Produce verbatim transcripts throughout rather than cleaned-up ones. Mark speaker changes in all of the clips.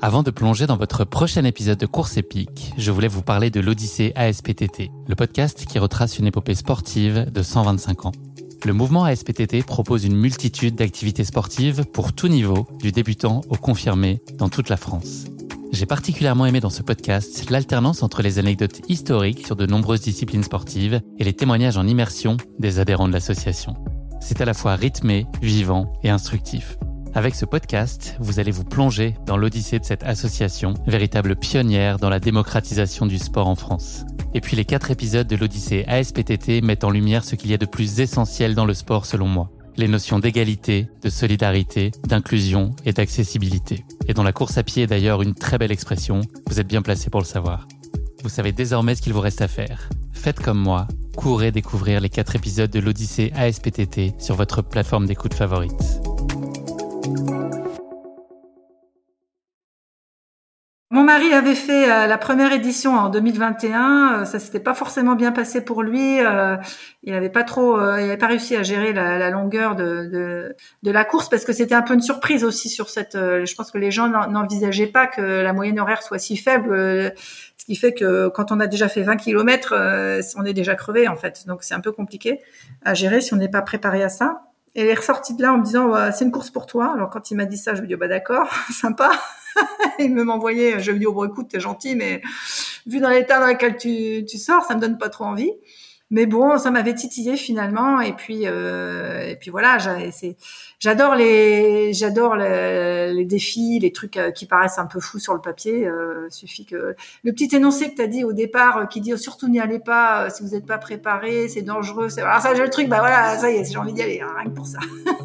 Speaker 1: Avant de plonger dans votre prochain épisode de Course épique, je voulais vous parler de l'Odyssée A S P T T, le podcast qui retrace une épopée sportive de cent vingt-cinq ans. Le mouvement A S P T T propose une multitude d'activités sportives pour tout niveau, du débutant au confirmé, dans toute la France. J'ai particulièrement aimé dans ce podcast l'alternance entre les anecdotes historiques sur de nombreuses disciplines sportives et les témoignages en immersion des adhérents de l'association. C'est à la fois rythmé, vivant et instructif. Avec ce podcast, vous allez vous plonger dans l'odyssée de cette association, véritable pionnière dans la démocratisation du sport en France. Et puis les quatre épisodes de l'Odyssée A S P T T mettent en lumière ce qu'il y a de plus essentiel dans le sport selon moi. Les notions d'égalité, de solidarité, d'inclusion et d'accessibilité. Et dont la course à pied est d'ailleurs une très belle expression, vous êtes bien placé pour le savoir. Vous savez désormais ce qu'il vous reste à faire. Faites comme moi, courez découvrir les quatre épisodes de l'Odyssée A S P T T sur votre plateforme d'écoute favorite.
Speaker 2: Mon mari avait fait euh, la première édition en deux mille vingt et un. Euh, ça s'était pas forcément bien passé pour lui. Euh, il avait pas trop, euh, il avait pas réussi à gérer la, la longueur de, de de la course parce que c'était un peu une surprise aussi sur cette. Euh, je pense que les gens n'envisageaient pas que la moyenne horaire soit si faible, euh, ce qui fait que quand on a déjà fait vingt kilomètres, euh, on est déjà crevé en fait. Donc c'est un peu compliqué à gérer si on n'est pas préparé à ça. Et il est ressorti de là en me disant bah, c'est une course pour toi. Alors quand il m'a dit ça, je me dis oh, bah d'accord, sympa. Il me m'envoyait, je lui dis oh bon écoute t'es gentil mais vu dans l'état dans lequel tu tu sors, ça me donne pas trop envie. Mais bon, ça m'avait titillé finalement et puis euh, et puis voilà, j'ai, c'est, j'adore les j'adore les, les défis, les trucs qui paraissent un peu fous sur le papier. Euh, suffit que le petit énoncé que t'as dit au départ, qui dit oh, surtout n'y allez pas si vous n'êtes pas préparé, c'est dangereux. C'est alors ça j'ai le truc, bah voilà, ça y est, j'ai envie d'y aller, hein, rien que pour ça.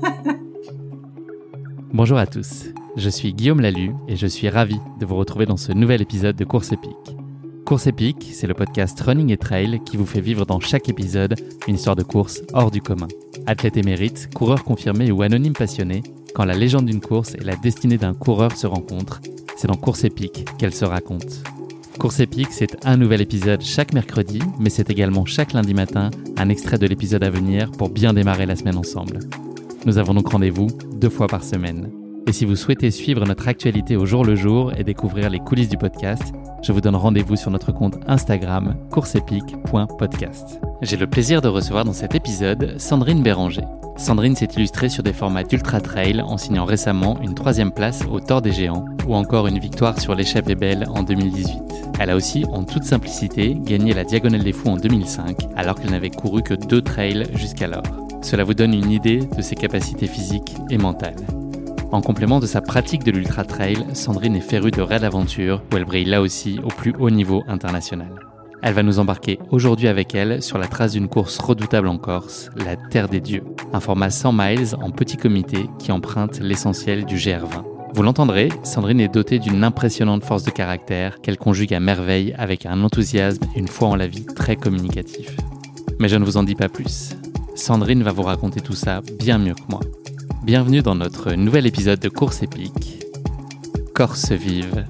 Speaker 1: Bonjour à tous, je suis Guillaume Lalu et je suis ravi de vous retrouver dans ce nouvel épisode de Course épique. Course épique, c'est le podcast Running et Trail qui vous fait vivre dans chaque épisode une histoire de course hors du commun. Athlète émérite, coureur confirmé ou anonyme passionné, quand la légende d'une course et la destinée d'un coureur se rencontrent, c'est dans Course épique qu'elle se raconte. Course épique, c'est un nouvel épisode chaque mercredi, mais c'est également chaque lundi matin un extrait de l'épisode à venir pour bien démarrer la semaine ensemble. Nous avons donc rendez-vous deux fois par semaine. Et si vous souhaitez suivre notre actualité au jour le jour et découvrir les coulisses du podcast, je vous donne rendez-vous sur notre compte Instagram courseepique point podcast. J'ai le plaisir de recevoir dans cet épisode Sandrine Béranger. Sandrine s'est illustrée sur des formats d'ultra trail en signant récemment une troisième place au Thor des Géants ou encore une victoire sur l'Échappée Belle en deux mille dix-huit. Elle a aussi, en toute simplicité, gagné la Diagonale des Fous en deux mille cinq alors qu'elle n'avait couru que deux trails jusqu'alors. Cela vous donne une idée de ses capacités physiques et mentales. En complément de sa pratique de l'ultra-trail, Sandrine est férue de raid aventure où elle brille là aussi au plus haut niveau international. Elle va nous embarquer aujourd'hui avec elle sur la trace d'une course redoutable en Corse, la Terre des Dieux, un format cent miles en petit comité qui emprunte l'essentiel du G R vingt. Vous l'entendrez, Sandrine est dotée d'une impressionnante force de caractère qu'elle conjugue à merveille avec un enthousiasme et une foi en la vie très communicatif. Mais je ne vous en dis pas plus. Sandrine va vous raconter tout ça bien mieux que moi. Bienvenue dans notre nouvel épisode de Course épique, Corse vive.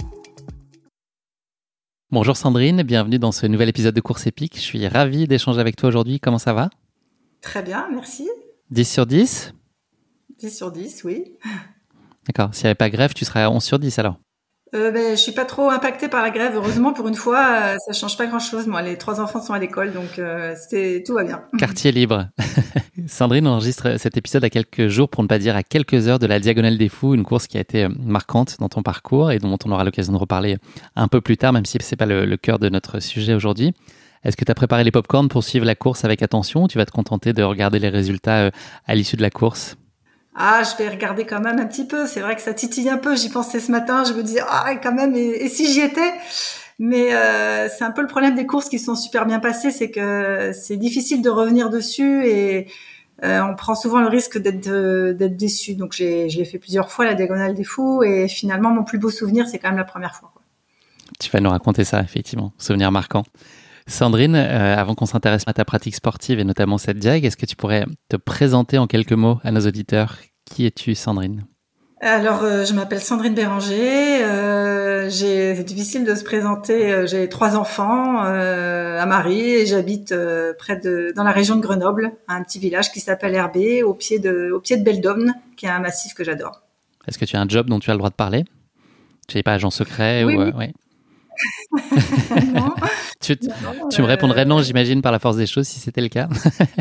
Speaker 1: Bonjour Sandrine, bienvenue dans ce nouvel épisode de Course épique. Je suis ravi d'échanger avec toi aujourd'hui. Comment ça va ?
Speaker 2: Très bien, merci.
Speaker 1: dix sur dix ?
Speaker 2: dix sur dix, oui.
Speaker 1: D'accord, s'il n'y avait pas grève, tu serais à onze sur dix alors ?
Speaker 2: Euh, ben, je suis pas trop impactée par la grève. Heureusement, pour une fois, euh, ça change pas grand-chose. Moi, les trois enfants sont à l'école, donc euh, c'est, tout va bien.
Speaker 1: Quartier libre. Sandrine enregistre cet épisode à quelques jours, pour ne pas dire à quelques heures, de la Diagonale des Fous, une course qui a été marquante dans ton parcours et dont on aura l'occasion de reparler un peu plus tard, même si c'est pas le, le cœur de notre sujet aujourd'hui. Est-ce que tu as préparé les pop-corns pour suivre la course avec attention ou tu vas te contenter de regarder les résultats à l'issue de la course ?
Speaker 2: Ah, je vais regarder quand même un petit peu. C'est vrai que ça titille un peu. J'y pensais ce matin. Je me disais, ah, quand même, et, et si j'y étais? Mais euh, c'est un peu le problème des courses qui sont super bien passées, c'est que c'est difficile de revenir dessus et euh, on prend souvent le risque d'être euh, d'être déçu. Donc j'ai, je l'ai fait plusieurs fois, la Diagonale des Fous, et finalement, mon plus beau souvenir, c'est quand même la première fois, quoi.
Speaker 1: Tu vas nous raconter ça, effectivement. Souvenir marquant. Sandrine, euh, avant qu'on s'intéresse à ta pratique sportive et notamment cette diag, est-ce que tu pourrais te présenter en quelques mots à nos auditeurs ? Qui es-tu, Sandrine ?
Speaker 2: Alors, euh, je m'appelle Sandrine Béranger. Euh, j'ai, c'est difficile de se présenter. Euh, j'ai trois enfants, euh, un mari, et j'habite euh, près de, dans la région de Grenoble, à un petit village qui s'appelle Herbé, au pied de, au pied de Beldôme, qui est un massif que j'adore.
Speaker 1: Est-ce que tu as un job dont tu as le droit de parler ? Tu n'es pas agent secret
Speaker 2: Oui,
Speaker 1: ou
Speaker 2: oui.
Speaker 1: Euh, ouais.
Speaker 2: Non,
Speaker 1: tu,
Speaker 2: non,
Speaker 1: tu me répondrais non, j'imagine, par la force des choses, si c'était le cas.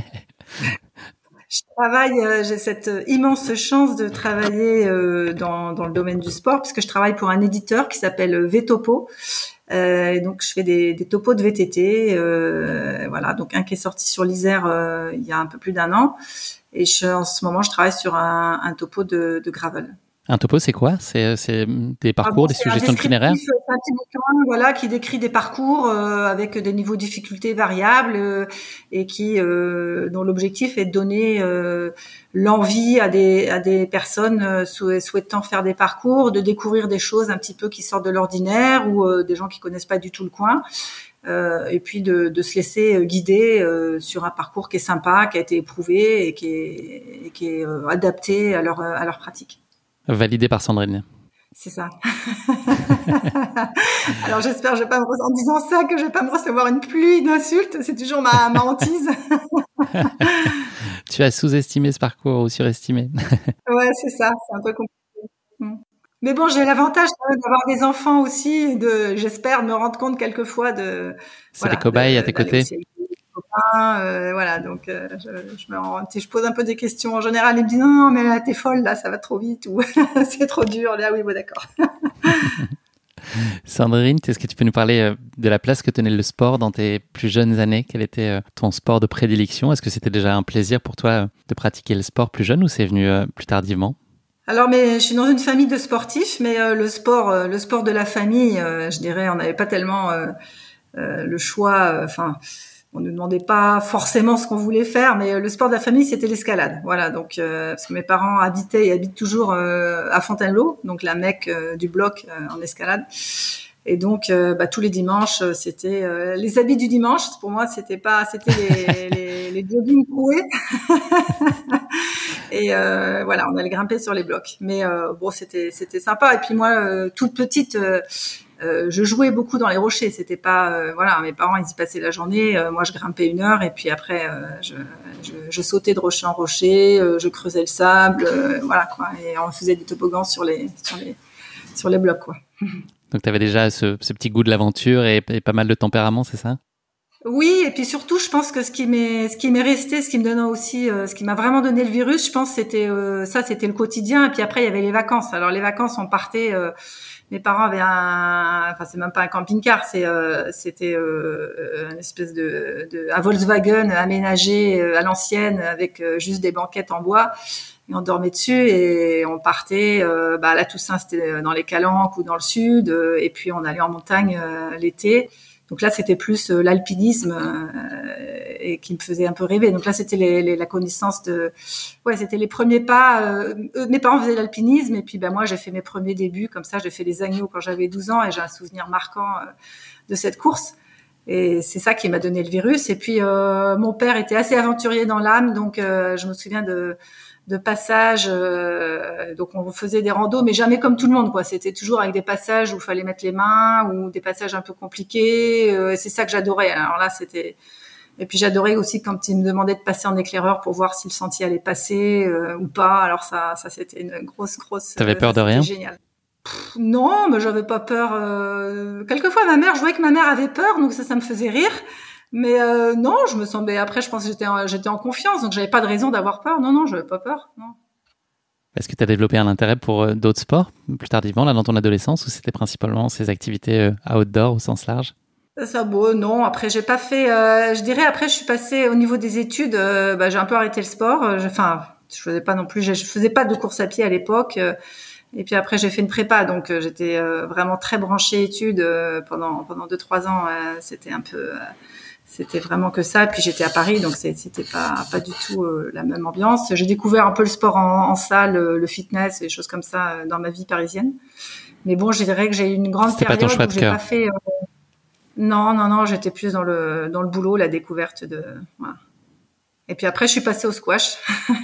Speaker 2: Je travaille, euh, j'ai cette euh, immense chance de travailler euh, dans, dans le domaine du sport, puisque je travaille pour un éditeur qui s'appelle V-Topo. Euh, et donc je fais des, des topos de V T T, euh, voilà. Donc un qui est sorti sur l'Isère euh, il y a un peu plus d'un an, et je, en ce moment je travaille sur un, un topo de, de gravel.
Speaker 1: Un topo, c'est quoi? C'est, c'est des
Speaker 2: Ah
Speaker 1: parcours,
Speaker 2: bon,
Speaker 1: des
Speaker 2: c'est un
Speaker 1: suggestions d'itinéraires?
Speaker 2: descriptif, c'est un petit bouquin, voilà, qui décrit des parcours euh, avec des niveaux de difficulté variables euh, et qui euh, dont l'objectif est de donner euh, l'envie à des à des personnes euh, sou- souhaitant faire des parcours, de découvrir des choses un petit peu qui sortent de l'ordinaire ou euh, des gens qui connaissent pas du tout le coin, euh, et puis de, de se laisser guider euh, sur un parcours qui est sympa, qui a été éprouvé et qui est, et qui est euh, adapté à leur à leur pratique.
Speaker 1: Validé par Sandrine.
Speaker 2: C'est ça. Alors j'espère, je vais pas me re- en disant ça, que je vais pas me recevoir une pluie d'insultes. C'est toujours ma, ma hantise.
Speaker 1: Tu as sous-estimé ce parcours ou surestimé?
Speaker 2: Ouais, c'est ça. C'est un peu compliqué. Mm. Mais bon, j'ai l'avantage quand même d'avoir des enfants aussi, et de, j'espère me rendre compte quelquefois de,
Speaker 1: C'est des
Speaker 2: voilà,
Speaker 1: cobayes à
Speaker 2: de-
Speaker 1: tes
Speaker 2: d'aller
Speaker 1: côtés?
Speaker 2: aussi avec des copains, euh, voilà. Donc euh, je, je me rends, si je pose un peu des questions en général, ils me disent non, non, mais là t'es folle, là ça va trop vite ou c'est trop dur. Là oui, bon d'accord.
Speaker 1: Sandrine, est-ce que tu peux nous parler euh, de la place que tenait le sport dans tes plus jeunes années? Quel était euh, ton sport de prédilection? Est-ce que c'était déjà un plaisir pour toi euh, de pratiquer le sport plus jeune ou c'est venu euh, plus tardivement?
Speaker 2: Alors, mais je suis dans une famille de sportifs, mais euh, le sport, euh, le sport de la famille, euh, je dirais, on n'avait pas tellement euh, euh, le choix. Enfin, on ne demandait pas forcément ce qu'on voulait faire, mais euh, le sport de la famille, c'était l'escalade. Voilà, donc euh, parce que mes parents habitaient et habitent toujours euh, à Fontainebleau, donc la Mecque euh, du bloc euh, en escalade. Et donc, euh, bah, tous les dimanches, euh, c'était euh, les habits du dimanche. Pour moi, c'était pas, c'était les les, les jogging troués. Et euh, voilà, on allait grimper sur les blocs. Mais euh, bon, c'était c'était sympa. Et puis moi, euh, toute petite, euh, euh, je jouais beaucoup dans les rochers. C'était pas, euh, voilà, mes parents ils y passaient la journée. Euh, moi, je grimpais une heure et puis après, euh, je, je, je sautais de rocher en rocher, euh, je creusais le sable, euh, voilà quoi. Et on faisait des toboggans sur les sur les sur les blocs quoi.
Speaker 1: Donc tu avais déjà ce, ce petit goût de l'aventure et, et pas mal de tempérament, c'est ça?
Speaker 2: Oui, et puis surtout, je pense que ce qui m'est, ce qui m'est resté, ce qui me donne aussi, euh, ce qui m'a vraiment donné le virus, je pense, c'était euh, ça, c'était le quotidien. Et puis après, il y avait les vacances. Alors les vacances, on partait. Euh, mes parents avaient un, enfin c'est même pas un camping-car, c'est, euh, c'était euh, une espèce de, de un Volkswagen aménagé euh, à l'ancienne avec euh, juste des banquettes en bois. Et on dormait dessus et on partait. Euh, bah, à la Toussaint, c'était dans les Calanques ou dans le sud. Euh, et puis on allait en montagne euh, l'été. Donc là, c'était plus euh, l'alpinisme euh, et qui me faisait un peu rêver. Donc là, c'était les, les, la connaissance de, ouais, c'était les premiers pas. Euh, eux, mes parents faisaient l'alpinisme et puis ben moi, j'ai fait mes premiers débuts comme ça. J'ai fait les agneaux quand j'avais douze ans et j'ai un souvenir marquant euh, de cette course. Et c'est ça qui m'a donné le virus. Et puis euh, mon père était assez aventurier dans l'âme, donc euh, je me souviens de de passages. Euh, donc on faisait des randos, mais jamais comme tout le monde, quoi. C'était toujours avec des passages où il fallait mettre les mains ou des passages un peu compliqués. Euh, et c'est ça que j'adorais. Alors là, c'était. Et puis j'adorais aussi quand ils me demandaient de passer en éclaireur pour voir si le sentier allait passer euh, ou pas. Alors ça, ça c'était une grosse, grosse.
Speaker 1: T'avais
Speaker 2: Euh,
Speaker 1: peur
Speaker 2: ça,
Speaker 1: de rien?
Speaker 2: c'était génial. Pff, non, mais j'avais pas peur. Euh... Quelquefois, ma mère, je voyais que ma mère avait peur, donc ça, ça me faisait rire. Mais euh, non, je me semblais. Après, je pense que j'étais, en, j'étais en confiance, donc j'avais pas de raison d'avoir peur. Non, non, j'avais pas peur. Non.
Speaker 1: Est-ce que tu as développé un intérêt pour euh, d'autres sports plus tardivement, là, dans ton adolescence, ou c'était principalement ces activités euh, outdoor au sens large?
Speaker 2: Ça, bon, non. Après, j'ai pas fait. Euh, je dirais après, je suis passée au niveau des études. Euh, bah, j'ai un peu arrêté le sport. Enfin, je, je faisais pas non plus. Je, je faisais pas de course à pied à l'époque. Euh, et puis après, j'ai fait une prépa, donc euh, j'étais euh, vraiment très branchée études euh, pendant pendant deux trois ans. Euh, c'était un peu. Euh, C'était vraiment que ça. Puis j'étais à Paris, donc c'était pas pas du tout euh, la même ambiance. J'ai découvert un peu le sport en, en salle, le fitness, et des choses comme ça euh, dans ma vie parisienne. Mais bon, je dirais que j'ai eu une grande
Speaker 1: C'était pas ton
Speaker 2: période
Speaker 1: choix
Speaker 2: où
Speaker 1: de
Speaker 2: j'ai
Speaker 1: cœur.
Speaker 2: pas fait. Euh, non, non, non, j'étais plus dans le dans le boulot, la découverte de. Voilà. Et puis après, je suis passée au squash,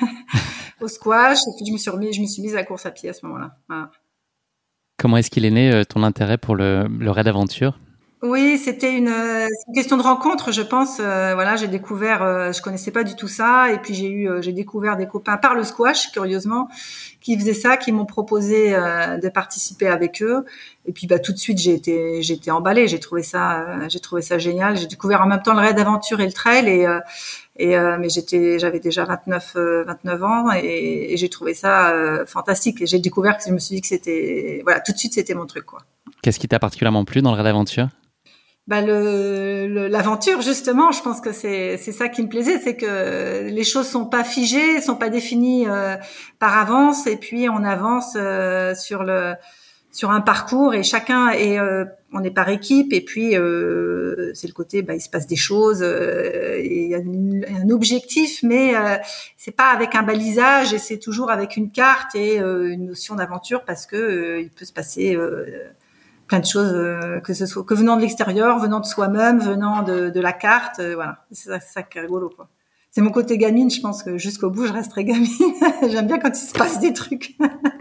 Speaker 2: au squash. Et puis je me suis remis, je me suis mise à la course à pied à ce moment-là. Voilà.
Speaker 1: Comment est-ce qu'il est né euh, ton intérêt pour le, le raid aventure?
Speaker 2: Oui, c'était une, euh, c'est une question de rencontre, je pense. Euh, voilà, j'ai découvert, euh, je connaissais pas du tout ça, et puis j'ai eu, euh, j'ai découvert des copains par le squash, curieusement, qui faisaient ça, qui m'ont proposé euh, de participer avec eux. Et puis bah tout de suite, j'ai été, j'ai été emballée. J'ai trouvé ça, euh, j'ai trouvé ça génial. J'ai découvert en même temps le raid aventure et le trail, et euh, et euh, mais j'étais, j'avais déjà vingt-neuf, euh, vingt-neuf ans, et, et j'ai trouvé ça euh, fantastique. Et j'ai découvert que je me suis dit que c'était, voilà, tout de suite, c'était mon truc, quoi.
Speaker 1: Qu'est-ce qui t'a particulièrement plu dans le raid aventure?
Speaker 2: Bah le, le l'aventure, justement, je pense que c'est c'est ça qui me plaisait, c'est que les choses sont pas figées, sont pas définies euh, par avance, et puis on avance euh, sur le sur un parcours, et chacun est euh, on est par équipe, et puis euh, c'est le côté bah il se passe des choses, euh, et il y a une, un objectif, mais euh, c'est pas avec un balisage, et c'est toujours avec une carte et euh, une notion d'aventure, parce que euh, il peut se passer euh, plein de choses, euh, que ce soit que venant de l'extérieur, venant de soi-même, venant de, de la carte, euh, voilà. C'est ça, c'est ça qui est rigolo, quoi. C'est mon côté gamine, je pense que jusqu'au bout, je resterai gamine. J'aime bien quand il se passe des trucs.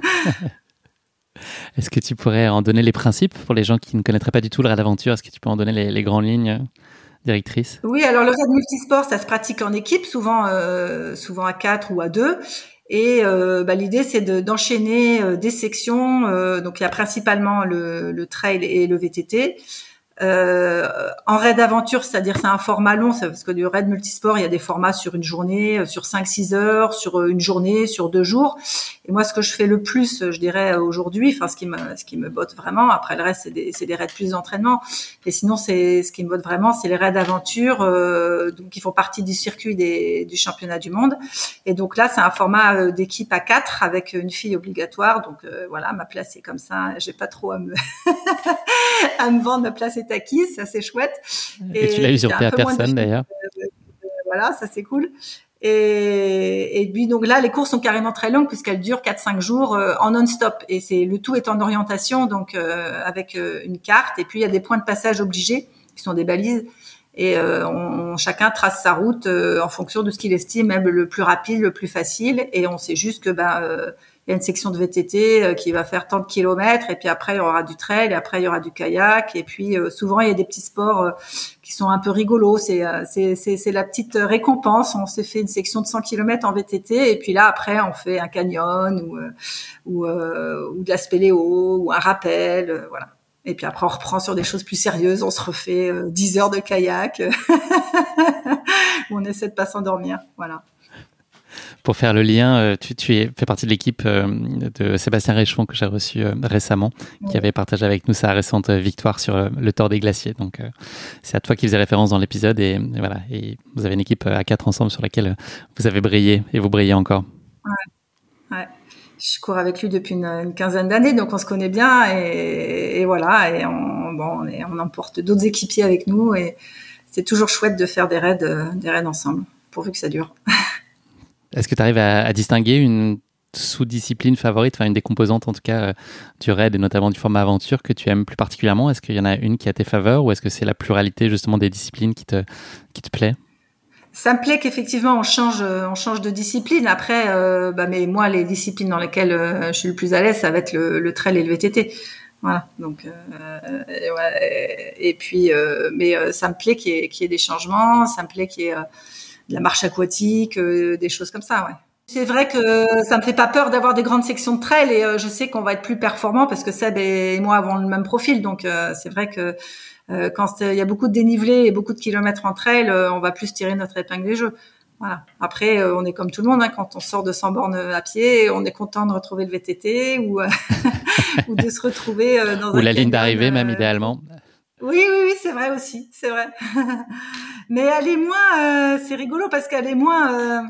Speaker 1: Est-ce que tu pourrais en donner les principes pour les gens qui ne connaîtraient pas du tout le raid aventure? Est-ce que tu peux en donner les, les grandes lignes directrices?
Speaker 2: Oui, alors le raid multisport, ça se pratique en équipe, souvent, euh, souvent à quatre ou à deux. Et euh, bah, l'idée, c'est de, d'enchaîner euh, des sections. Euh, donc, il y a principalement le, le trail et le V T T. Euh, en raid aventure, c'est-à-dire c'est un format long, c'est parce que du raid multisport, il y a des formats sur une journée, sur cinq six heures, sur une journée, sur deux jours. Et moi, ce que je fais le plus, je dirais aujourd'hui, enfin ce qui me ce qui me botte vraiment, après le reste c'est des c'est des raids plus d'entraînement. Et sinon c'est ce qui me botte vraiment, c'est les raids aventure, euh, donc qui font partie du circuit des du championnat du monde. Et donc là, c'est un format d'équipe à quatre avec une fille obligatoire. Donc euh, voilà, ma place est comme ça, j'ai pas trop à me à me vendre, ma place est acquise, ça c'est chouette.
Speaker 1: Et, et tu l'as usurpé à personne d'ailleurs.
Speaker 2: Euh, voilà, ça c'est cool. Et, et puis donc là, les courses sont carrément très longues puisqu'elles durent quatre cinq jours euh, en non-stop. Et c'est le tout est en orientation, donc euh, avec euh, une carte. Et puis il y a des points de passage obligés qui sont des balises. Et euh, on, chacun trace sa route euh, en fonction de ce qu'il estime même le plus rapide, le plus facile. Et on sait juste que ben euh, il y a une section de V T T euh, qui va faire tant de kilomètres, et puis après il y aura du trail, et après il y aura du kayak, et puis euh, souvent il y a des petits sports euh, qui sont un peu rigolos. C'est, euh, c'est c'est c'est la petite récompense. On s'est fait une section de cent kilomètres en V T T, et puis là après on fait un canyon ou euh, ou, euh, ou de la spéléo ou un rappel, euh, voilà. Et puis après, on reprend sur des choses plus sérieuses. On se refait euh, dix heures de kayak. On essaie de pas s'endormir. Voilà.
Speaker 1: Pour faire le lien, tu, tu es, fais partie de l'équipe de Sébastien Réchon que j'ai reçu récemment, qui avait partagé avec nous sa récente victoire sur le Tour des Glaciers. Donc, c'est à toi qui faisais référence dans l'épisode. Et, et voilà. Et vous avez une équipe à quatre ensemble sur laquelle vous avez brillé et vous brillez encore.
Speaker 2: Ouais. Ouais. Je cours avec lui depuis une, une quinzaine d'années, donc on se connaît bien, et, et voilà, et on, bon, on, est, on emporte d'autres équipiers avec nous, et c'est toujours chouette de faire des raids, des raids ensemble, pourvu que ça dure.
Speaker 1: Est-ce que tu arrives à, à distinguer une sous-discipline favorite, enfin une des composantes en tout cas euh, du raid et notamment du format aventure que tu aimes plus particulièrement? Est-ce qu'il y en a une qui a tes faveurs, ou est-ce que c'est la pluralité justement des disciplines qui te, qui te plaît?
Speaker 2: Ça me plaît qu'effectivement on change, on change de discipline. Après, euh, bah mais moi les disciplines dans lesquelles euh, je suis le plus à l'aise, ça va être le, le trail et le V T T. Voilà. Donc euh, et, ouais, et puis, euh, mais euh, ça me plaît qu'il y ait, qu'il y ait des changements. Ça me plaît qu'il y ait euh, de la marche aquatique, euh, des choses comme ça. Ouais. C'est vrai que ça me fait pas peur d'avoir des grandes sections de trail, et euh, je sais qu'on va être plus performants parce que Seb et moi avons le même profil. Donc euh, c'est vrai que Euh, quand il y a beaucoup de dénivelé et beaucoup de kilomètres en trail, euh, on va plus tirer notre épingle du jeu. Voilà. Après, euh, on est comme tout le monde, hein, quand on sort de cent bornes à pied, on est content de retrouver le V T T ou, euh, ou de se retrouver euh, dans
Speaker 1: ou
Speaker 2: un
Speaker 1: la ligne d'arrivée,
Speaker 2: euh,
Speaker 1: même idéalement.
Speaker 2: Oui, oui, oui, c'est vrai aussi, c'est vrai. Mais elle est moins, euh, c'est rigolo parce qu'elle est moins. Euh,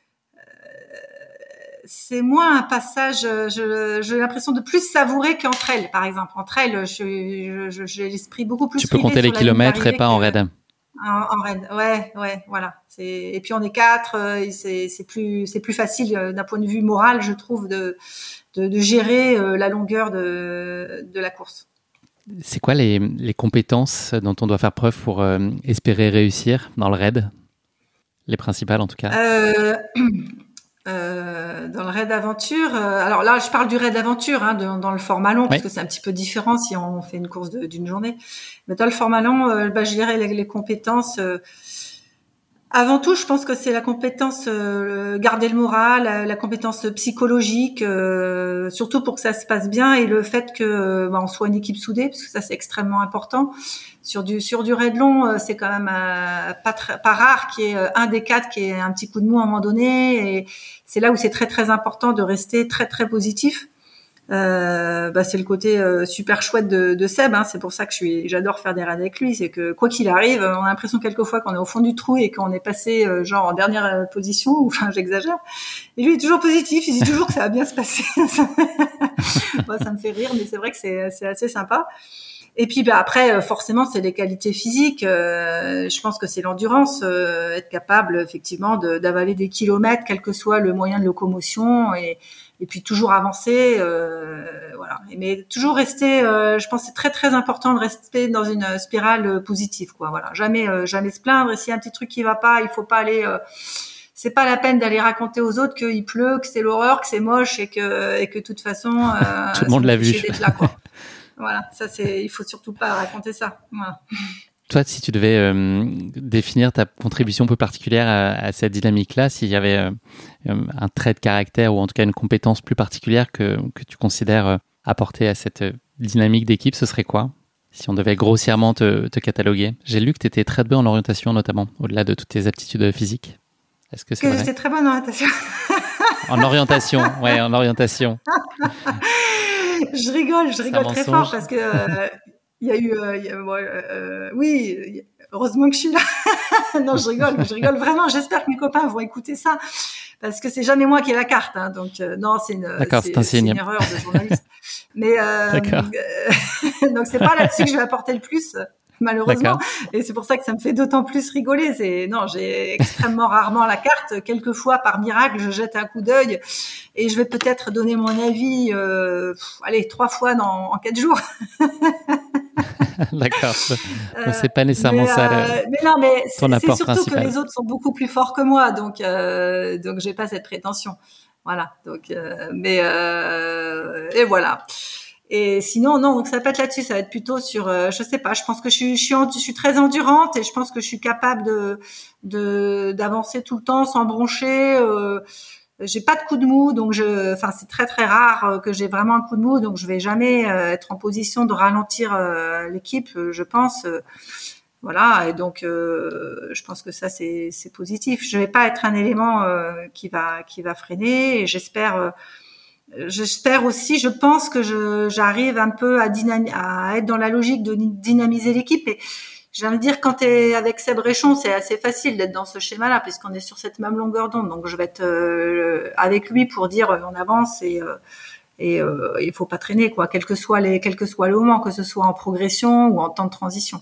Speaker 2: c'est moins un passage, je, j'ai l'impression de plus savourer qu'entre elles, par exemple. Entre elles, je, je, j'ai l'esprit beaucoup plus.
Speaker 1: Tu peux compter les kilomètres et pas en raid.
Speaker 2: En, en raid, ouais, ouais, voilà. C'est, et puis on est quatre, c'est, c'est plus, c'est plus facile d'un point de vue moral, je trouve, de, de, de gérer la longueur de, de la course.
Speaker 1: C'est quoi les, les compétences dont on doit faire preuve pour euh, espérer réussir dans le raid? Les principales, en tout cas.
Speaker 2: Euh, Euh, dans le raid aventure, euh, alors là, je parle du raid aventure hein, de, dans le format long, parce oui. que c'est un petit peu différent si on fait une course de, d'une journée. Mais dans le format long, euh, bah, je dirais les, les compétences. Euh, avant tout, je pense que c'est la compétence euh, garder le moral, la, la compétence psychologique, euh, surtout pour que ça se passe bien, et le fait que bah, on soit une équipe soudée, parce que ça c'est extrêmement important. Sur du sur du raid long, euh, c'est quand même euh, pas très, pas rare qu'il y ait euh, un des quatre qui ait un petit coup de mou à un moment donné, et c'est là où c'est très très important de rester très très positif. Euh, bah c'est le côté euh, super chouette de, de Seb, hein. C'est pour ça que je suis, j'adore faire des raids avec lui. C'est que quoi qu'il arrive, on a l'impression quelquefois qu'on est au fond du trou et qu'on est passé euh, genre en dernière euh, position, ou enfin j'exagère. Et lui il est toujours positif, il dit toujours que ça va bien se passer. Moi ça me fait rire, mais c'est vrai que c'est, c'est assez sympa. Et puis bah après forcément c'est les qualités physiques. Euh, je pense que c'est l'endurance, euh, être capable effectivement de, d'avaler des kilomètres, quel que soit le moyen de locomotion, et et puis toujours avancer, euh, voilà. Mais toujours rester, euh, je pense que c'est très très important de rester dans une spirale positive, quoi. Voilà, jamais euh, jamais se plaindre. Et s'il y a un petit truc qui va pas, il faut pas aller. Euh, c'est pas la peine d'aller raconter aux autres qu'il pleut, que c'est l'horreur, que c'est moche, et que et que de toute façon euh,
Speaker 1: tout le monde l'a vu.
Speaker 2: D'être là, quoi. Voilà, ça c'est, il faut surtout pas raconter ça. Voilà.
Speaker 1: Toi, si tu devais euh, définir ta contribution un peu particulière à, à cette dynamique-là, s'il y avait euh, un trait de caractère ou en tout cas une compétence plus particulière que, que tu considères euh, apporter à cette dynamique d'équipe, ce serait quoi? Si on devait grossièrement te, te cataloguer. J'ai lu que tu étais très bonne en orientation notamment, au-delà de toutes tes aptitudes physiques. Est-ce que c'est
Speaker 2: que
Speaker 1: vrai?
Speaker 2: J'étais très bonne en orientation.
Speaker 1: En orientation, ouais, en orientation.
Speaker 2: Je rigole, je rigole très fort parce que euh, il y a eu, euh, y a, euh, euh, oui, heureusement que je suis là. Non, je rigole, je rigole vraiment. J'espère que mes copains vont écouter ça parce que c'est jamais moi qui ai la carte. Hein, donc euh, non, c'est une, c'est, c'est, c'est une erreur de journaliste. Mais euh, euh, donc c'est pas là-dessus que je vais apporter le plus. Malheureusement. D'accord. Et c'est pour ça que ça me fait d'autant plus rigoler. C'est, non, j'ai extrêmement rarement la carte. Quelquefois, par miracle, je jette un coup d'œil et je vais peut-être donner mon avis, euh, pff, allez, trois fois dans, en quatre jours.
Speaker 1: D'accord. Euh, c'est pas nécessairement mais, ça.
Speaker 2: Euh,
Speaker 1: le,
Speaker 2: mais non, mais
Speaker 1: ton
Speaker 2: c'est,
Speaker 1: apport
Speaker 2: c'est surtout
Speaker 1: principal.
Speaker 2: que les autres sont beaucoup plus forts que moi, donc euh, donc j'ai pas cette prétention. Voilà. Donc, euh, mais euh, et voilà. Et sinon, non, donc ça va pas être là-dessus, ça va être plutôt sur, euh, je sais pas, je pense que je suis, je suis, je suis très endurante et je pense que je suis capable de, de, d'avancer tout le temps sans broncher. Euh, j'ai pas de coup de mou, donc je, enfin c'est très très rare que j'ai vraiment un coup de mou, donc je vais jamais euh, être en position de ralentir euh, l'équipe, je pense. Euh, voilà, et donc euh, je pense que ça c'est, c'est positif. Je vais pas être un élément euh, qui va, qui va freiner, et j'espère. Euh, J'espère aussi, je pense que je, j'arrive un peu à, dynam- à être dans la logique de dynamiser l'équipe. Et j'ai envie de dire, quand t'es avec Seb Réchon, c'est assez facile d'être dans ce schéma-là, puisqu'on est sur cette même longueur d'onde. Donc, je vais être euh, avec lui pour dire euh, on avance et euh, et euh, il faut pas traîner, quoi, quel que soit les, quel que soit le moment, que ce soit en progression ou en temps de transition.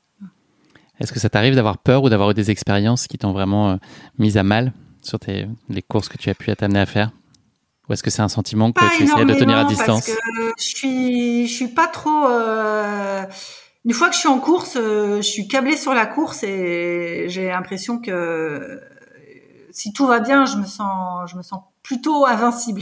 Speaker 1: Est-ce que ça t'arrive d'avoir peur ou d'avoir eu des expériences qui t'ont vraiment euh, mise à mal sur tes, les courses que tu as pu t'amener à faire? Ou est-ce que c'est un sentiment que
Speaker 2: pas
Speaker 1: tu essaies de tenir à distance?
Speaker 2: Parce que je suis, je suis pas trop. Euh, une fois que je suis en course, euh, je suis câblée sur la course et j'ai l'impression que si tout va bien, je me sens, je me sens plutôt invincible.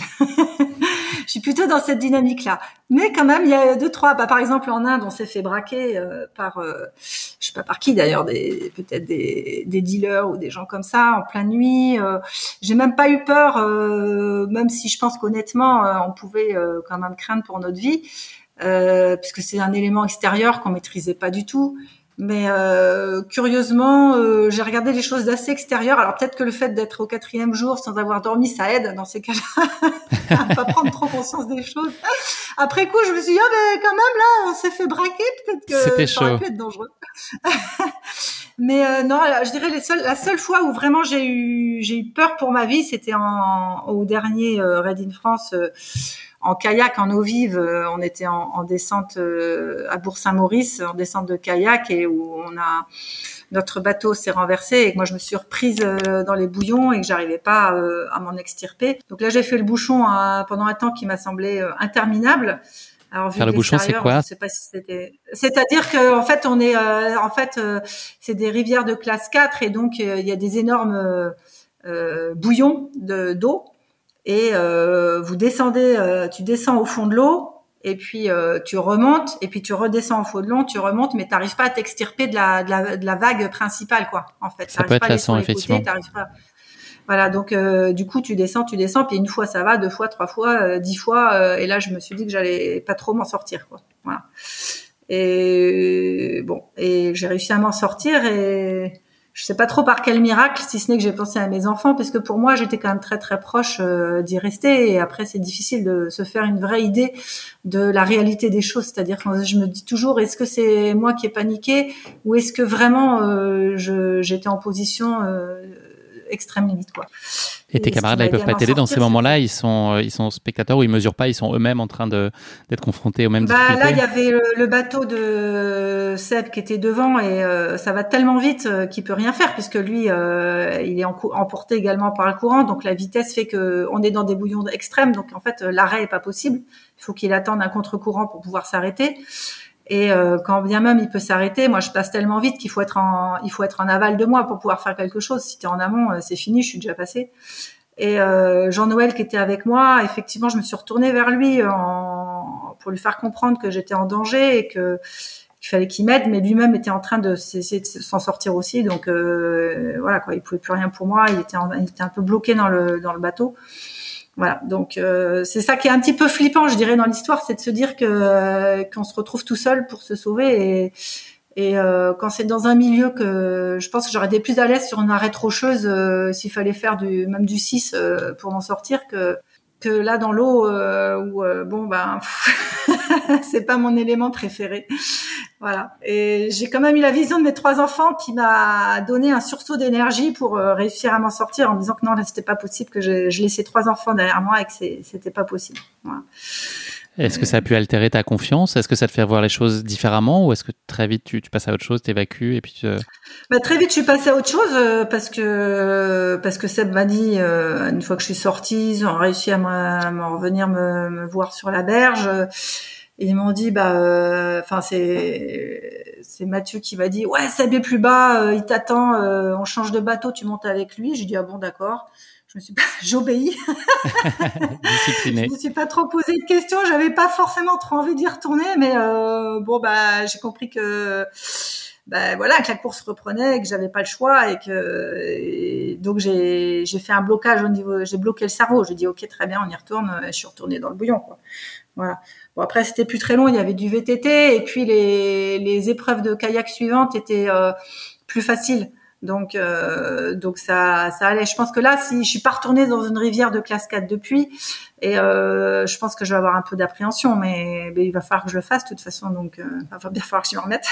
Speaker 2: Je suis plutôt dans cette dynamique-là. Mais quand même, il y a deux, trois. Bah, par exemple, en Inde, on s'est fait braquer euh, par, euh, je sais pas par qui d'ailleurs, des, peut-être des, des dealers ou des gens comme ça en pleine nuit. Euh, j'ai même pas eu peur, euh, même si je pense qu'honnêtement, euh, on pouvait euh, quand même craindre pour notre vie, euh, puisque c'est un élément extérieur qu'on maîtrisait pas du tout. Mais euh, curieusement, euh, j'ai regardé les choses d'assez extérieures. Alors peut-être que le fait d'être au quatrième jour sans avoir dormi, ça aide dans ces cas-là à pas prendre trop conscience des choses. Après coup, je me suis dit, ah ben quand même là, on s'est fait braquer, peut-être que
Speaker 1: C'était
Speaker 2: ça
Speaker 1: chaud.
Speaker 2: aurait pu être dangereux. Mais euh, non, je dirais les seuls, la seule fois où vraiment j'ai eu j'ai eu peur pour ma vie, c'était en, au dernier euh, Raid in France. Euh, en kayak, en eau vive, euh, on était en, en descente euh, à Bourg-Saint-Maurice, en descente de kayak, et où on a notre bateau s'est renversé et que moi je me suis reprise euh, dans les bouillons et que j'arrivais pas euh, à m'en extirper. Donc là j'ai fait le bouchon euh, pendant un temps qui m'a semblé euh, interminable.
Speaker 1: Alors, vu Faire le bouchon, c'est quoi?
Speaker 2: Je sais pas si c'était. C'est-à-dire que en fait on est, euh, en fait euh, c'est des rivières de classe quatre et donc euh, il y a des énormes euh, euh, bouillons de d'eau. et euh, vous descendez, euh, tu descends au fond de l'eau. Et puis euh, tu remontes, et puis tu redescends au fond de l'eau, tu remontes, mais t'arrives pas à t'extirper de la, de la de la vague principale, quoi. En fait,
Speaker 1: Ça peut
Speaker 2: t'arrives
Speaker 1: être
Speaker 2: pas à aller sur
Speaker 1: lassant,
Speaker 2: les
Speaker 1: effectivement.
Speaker 2: côtés, t'arrives pas. Voilà, donc euh, du coup tu descends, tu descends, puis une fois ça va, deux fois, trois fois, euh, dix fois, euh, et là je me suis dit que j'allais pas trop m'en sortir, quoi. Voilà. Et bon, et j'ai réussi à m'en sortir, et je sais pas trop par quel miracle, si ce n'est que j'ai pensé à mes enfants, parce que pour moi, j'étais quand même très très proche euh, d'y rester. Et après, c'est difficile de se faire une vraie idée de la réalité des choses. C'est-à-dire que je me dis toujours, est-ce que c'est moi qui ai paniqué, ou est-ce que vraiment euh, je, j'étais en position euh, extrême limite, quoi.
Speaker 1: Et tes
Speaker 2: Et
Speaker 1: camarades, là, ils peuvent pas t'aider dans ces
Speaker 2: sortir,
Speaker 1: moments-là.
Speaker 2: c'est...
Speaker 1: Ils sont, ils sont spectateurs ou ils mesurent pas. Ils sont eux-mêmes en train de d'être confrontés aux mêmes
Speaker 2: Bah
Speaker 1: difficultés.
Speaker 2: là, il y avait le, le bateau de Seb qui était devant, et euh, ça va tellement vite euh, qu'il peut rien faire, puisque lui, euh, il est en, emporté également par le courant. Donc la vitesse fait que on est dans des bouillons extrêmes. Donc en fait, l'arrêt est pas possible. Il faut qu'il attende un contre-courant pour pouvoir s'arrêter. Et euh, quand bien même il peut s'arrêter, moi je passe tellement vite qu'il faut être en, il faut être en aval de moi pour pouvoir faire quelque chose. Si t'es en amont, c'est fini, je suis déjà passée. Et euh, Jean-Noël qui était avec moi, effectivement, je me suis retournée vers lui en, pour lui faire comprendre que j'étais en danger et que qu'il fallait qu'il m'aide, mais lui-même était en train de s'essayer de s'en sortir aussi. Donc euh, voilà quoi, il pouvait plus rien pour moi, il était, en, il était un peu bloqué dans le dans le bateau. Voilà, donc euh, c'est ça qui est un petit peu flippant, je dirais, dans l'histoire, c'est de se dire que euh, qu'on se retrouve tout seul pour se sauver. Et Et euh, quand c'est dans un milieu que je pense que j'aurais été plus à l'aise sur une arête rocheuse euh, s'il fallait faire du même du six euh, pour m'en sortir que que là dans l'eau euh, où euh, bon ben c'est pas mon élément préféré. Voilà. Et j'ai quand même eu la vision de mes trois enfants qui m'a donné un sursaut d'énergie pour euh, réussir à m'en sortir en me disant que non, là c'était pas possible, que je, je laissais trois enfants derrière moi et que c'est, c'était pas possible. Voilà.
Speaker 1: Est-ce que ça a pu altérer ta confiance? Est-ce que ça te fait voir les choses différemment, ou est-ce que très vite tu, tu passes à autre chose, t'évacues et puis tu...
Speaker 2: Bah, très vite je suis passée à autre chose euh, parce que parce que Seb m'a dit euh, une fois que je suis sortie, ils ont réussi à me revenir me, me voir sur la berge. Et ils m'ont dit bah enfin euh, c'est c'est Mathieu qui m'a dit ouais, Seb est plus bas, euh, il t'attend, euh, on change de bateau, tu montes avec lui. J'ai dit ah bon d'accord. Je me suis pas, j'obéis.
Speaker 1: Discipliné.
Speaker 2: Je me suis pas trop posé de questions. J'avais pas forcément trop envie d'y retourner, mais euh, bon bah j'ai compris que bah voilà que la course reprenait, et que j'avais pas le choix, et que et donc j'ai j'ai fait un blocage au niveau, j'ai bloqué le cerveau. J'ai dit ok très bien, on y retourne. Je suis retournée dans le bouillon quoi. Voilà. Bon après c'était plus très long, il y avait du V T T, et puis les les épreuves de kayak suivantes étaient euh, plus faciles. Donc, euh, donc ça, ça allait. Je pense que là, si je suis pas retournée dans une rivière de classe quatre depuis, et euh, je pense que je vais avoir un peu d'appréhension, mais, mais il va falloir que je le fasse de toute façon. Donc, euh, il va bien falloir que je m'y remette.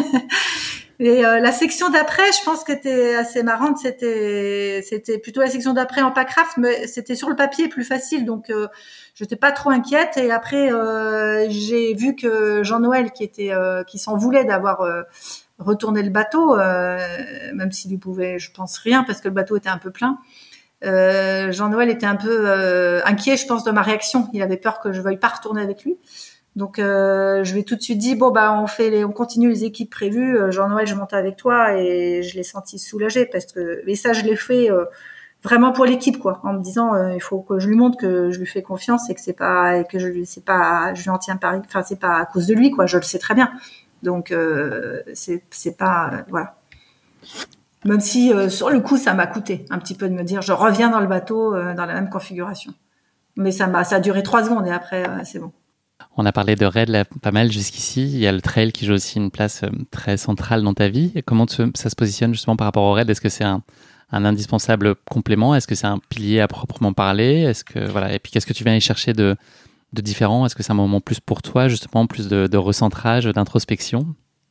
Speaker 2: Et euh, la section d'après, je pense que c'était assez marrante. C'était, c'était plutôt la section d'après en packraft, mais c'était sur le papier plus facile, donc euh, j'étais pas trop inquiète. Et après, euh, j'ai vu que Jean-Noël, qui était, euh, qui s'en voulait d'avoir euh, retourner le bateau, euh, même s'il lui pouvait, je pense, rien, parce que le bateau était un peu plein. Euh, Jean-Noël était un peu euh, inquiet, je pense, de ma réaction. Il avait peur que je veuille pas retourner avec lui. Donc, euh, je lui ai tout de suite dit bon bah on fait, les, on continue les équipes prévues. Jean-Noël, je monte avec toi, et je l'ai senti soulagé parce que, mais ça, je l'ai fait euh, vraiment pour l'équipe quoi, en me disant euh, il faut que je lui montre que je lui fais confiance, et que c'est pas, et que je lui, c'est pas, je lui en tiens par, enfin c'est pas à cause de lui quoi. Je le sais très bien. Donc euh, c'est c'est pas euh, voilà. Même si euh, sur le coup ça m'a coûté un petit peu de me dire je reviens dans le bateau euh, dans la même configuration. Mais ça m'a ça a duré trois secondes, et après euh, c'est bon.
Speaker 1: On a parlé de raid là, pas mal jusqu'ici. Il y a le trail qui joue aussi une place euh, très centrale dans ta vie. Et comment tu, ça se positionne justement par rapport au raid? Est-ce que c'est un, un indispensable complément? Est-ce que c'est un pilier à proprement parler? Est-ce que voilà. Et puis qu'est-ce que tu viens y chercher de de différent? Est-ce que c'est un moment plus pour toi, justement, plus de, de recentrage, d'introspection?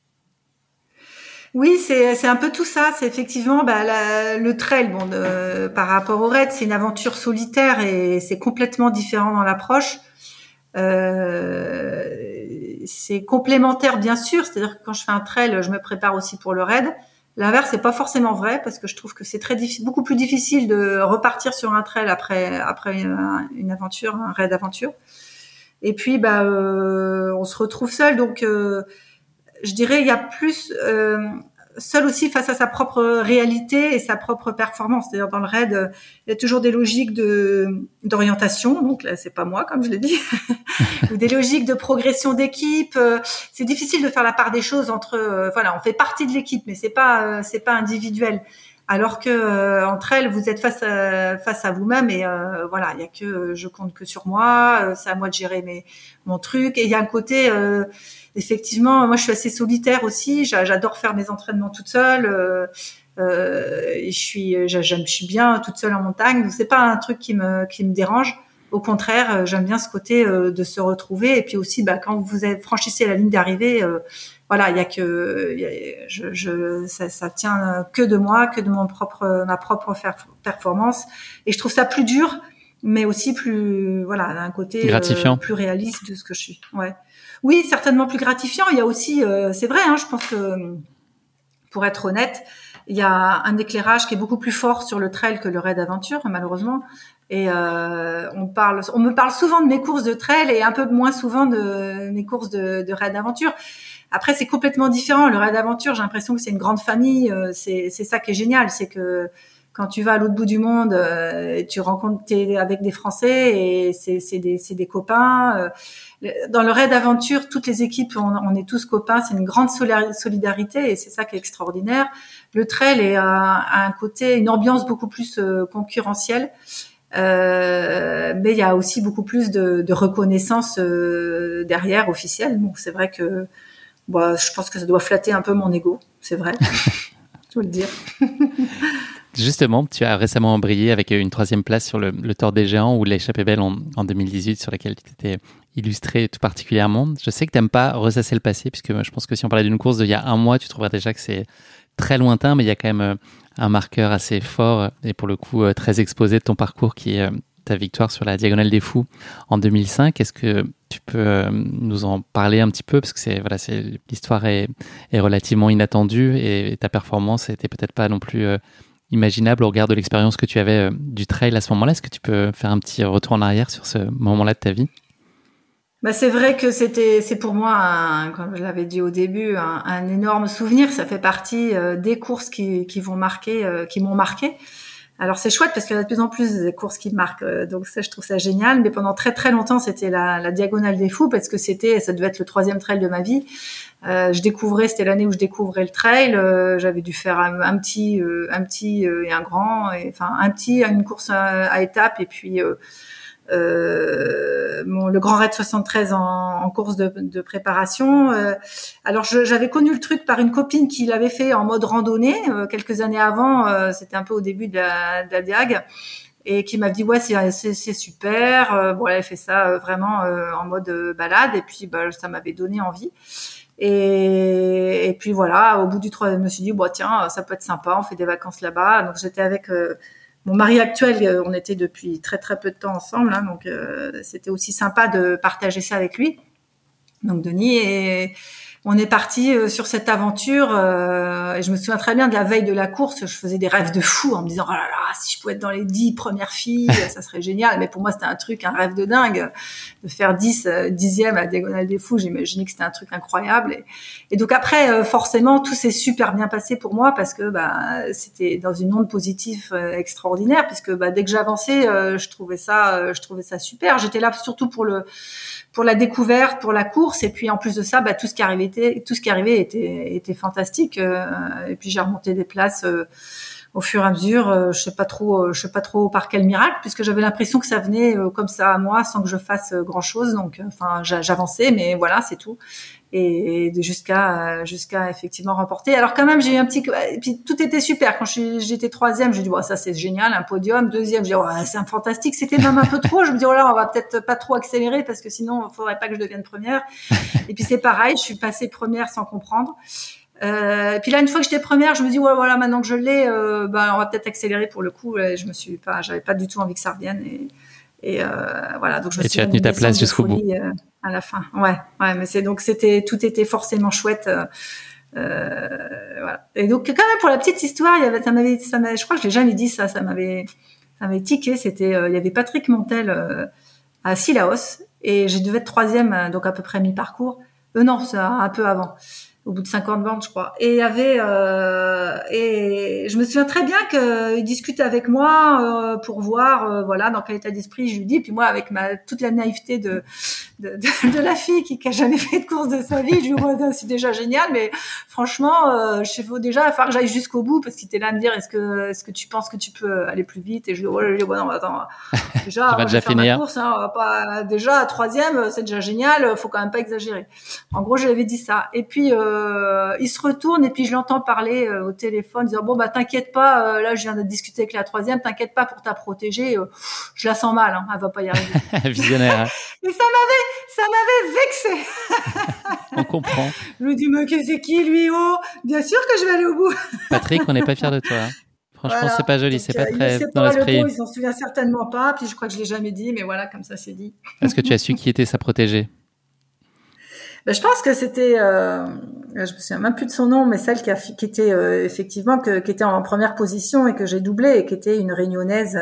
Speaker 2: Oui, c'est c'est un peu tout ça. C'est effectivement bah, la, le trail. Bon, de, par rapport au raid, c'est une aventure solitaire, et c'est complètement différent dans l'approche. Euh, c'est complémentaire bien sûr. C'est-à-dire que quand je fais un trail, je me prépare aussi pour le raid. L'inverse, c'est pas forcément vrai, parce que je trouve que c'est très difficile, beaucoup plus difficile de repartir sur un trail après après une, une aventure, un raid aventure. Et puis, bah, euh, on se retrouve seul, donc. Euh, je dirais il y a plus euh, seul aussi face à sa propre réalité et sa propre performance. C'est-à-dire dans le raid, euh, il y a toujours des logiques de d'orientation. Donc là, c'est pas moi, comme je l'ai dit, ou des logiques de progression d'équipe. Euh, c'est difficile de faire la part des choses entre. Euh, voilà, on fait partie de l'équipe, mais c'est pas euh, c'est pas individuel. Alors que euh, entre elles, vous êtes face à face à vous-même et euh, voilà, il y a que euh, je compte que sur moi. Euh, c'est à moi de gérer mes mon truc. Et il y a un côté euh, effectivement, moi je suis assez solitaire aussi. J'adore faire mes entraînements toute seule. Euh, euh, et je suis, j'aime, je suis bien toute seule en montagne. Donc c'est pas un truc qui me qui me dérange. Au contraire, j'aime bien ce côté euh, de se retrouver. Et puis aussi, bah, quand vous êtes, franchissez la ligne d'arrivée, euh, voilà, il y a que, y a, je, je, ça, ça tient que de moi, que de mon propre, ma propre performance. Et je trouve ça plus dur, mais aussi plus, voilà, un côté
Speaker 1: gratifiant,
Speaker 2: euh, plus réaliste de ce que je suis. Ouais. Oui, certainement plus gratifiant. Il y a aussi, euh, c'est vrai, hein, je pense que, pour être honnête, il y a un éclairage qui est beaucoup plus fort sur le trail que le raid aventure, malheureusement. Et euh, on parle, on me parle souvent de mes courses de trail et un peu moins souvent de mes courses de, de raid aventure. Après, c'est complètement différent. Le raid aventure, j'ai l'impression que c'est une grande famille. C'est, c'est ça qui est génial, c'est que quand tu vas à l'autre bout du monde, euh, tu rencontres t'es avec des Français et c'est, c'est des, c'est des copains. Dans le raid aventure, toutes les équipes, on, on est tous copains. C'est une grande solidarité et c'est ça qui est extraordinaire. Le trail est à, à un côté, une ambiance beaucoup plus euh, concurrentielle. Euh, mais il y a aussi beaucoup plus de, de reconnaissance euh, derrière, officielle. Donc c'est vrai que bon, je pense que ça doit flatter un peu mon ego, c'est vrai. Je veux le dire.
Speaker 1: Justement, tu as récemment brillé avec une troisième place sur le, le Tour des Géants ou l'échappée belle en, en deux mille dix-huit, sur laquelle tu t'étais illustré tout particulièrement. Je sais que tu n'aimes pas ressasser le passé, puisque je pense que si on parlait d'une course d'il y a un mois, tu trouverais déjà que c'est très lointain, mais il y a quand même un marqueur assez fort et pour le coup très exposé de ton parcours qui est ta victoire sur la Diagonale des Fous en deux mille cinq. Est-ce que tu peux nous en parler un petit peu, parce que c'est voilà, c'est l'histoire est, est relativement inattendue et ta performance n'était peut-être pas non plus euh, imaginable au regard de l'expérience que tu avais euh, du trail à ce moment-là. Est-ce que tu peux faire un petit retour en arrière sur ce moment-là de ta vie?
Speaker 2: Bah c'est vrai que c'était, c'est pour moi, un, comme je l'avais dit au début, un, un énorme souvenir. Ça fait partie euh, des courses qui, qui vont marquer, euh, qui m'ont marqué. Alors c'est chouette parce qu'il y a de plus en plus de courses qui marquent, euh, donc ça je trouve ça génial. Mais pendant très très longtemps c'était la, la Diagonale des Fous parce que c'était, ça devait être le troisième trail de ma vie. Euh, je découvrais, c'était l'année où je découvrais le trail. Euh, j'avais dû faire un, un petit, euh, un petit euh, et un grand, et, enfin un petit, une course à, à étapes et puis. Euh, Euh, mon, le Grand Raid soixante-treize en, en course de, de préparation. Euh, alors je, j'avais connu le truc par une copine qui l'avait fait en mode randonnée euh, quelques années avant. Euh, c'était un peu au début de la, de la Diag et qui m'a dit ouais c'est, c'est, c'est super. Euh, bon elle avait fait ça euh, vraiment euh, en mode euh, balade et puis bah, ça m'avait donné envie. Et, et puis voilà, au bout du troisième, je me suis dit bon tiens ça peut être sympa, on fait des vacances là-bas. Donc j'étais avec euh, mon mari actuel, on était depuis très très peu de temps ensemble, hein, donc euh, c'était aussi sympa de partager ça avec lui. Donc Denis, et on est parti euh, sur cette aventure. Euh, et je me souviens très bien de la veille de la course, je faisais des rêves de fou en me disant oh là là, si je pouvais être dans les dix premières filles, ça serait génial. Mais pour moi, c'était un truc, un rêve de dingue, de faire dix, euh, dixième à la Diagonale des Fous. J'imaginais que c'était un truc incroyable. Et, et donc après, euh, forcément, tout s'est super bien passé pour moi parce que bah c'était dans une onde positive euh, extraordinaire, puisque bah dès que j'avançais, euh, je trouvais ça, euh, je trouvais ça super. J'étais là surtout pour le pour la découverte, pour la course, et puis en plus de ça, bah, tout ce qui arrivait, tout ce qui arrivait était, était fantastique. Euh, et puis j'ai remonté des places euh, au fur et à mesure. Euh, je sais pas trop, euh, je sais pas trop par quel miracle, puisque j'avais l'impression que ça venait euh, comme ça à moi, sans que je fasse euh, grand chose. Donc, enfin, euh, j'avançais, mais voilà, c'est tout. Et, et jusqu'à euh, jusqu'à effectivement remporter. Alors quand même, j'ai eu un petit, et puis tout était super. Quand je, j'étais troisième, j'ai dit bon, ça c'est génial, un podium. Deuxième, j'ai dit oh, c'est un fantastique. C'était même un peu trop. Je me dis oh là, on va peut-être pas trop accélérer parce que sinon, il faudrait pas que je devienne première. Et puis c'est pareil, je suis passée première sans comprendre. Euh, et puis là, une fois que j'étais première, je me dis ouais, voilà, maintenant que je l'ai, euh, ben on va peut-être accélérer pour le coup. Et je me suis pas, j'avais pas du tout envie que ça revienne. Et Et euh, voilà, donc je me
Speaker 1: et
Speaker 2: suis
Speaker 1: tu as tenu ta place jusqu'au bout.
Speaker 2: Euh, à la fin, ouais, ouais, mais c'est donc c'était tout était forcément chouette. Euh, euh, voilà. Et donc quand même pour la petite histoire, il y avait, ça m'avait, ça m'avait, je crois que je l'ai jamais dit ça, ça m'avait, ça m'avait tiqué. C'était, euh, il y avait Patrick Montel euh, à Sillaos et je devais être troisième, donc à peu près mi-parcours. Euh, non, c'est un peu avant. au bout de cinquante bornes, je crois. Et il y avait euh, et je me souviens très bien qu'il discutait avec moi euh, pour voir euh, voilà dans quel état d'esprit je lui dis. Puis moi, avec ma toute la naïveté de de, de, de la fille qui, qui a jamais fait de course de sa vie, je lui dis ouais, c'est déjà génial, mais franchement, euh, je sais pas déjà, il va falloir que j'aille jusqu'au bout parce qu'il était là à me dire est-ce que est-ce que tu penses que tu peux aller plus vite? Et je lui dis ouais, je dis, ouais non, attends, déjà,
Speaker 1: on va déjà finir.
Speaker 2: Course, hein, pas déjà à troisième, c'est déjà génial, faut quand même pas exagérer. En gros, je lui avais dit ça. Et puis euh, il se retourne et puis je l'entends parler euh, au téléphone, disant bon bah t'inquiète pas, euh, là je viens de discuter avec la troisième, t'inquiète pas pour ta protégée, euh, je la sens mal, hein, elle va pas y arriver.
Speaker 1: Visionnaire.
Speaker 2: Et ça m'avait, ça m'avait vexé.
Speaker 1: On comprend.
Speaker 2: Je lui dis mais c'est qui lui oh, bien sûr que je vais aller au bout.
Speaker 1: Patrick, on n'est pas fiers de toi. Hein. Franchement, voilà. C'est pas joli, donc, c'est pas très
Speaker 2: il
Speaker 1: dans l'esprit.
Speaker 2: Il s'en souvient certainement pas, puis je crois que je l'ai jamais dit, mais voilà, comme ça c'est dit.
Speaker 1: Est-ce que tu as su qui était sa protégée?
Speaker 2: Ben, je pense que c'était, euh, je me souviens même plus de son nom, mais celle qui, a, qui était euh, effectivement que, qui était en première position et que j'ai doublé et qui était une Réunionnaise.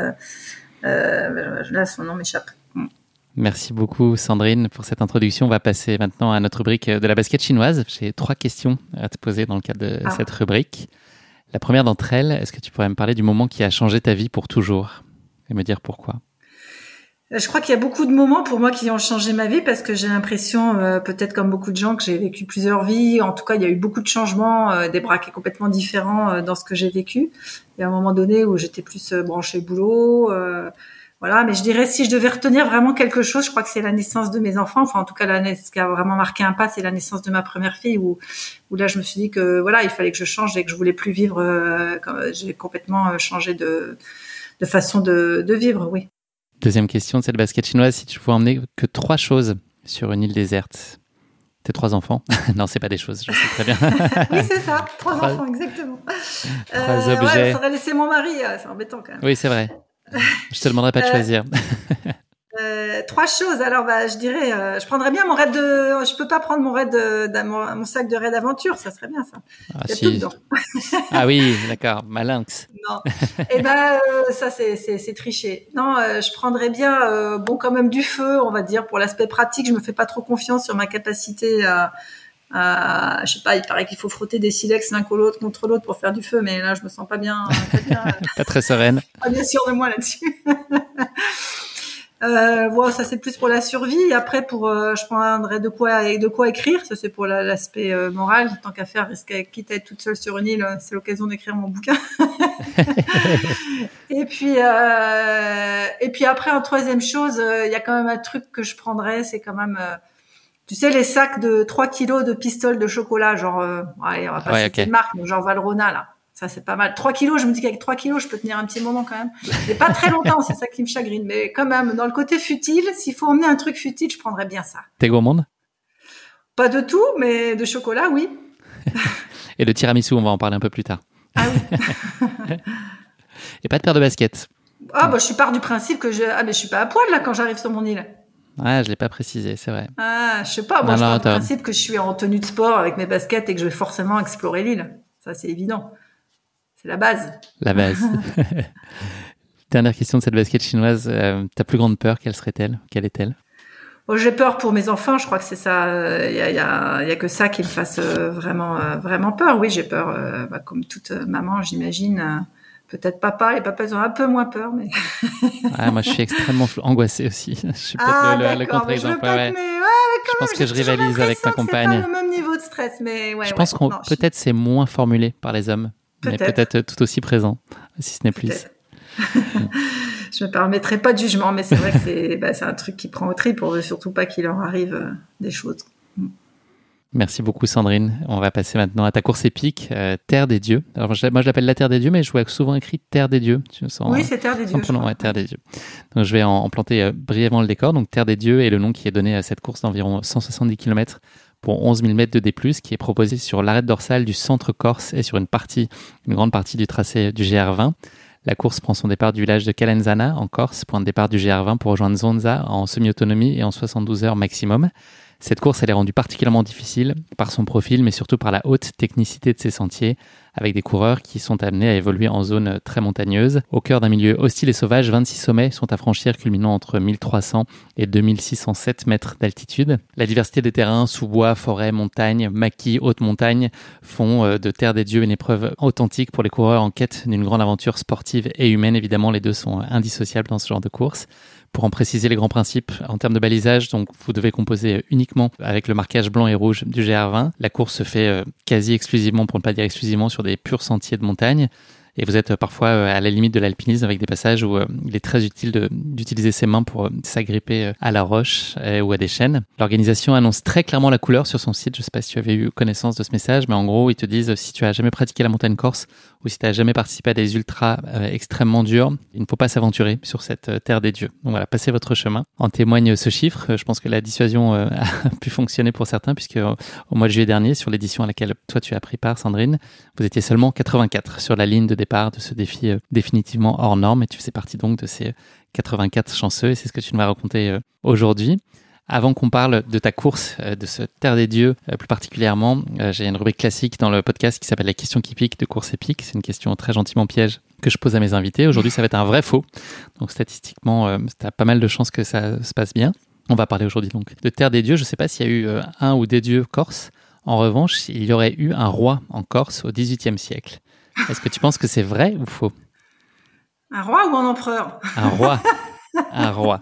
Speaker 2: Euh, là, son nom m'échappe.
Speaker 1: Merci beaucoup Sandrine pour cette introduction. On va passer maintenant à notre rubrique de la basket chinoise. J'ai trois questions à te poser dans le cadre de ah. cette rubrique. La première d'entre elles, est-ce que tu pourrais me parler du moment qui a changé ta vie pour toujours et me dire pourquoi?
Speaker 2: Je crois qu'il y a beaucoup de moments pour moi qui ont changé ma vie parce que j'ai l'impression, euh, peut-être comme beaucoup de gens, que j'ai vécu plusieurs vies. En tout cas, il y a eu beaucoup de changements, euh, des braquets complètement différents euh, dans ce que j'ai vécu. Il y a un moment donné où j'étais plus euh, branchée boulot, euh, voilà. Mais je dirais, si je devais retenir vraiment quelque chose, je crois que c'est la naissance de mes enfants. Enfin, en tout cas, la, ce qui a vraiment marqué un pas, c'est la naissance de ma première fille où, où là, je me suis dit que voilà, il fallait que je change et que je voulais plus vivre. Euh, comme, j'ai complètement changé de, de façon de, de vivre, oui.
Speaker 1: Deuxième question de cette basket chinoise, si tu pouvais emmener que trois choses sur une île déserte. Tes trois enfants? Non, c'est pas des choses, je sais très bien.
Speaker 2: Oui, c'est ça, trois, trois enfants, exactement.
Speaker 1: Trois
Speaker 2: euh,
Speaker 1: objets.
Speaker 2: Ouais, il faudrait laisser mon mari, c'est embêtant quand même.
Speaker 1: Oui, c'est vrai. Je te demanderai pas de euh, choisir.
Speaker 2: Euh, trois choses. Alors, bah, je dirais, euh, je prendrais bien mon raid de. Je peux pas prendre mon raid de, de mon, mon sac de raid aventure, ça serait bien ça.
Speaker 1: Ah,
Speaker 2: il y a
Speaker 1: si.
Speaker 2: tout dedans.
Speaker 1: Ah oui, d'accord, malinx.
Speaker 2: Non. Eh ben, euh, ça c'est c'est c'est triché. Non, euh, je prendrais bien, euh, bon, quand même du feu, on va dire, pour l'aspect pratique. Je me fais pas trop confiance sur ma capacité à. à je sais pas, il paraît qu'il faut frotter des silex l'un contre l'autre contre l'autre pour faire du feu, mais là, je me sens pas bien. Pas, bien,
Speaker 1: pas très sereine.
Speaker 2: Pas bien sûre de moi là-dessus. Euh, bon, ça c'est plus pour la survie. Après, pour, euh, je prendrais de quoi, de quoi écrire. Ça c'est pour la, l'aspect euh, moral. Tant qu'à faire, risquer quitte à être toute seule sur une île, c'est l'occasion d'écrire mon bouquin. et puis, euh, et puis après, en troisième chose, il euh, y a quand même un truc que je prendrais, c'est quand même, euh, tu sais, les sacs de trois kilos de pistoles de chocolat, genre, euh, allez, on va pas
Speaker 1: ouais,
Speaker 2: citer
Speaker 1: okay.
Speaker 2: de marque, mais genre Valrhona là. Ça, c'est pas mal. trois kilos, je me dis qu'avec trois kilos, je peux tenir un petit moment quand même. Mais pas très longtemps, c'est ça qui me chagrine. Mais quand même, dans le côté futile, s'il faut emmener un truc futile, je prendrais bien ça.
Speaker 1: T'es gourmande?
Speaker 2: Pas de tout, mais de chocolat, oui.
Speaker 1: Et le tiramisu, on va en parler un peu plus tard.
Speaker 2: Ah oui.
Speaker 1: Et pas de paire de baskets?
Speaker 2: Ah, bah, je pars du principe que je, ah, mais je suis pas à poil, là, quand j'arrive sur mon île.
Speaker 1: Ah, je l'ai pas précisé, c'est vrai.
Speaker 2: Ah, je sais pas. Moi, non, je pars non, du t'as... principe que je suis en tenue de sport avec mes baskets et que je vais forcément explorer l'île. Ça, c'est évident. C'est la base.
Speaker 1: La base. Dernière question de cette basket chinoise. Euh, ta plus grande peur, quelle serait-elle? Quelle est-elle?
Speaker 2: Oh, j'ai peur pour mes enfants. Je crois que c'est ça. Il y a, y a, y a que ça qui me fasse vraiment, vraiment peur. Oui, j'ai peur. Euh, bah, comme toute maman, j'imagine. Euh, peut-être papa. Les papas ont un peu moins peur, mais.
Speaker 1: Ah, moi, je suis extrêmement angoissée aussi. Je suis peut-être
Speaker 2: ah,
Speaker 1: le, le contre-exemple.
Speaker 2: Je, ouais.
Speaker 1: Ouais, je pense que je rivalise avec ma compagne.
Speaker 2: C'est pas le même niveau de stress, mais ouais.
Speaker 1: Je pense
Speaker 2: ouais,
Speaker 1: qu'on
Speaker 2: non,
Speaker 1: peut-être je... c'est moins formulé par les hommes.
Speaker 2: Peut-être.
Speaker 1: Mais peut-être tout aussi présent, si ce n'est plus.
Speaker 2: Je me permettrai pas de jugement, mais c'est vrai que c'est, bah, c'est un truc qui prend au trip pour surtout pas qu'il leur arrive euh, des choses.
Speaker 1: Merci beaucoup Sandrine. On va passer maintenant à ta course épique, euh, Terre des Dieux. Alors moi je l'appelle la Terre des Dieux, mais je vois souvent écrit Terre des Dieux. Tu me sens,
Speaker 2: oui, c'est Terre des Dieux.
Speaker 1: Pronom, ouais, Terre des Dieux. Donc je vais en, en planter euh, brièvement le décor. Donc Terre des Dieux est le nom qui est donné à cette course d'environ cent soixante-dix kilomètres pour onze mille mètres de D plus, qui est proposée sur l'arête dorsale du centre Corse et sur une partie, une grande partie du tracé du G R vingt. La course prend son départ du village de Calenzana, en Corse, point de départ du G R vingt pour rejoindre Zonza en semi-autonomie et en soixante-douze heures maximum. Cette course, elle est rendue particulièrement difficile par son profil, mais surtout par la haute technicité de ses sentiers, avec des coureurs qui sont amenés à évoluer en zone très montagneuse. Au cœur d'un milieu hostile et sauvage, vingt-six sommets sont à franchir, culminant entre mille trois cents et deux mille six cent sept mètres d'altitude. La diversité des terrains, sous-bois, forêts, montagnes, maquis, haute montagne, font de Terre des Dieux une épreuve authentique pour les coureurs en quête d'une grande aventure sportive et humaine. Évidemment, les deux sont indissociables dans ce genre de course. Pour en préciser les grands principes, en termes de balisage, donc vous devez composer uniquement avec le marquage blanc et rouge du G R vingt. La course se fait euh, quasi exclusivement, pour ne pas dire exclusivement, sur des purs sentiers de montagne. Et vous êtes euh, parfois euh, à la limite de l'alpinisme avec des passages où euh, il est très utile de, d'utiliser ses mains pour euh, s'agripper euh, à la roche euh, ou à des chênes. L'organisation annonce très clairement la couleur sur son site. Je ne sais pas si tu avais eu connaissance de ce message, mais en gros, ils te disent si tu as jamais pratiqué la montagne corse ou si tu n'as jamais participé à des ultras euh, extrêmement durs, il ne faut pas s'aventurer sur cette euh, terre des dieux. Donc voilà, passez votre chemin. En témoigne ce chiffre. Je pense que la dissuasion euh, a pu fonctionner pour certains, puisque euh, au mois de juillet dernier, sur l'édition à laquelle toi tu as pris part, Sandrine, vous étiez seulement quatre-vingt-quatre sur la ligne de départ de ce défi euh, définitivement hors norme, et tu faisais partie donc de ces quatre-vingt-quatre chanceux, et c'est ce que tu nous vas raconter euh, aujourd'hui. Avant qu'on parle de ta course, euh, de ce Terre des Dieux euh, plus particulièrement, euh, j'ai une rubrique classique dans le podcast qui s'appelle la question qui pique de Course Épique. C'est une question très gentiment piège que je pose à mes invités. Aujourd'hui, ça va être un vrai faux. Donc statistiquement, euh, tu as pas mal de chances que ça se passe bien. On va parler aujourd'hui donc de Terre des Dieux. Je ne sais pas s'il y a eu euh, un ou des dieux corses. En revanche, il y aurait eu un roi en Corse au dix-huitième siècle. Est-ce que tu penses que c'est vrai ou faux ?
Speaker 2: Un roi ou un empereur ?
Speaker 1: Un roi. Un roi.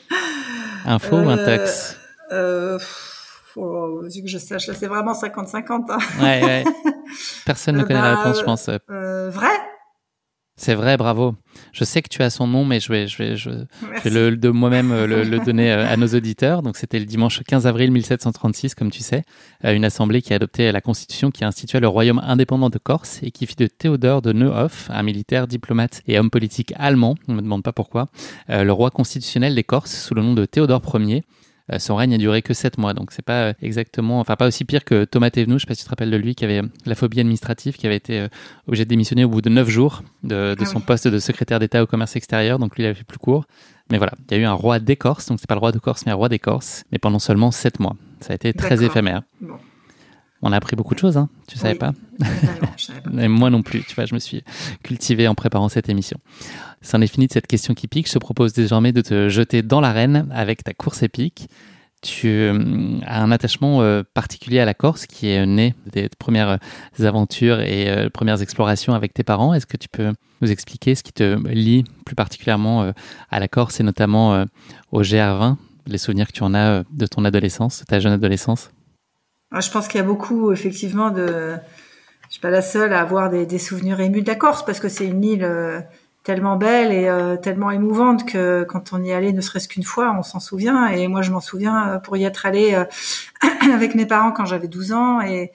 Speaker 1: Un faux euh, ou un tox ?
Speaker 2: euh, faut, vu que je sache, là, c'est vraiment cinquante cinquante. Hein.
Speaker 1: Ouais, ouais. Personne ne euh, connaît bah, la réponse, je pense.
Speaker 2: Euh, vrai ?
Speaker 1: C'est vrai, bravo. Je sais que tu as son nom, mais je vais, je vais, je, je vais le, de moi-même le, le donner à nos auditeurs. Donc, c'était le dimanche quinze avril mille sept cent trente-six, comme tu sais, une assemblée qui a adopté la Constitution qui institua le royaume indépendant de Corse et qui fit de Théodore de Neuhoff, un militaire, diplomate et homme politique allemand, on ne me demande pas pourquoi, le roi constitutionnel des Corses sous le nom de Théodore Ier. Son règne a duré que sept mois, donc c'est pas exactement, enfin pas aussi pire que Thomas Thévenoud, je sais pas si tu te rappelles de lui, qui avait la phobie administrative, qui avait été obligé de démissionner au bout de neuf jours de, de ah son oui. poste de secrétaire d'État au commerce extérieur, donc lui il avait fait plus court. Mais voilà, il y a eu un roi des Corses, donc c'est pas le roi de Corse mais un roi des Corses, mais pendant seulement sept mois. Ça a été très D'accord. éphémère. Bon. On a appris beaucoup de choses, hein. Tu savais oui. pas non, je savais pas. Et moi non plus, tu vois, je me suis cultivé en préparant cette émission. C'en est fini de cette question qui pique. Je te propose désormais de te jeter dans l'arène avec ta course épique. Tu euh, as un attachement euh, particulier à la Corse qui est né des premières aventures et euh, premières explorations avec tes parents. Est-ce que tu peux nous expliquer ce qui te lie plus particulièrement euh, à la Corse et notamment euh, au G R vingt, les souvenirs que tu en as euh, de ton adolescence, de ta jeune adolescence ?
Speaker 2: Je pense qu'il y a beaucoup, effectivement, de... Je suis pas la seule à avoir des, des souvenirs émus de la Corse parce que c'est une île euh, tellement belle et euh, tellement émouvante que quand on y allait, ne serait-ce qu'une fois, on s'en souvient. Et moi, je m'en souviens euh, pour y être allée euh, avec mes parents quand j'avais douze ans et,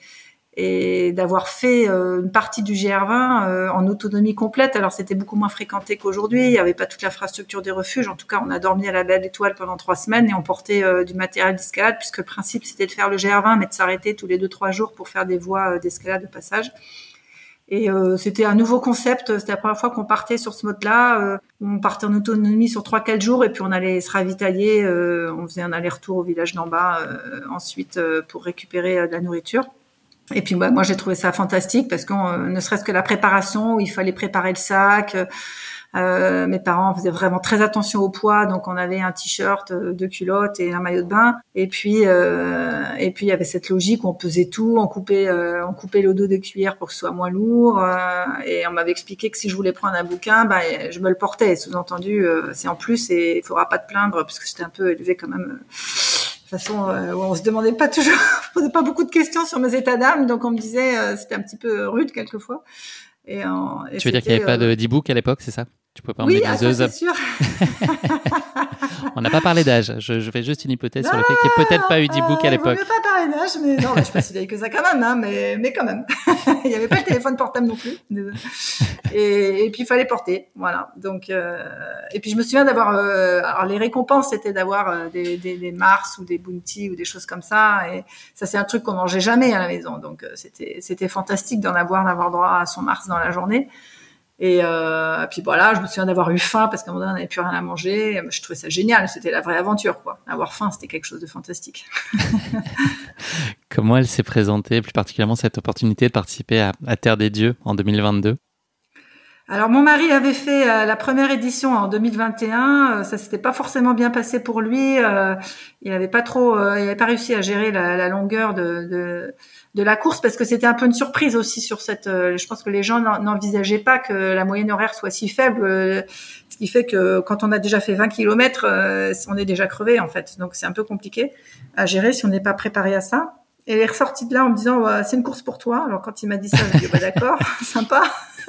Speaker 2: et d'avoir fait euh, une partie du G R vingt euh, en autonomie complète. Alors, c'était beaucoup moins fréquenté qu'aujourd'hui. Il n'y avait pas toute l'infrastructure des refuges. En tout cas, on a dormi à la Belle Étoile pendant trois semaines et on portait euh, du matériel d'escalade puisque le principe, c'était de faire le G R vingt, mais de s'arrêter tous les deux, trois jours pour faire des voies euh, d'escalade de passage. Et euh, c'était un nouveau concept. C'était la première fois qu'on partait sur ce mode-là. Euh, on partait en autonomie sur trois quatre jours et puis on allait se ravitailler. Euh, on faisait un aller-retour au village d'en bas euh, ensuite euh, pour récupérer euh, de la nourriture. Et puis bah, moi j'ai trouvé ça fantastique parce que euh, ne serait-ce que la préparation où il fallait préparer le sac. Euh, mes parents faisaient vraiment très attention au poids, donc on avait un t-shirt, deux culottes et un maillot de bain. Et puis euh, et puis il y avait cette logique où on pesait tout, on coupait euh, on coupait le dos de cuillère pour que ce soit moins lourd. Euh, et on m'avait expliqué que si je voulais prendre un bouquin, bah je me le portais. Sous-entendu, euh, c'est en plus et il faudra pas te plaindre parce que j'étais un peu élevée quand même. Euh, de toute façon, euh, on se demandait pas toujours, on posait pas beaucoup de questions sur mes états d'âme, donc on me disait euh, c'était un petit peu rude quelquefois. Et, euh, et
Speaker 1: tu veux dire qu'il n'y avait euh... pas de d'e-book à l'époque, c'est ça? Tu pouvais pas
Speaker 2: oui,
Speaker 1: emmener
Speaker 2: ah,
Speaker 1: liseuse.
Speaker 2: Ça, c'est sûr.
Speaker 1: On n'a pas parlé d'âge. Je, je fais juste une hypothèse non, sur le fait qu'il n'y ait peut-être pas eu d'e-book euh, à l'époque.
Speaker 2: On ne pas parler d'âge, mais non, je ne suis pas si vieille que ça quand même, hein, mais, mais quand même. Il n'y avait pas le téléphone portable non plus. Et, et puis, il fallait porter. Voilà. Donc, euh, et puis, je me souviens d'avoir... Euh, alors, les récompenses, c'était d'avoir euh, des, des, des Mars ou des Bounty ou des choses comme ça. Et ça, c'est un truc qu'on mangeait jamais à la maison. Donc, euh, c'était, c'était fantastique d'en avoir, d'avoir droit à son Mars dans la journée. Et euh, puis voilà, je me souviens d'avoir eu faim parce qu'à un moment donné, on n'avait plus rien à manger. Je trouvais ça génial. C'était la vraie aventure, quoi. Avoir faim, c'était quelque chose de fantastique.
Speaker 1: Comment elle s'est présentée, plus particulièrement cette opportunité de participer à, à Terre des Dieux en deux mille vingt-deux?
Speaker 2: Alors mon mari avait fait euh, la première édition en deux mille vingt et un. Euh, ça s'était pas forcément bien passé pour lui. Euh, il avait pas trop, euh, il avait pas réussi à gérer la, la longueur de, de de la course parce que c'était un peu une surprise aussi sur cette. Euh, je pense que les gens n'envisageaient pas que la moyenne horaire soit si faible, euh, ce qui fait que quand on a déjà fait vingt kilomètres, euh, on est déjà crevé en fait. Donc c'est un peu compliqué à gérer si on n'est pas préparé à ça. Et elle est ressortie de là en me disant ouais, c'est une course pour toi. Alors quand il m'a dit ça, je me dit bah, d'accord, sympa.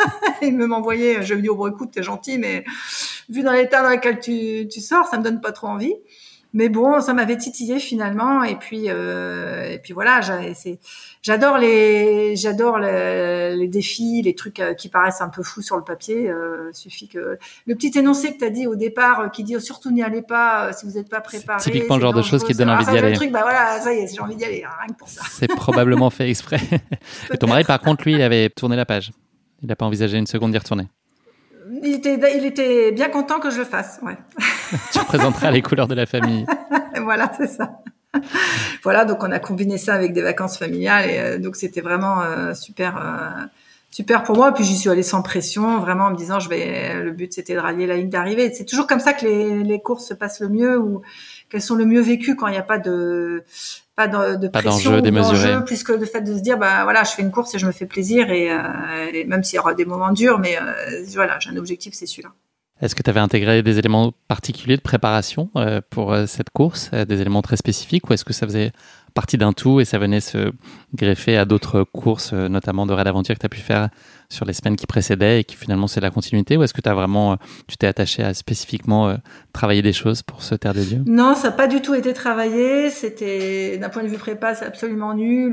Speaker 2: Il me m'envoyait, je lui dis oh bon écoute t'es gentil mais vu dans l'état dans lequel tu tu sors, ça me donne pas trop envie. Mais bon, ça m'avait titillé finalement et puis euh, et puis voilà, j'ai, c'est, j'adore les j'adore les, les défis, les trucs qui paraissent un peu fous sur le papier. Euh, suffit que le petit énoncé que tu as dit au départ, qui dit oh, surtout n'y allez pas si vous n'êtes pas préparé.
Speaker 1: C'est typiquement le genre de choses qui te donne envie d'y aller.
Speaker 2: Le truc, bah voilà, ça y est, j'ai envie d'y aller, hein, rien que pour ça.
Speaker 1: C'est probablement fait exprès. Et ton mari, par contre, lui, il avait tourné la page. Il n'a pas envisagé une seconde d'y retourner.
Speaker 2: Il était, il était bien content que je le fasse, ouais.
Speaker 1: Tu représenteras les couleurs de la famille.
Speaker 2: Voilà, c'est ça. Voilà, donc on a combiné ça avec des vacances familiales et euh, donc c'était vraiment euh, super, euh, super pour moi. Puis j'y suis allée sans pression, vraiment en me disant, je vais. Le but c'était de rallier la ligne d'arrivée. C'est toujours comme ça que les, les courses se passent le mieux ou qu'elles sont le mieux vécues quand il n'y a pas de pas de, de
Speaker 1: pas
Speaker 2: pression,
Speaker 1: d'enjeu démesuré,
Speaker 2: d'enjeu, plus que le fait de se dire bah voilà, je fais une course et je me fais plaisir et, euh, et même s'il y aura des moments durs, mais euh, voilà, j'ai un objectif, c'est celui-là.
Speaker 1: Est-ce que tu avais intégré des éléments particuliers de préparation euh, pour euh, cette course, euh, des éléments très spécifiques, ou est-ce que ça faisait partie d'un tout et ça venait se greffer à d'autres courses, euh, notamment de raid aventure que tu as pu faire sur les semaines qui précédaient et qui finalement c'est la continuité, ou est-ce que tu as vraiment, euh, tu t'es attaché à spécifiquement euh, travailler des choses pour ce Terre des Dieux?
Speaker 2: Non, ça n'a pas du tout été travaillé. C'était, d'un point de vue prépa, c'est absolument nul.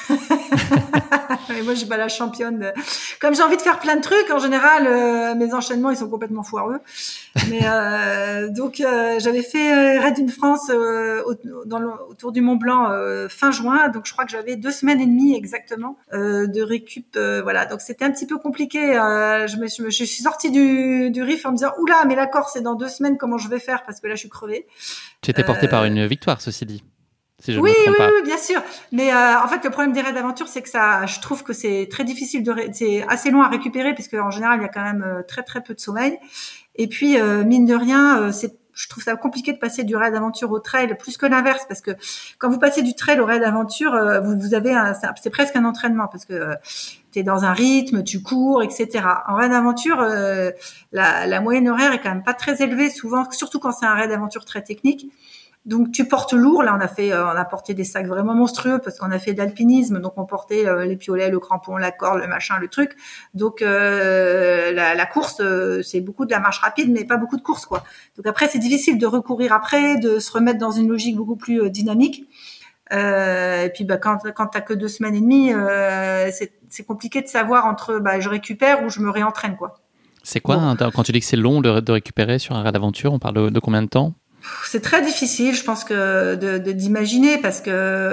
Speaker 2: Et moi, je suis pas la championne. De... Comme j'ai envie de faire plein de trucs, en général, euh, mes enchaînements, ils sont complètement foireux. Mais euh, donc, euh, j'avais fait euh, Raid in France euh, au, dans le, autour du Mont Blanc euh, fin juin. Donc, je crois que j'avais deux semaines et demie exactement euh, de récup. Euh, voilà, donc c'était un petit peu compliqué. Euh, je, me, je, me, je suis sortie du, du riff en me disant oula, mais la Corse, c'est dans deux semaines. Comment je vais faire parce que là, je suis crevée.
Speaker 1: Tu étais portée
Speaker 2: euh...
Speaker 1: par une victoire, ceci dit. Si je
Speaker 2: oui,
Speaker 1: me trompe
Speaker 2: oui,
Speaker 1: pas.
Speaker 2: oui, bien sûr. Mais euh, en fait, le problème des raids d'aventure, c'est que ça, je trouve que c'est très difficile de, ré... c'est assez long à récupérer parce qu'en général, il y a quand même euh, très très peu de sommeil. Et puis, euh, mine de rien, euh, c'est, je trouve ça compliqué de passer du raid d'aventure au trail, plus que l'inverse, parce que quand vous passez du trail au raid d'aventure, euh, vous, vous avez, un, c'est presque un entraînement parce que euh, t'es dans un rythme, tu cours, et cetera. En raid d'aventure, euh, la, la moyenne horaire est quand même pas très élevée, souvent, surtout quand c'est un raid d'aventure très technique. Donc tu portes lourd. Là, on a fait, euh, on a porté des sacs vraiment monstrueux parce qu'on a fait de l'alpinisme. Donc on portait euh, les piolets, le crampon, la corde, le machin, le truc. Donc euh, la, la course, euh, c'est beaucoup de la marche rapide, mais pas beaucoup de course, quoi. Donc après, c'est difficile de recourir après, de se remettre dans une logique beaucoup plus euh, dynamique. Euh, et puis bah quand quand t'as que deux semaines et demie, euh, c'est c'est compliqué de savoir entre bah je récupère ou je me réentraîne, quoi.
Speaker 1: C'est quoi bon. hein, quand tu dis que c'est long de, de récupérer sur un raid d'aventure? On parle de, de combien de temps?
Speaker 2: C'est très difficile, je pense que de, de d'imaginer parce que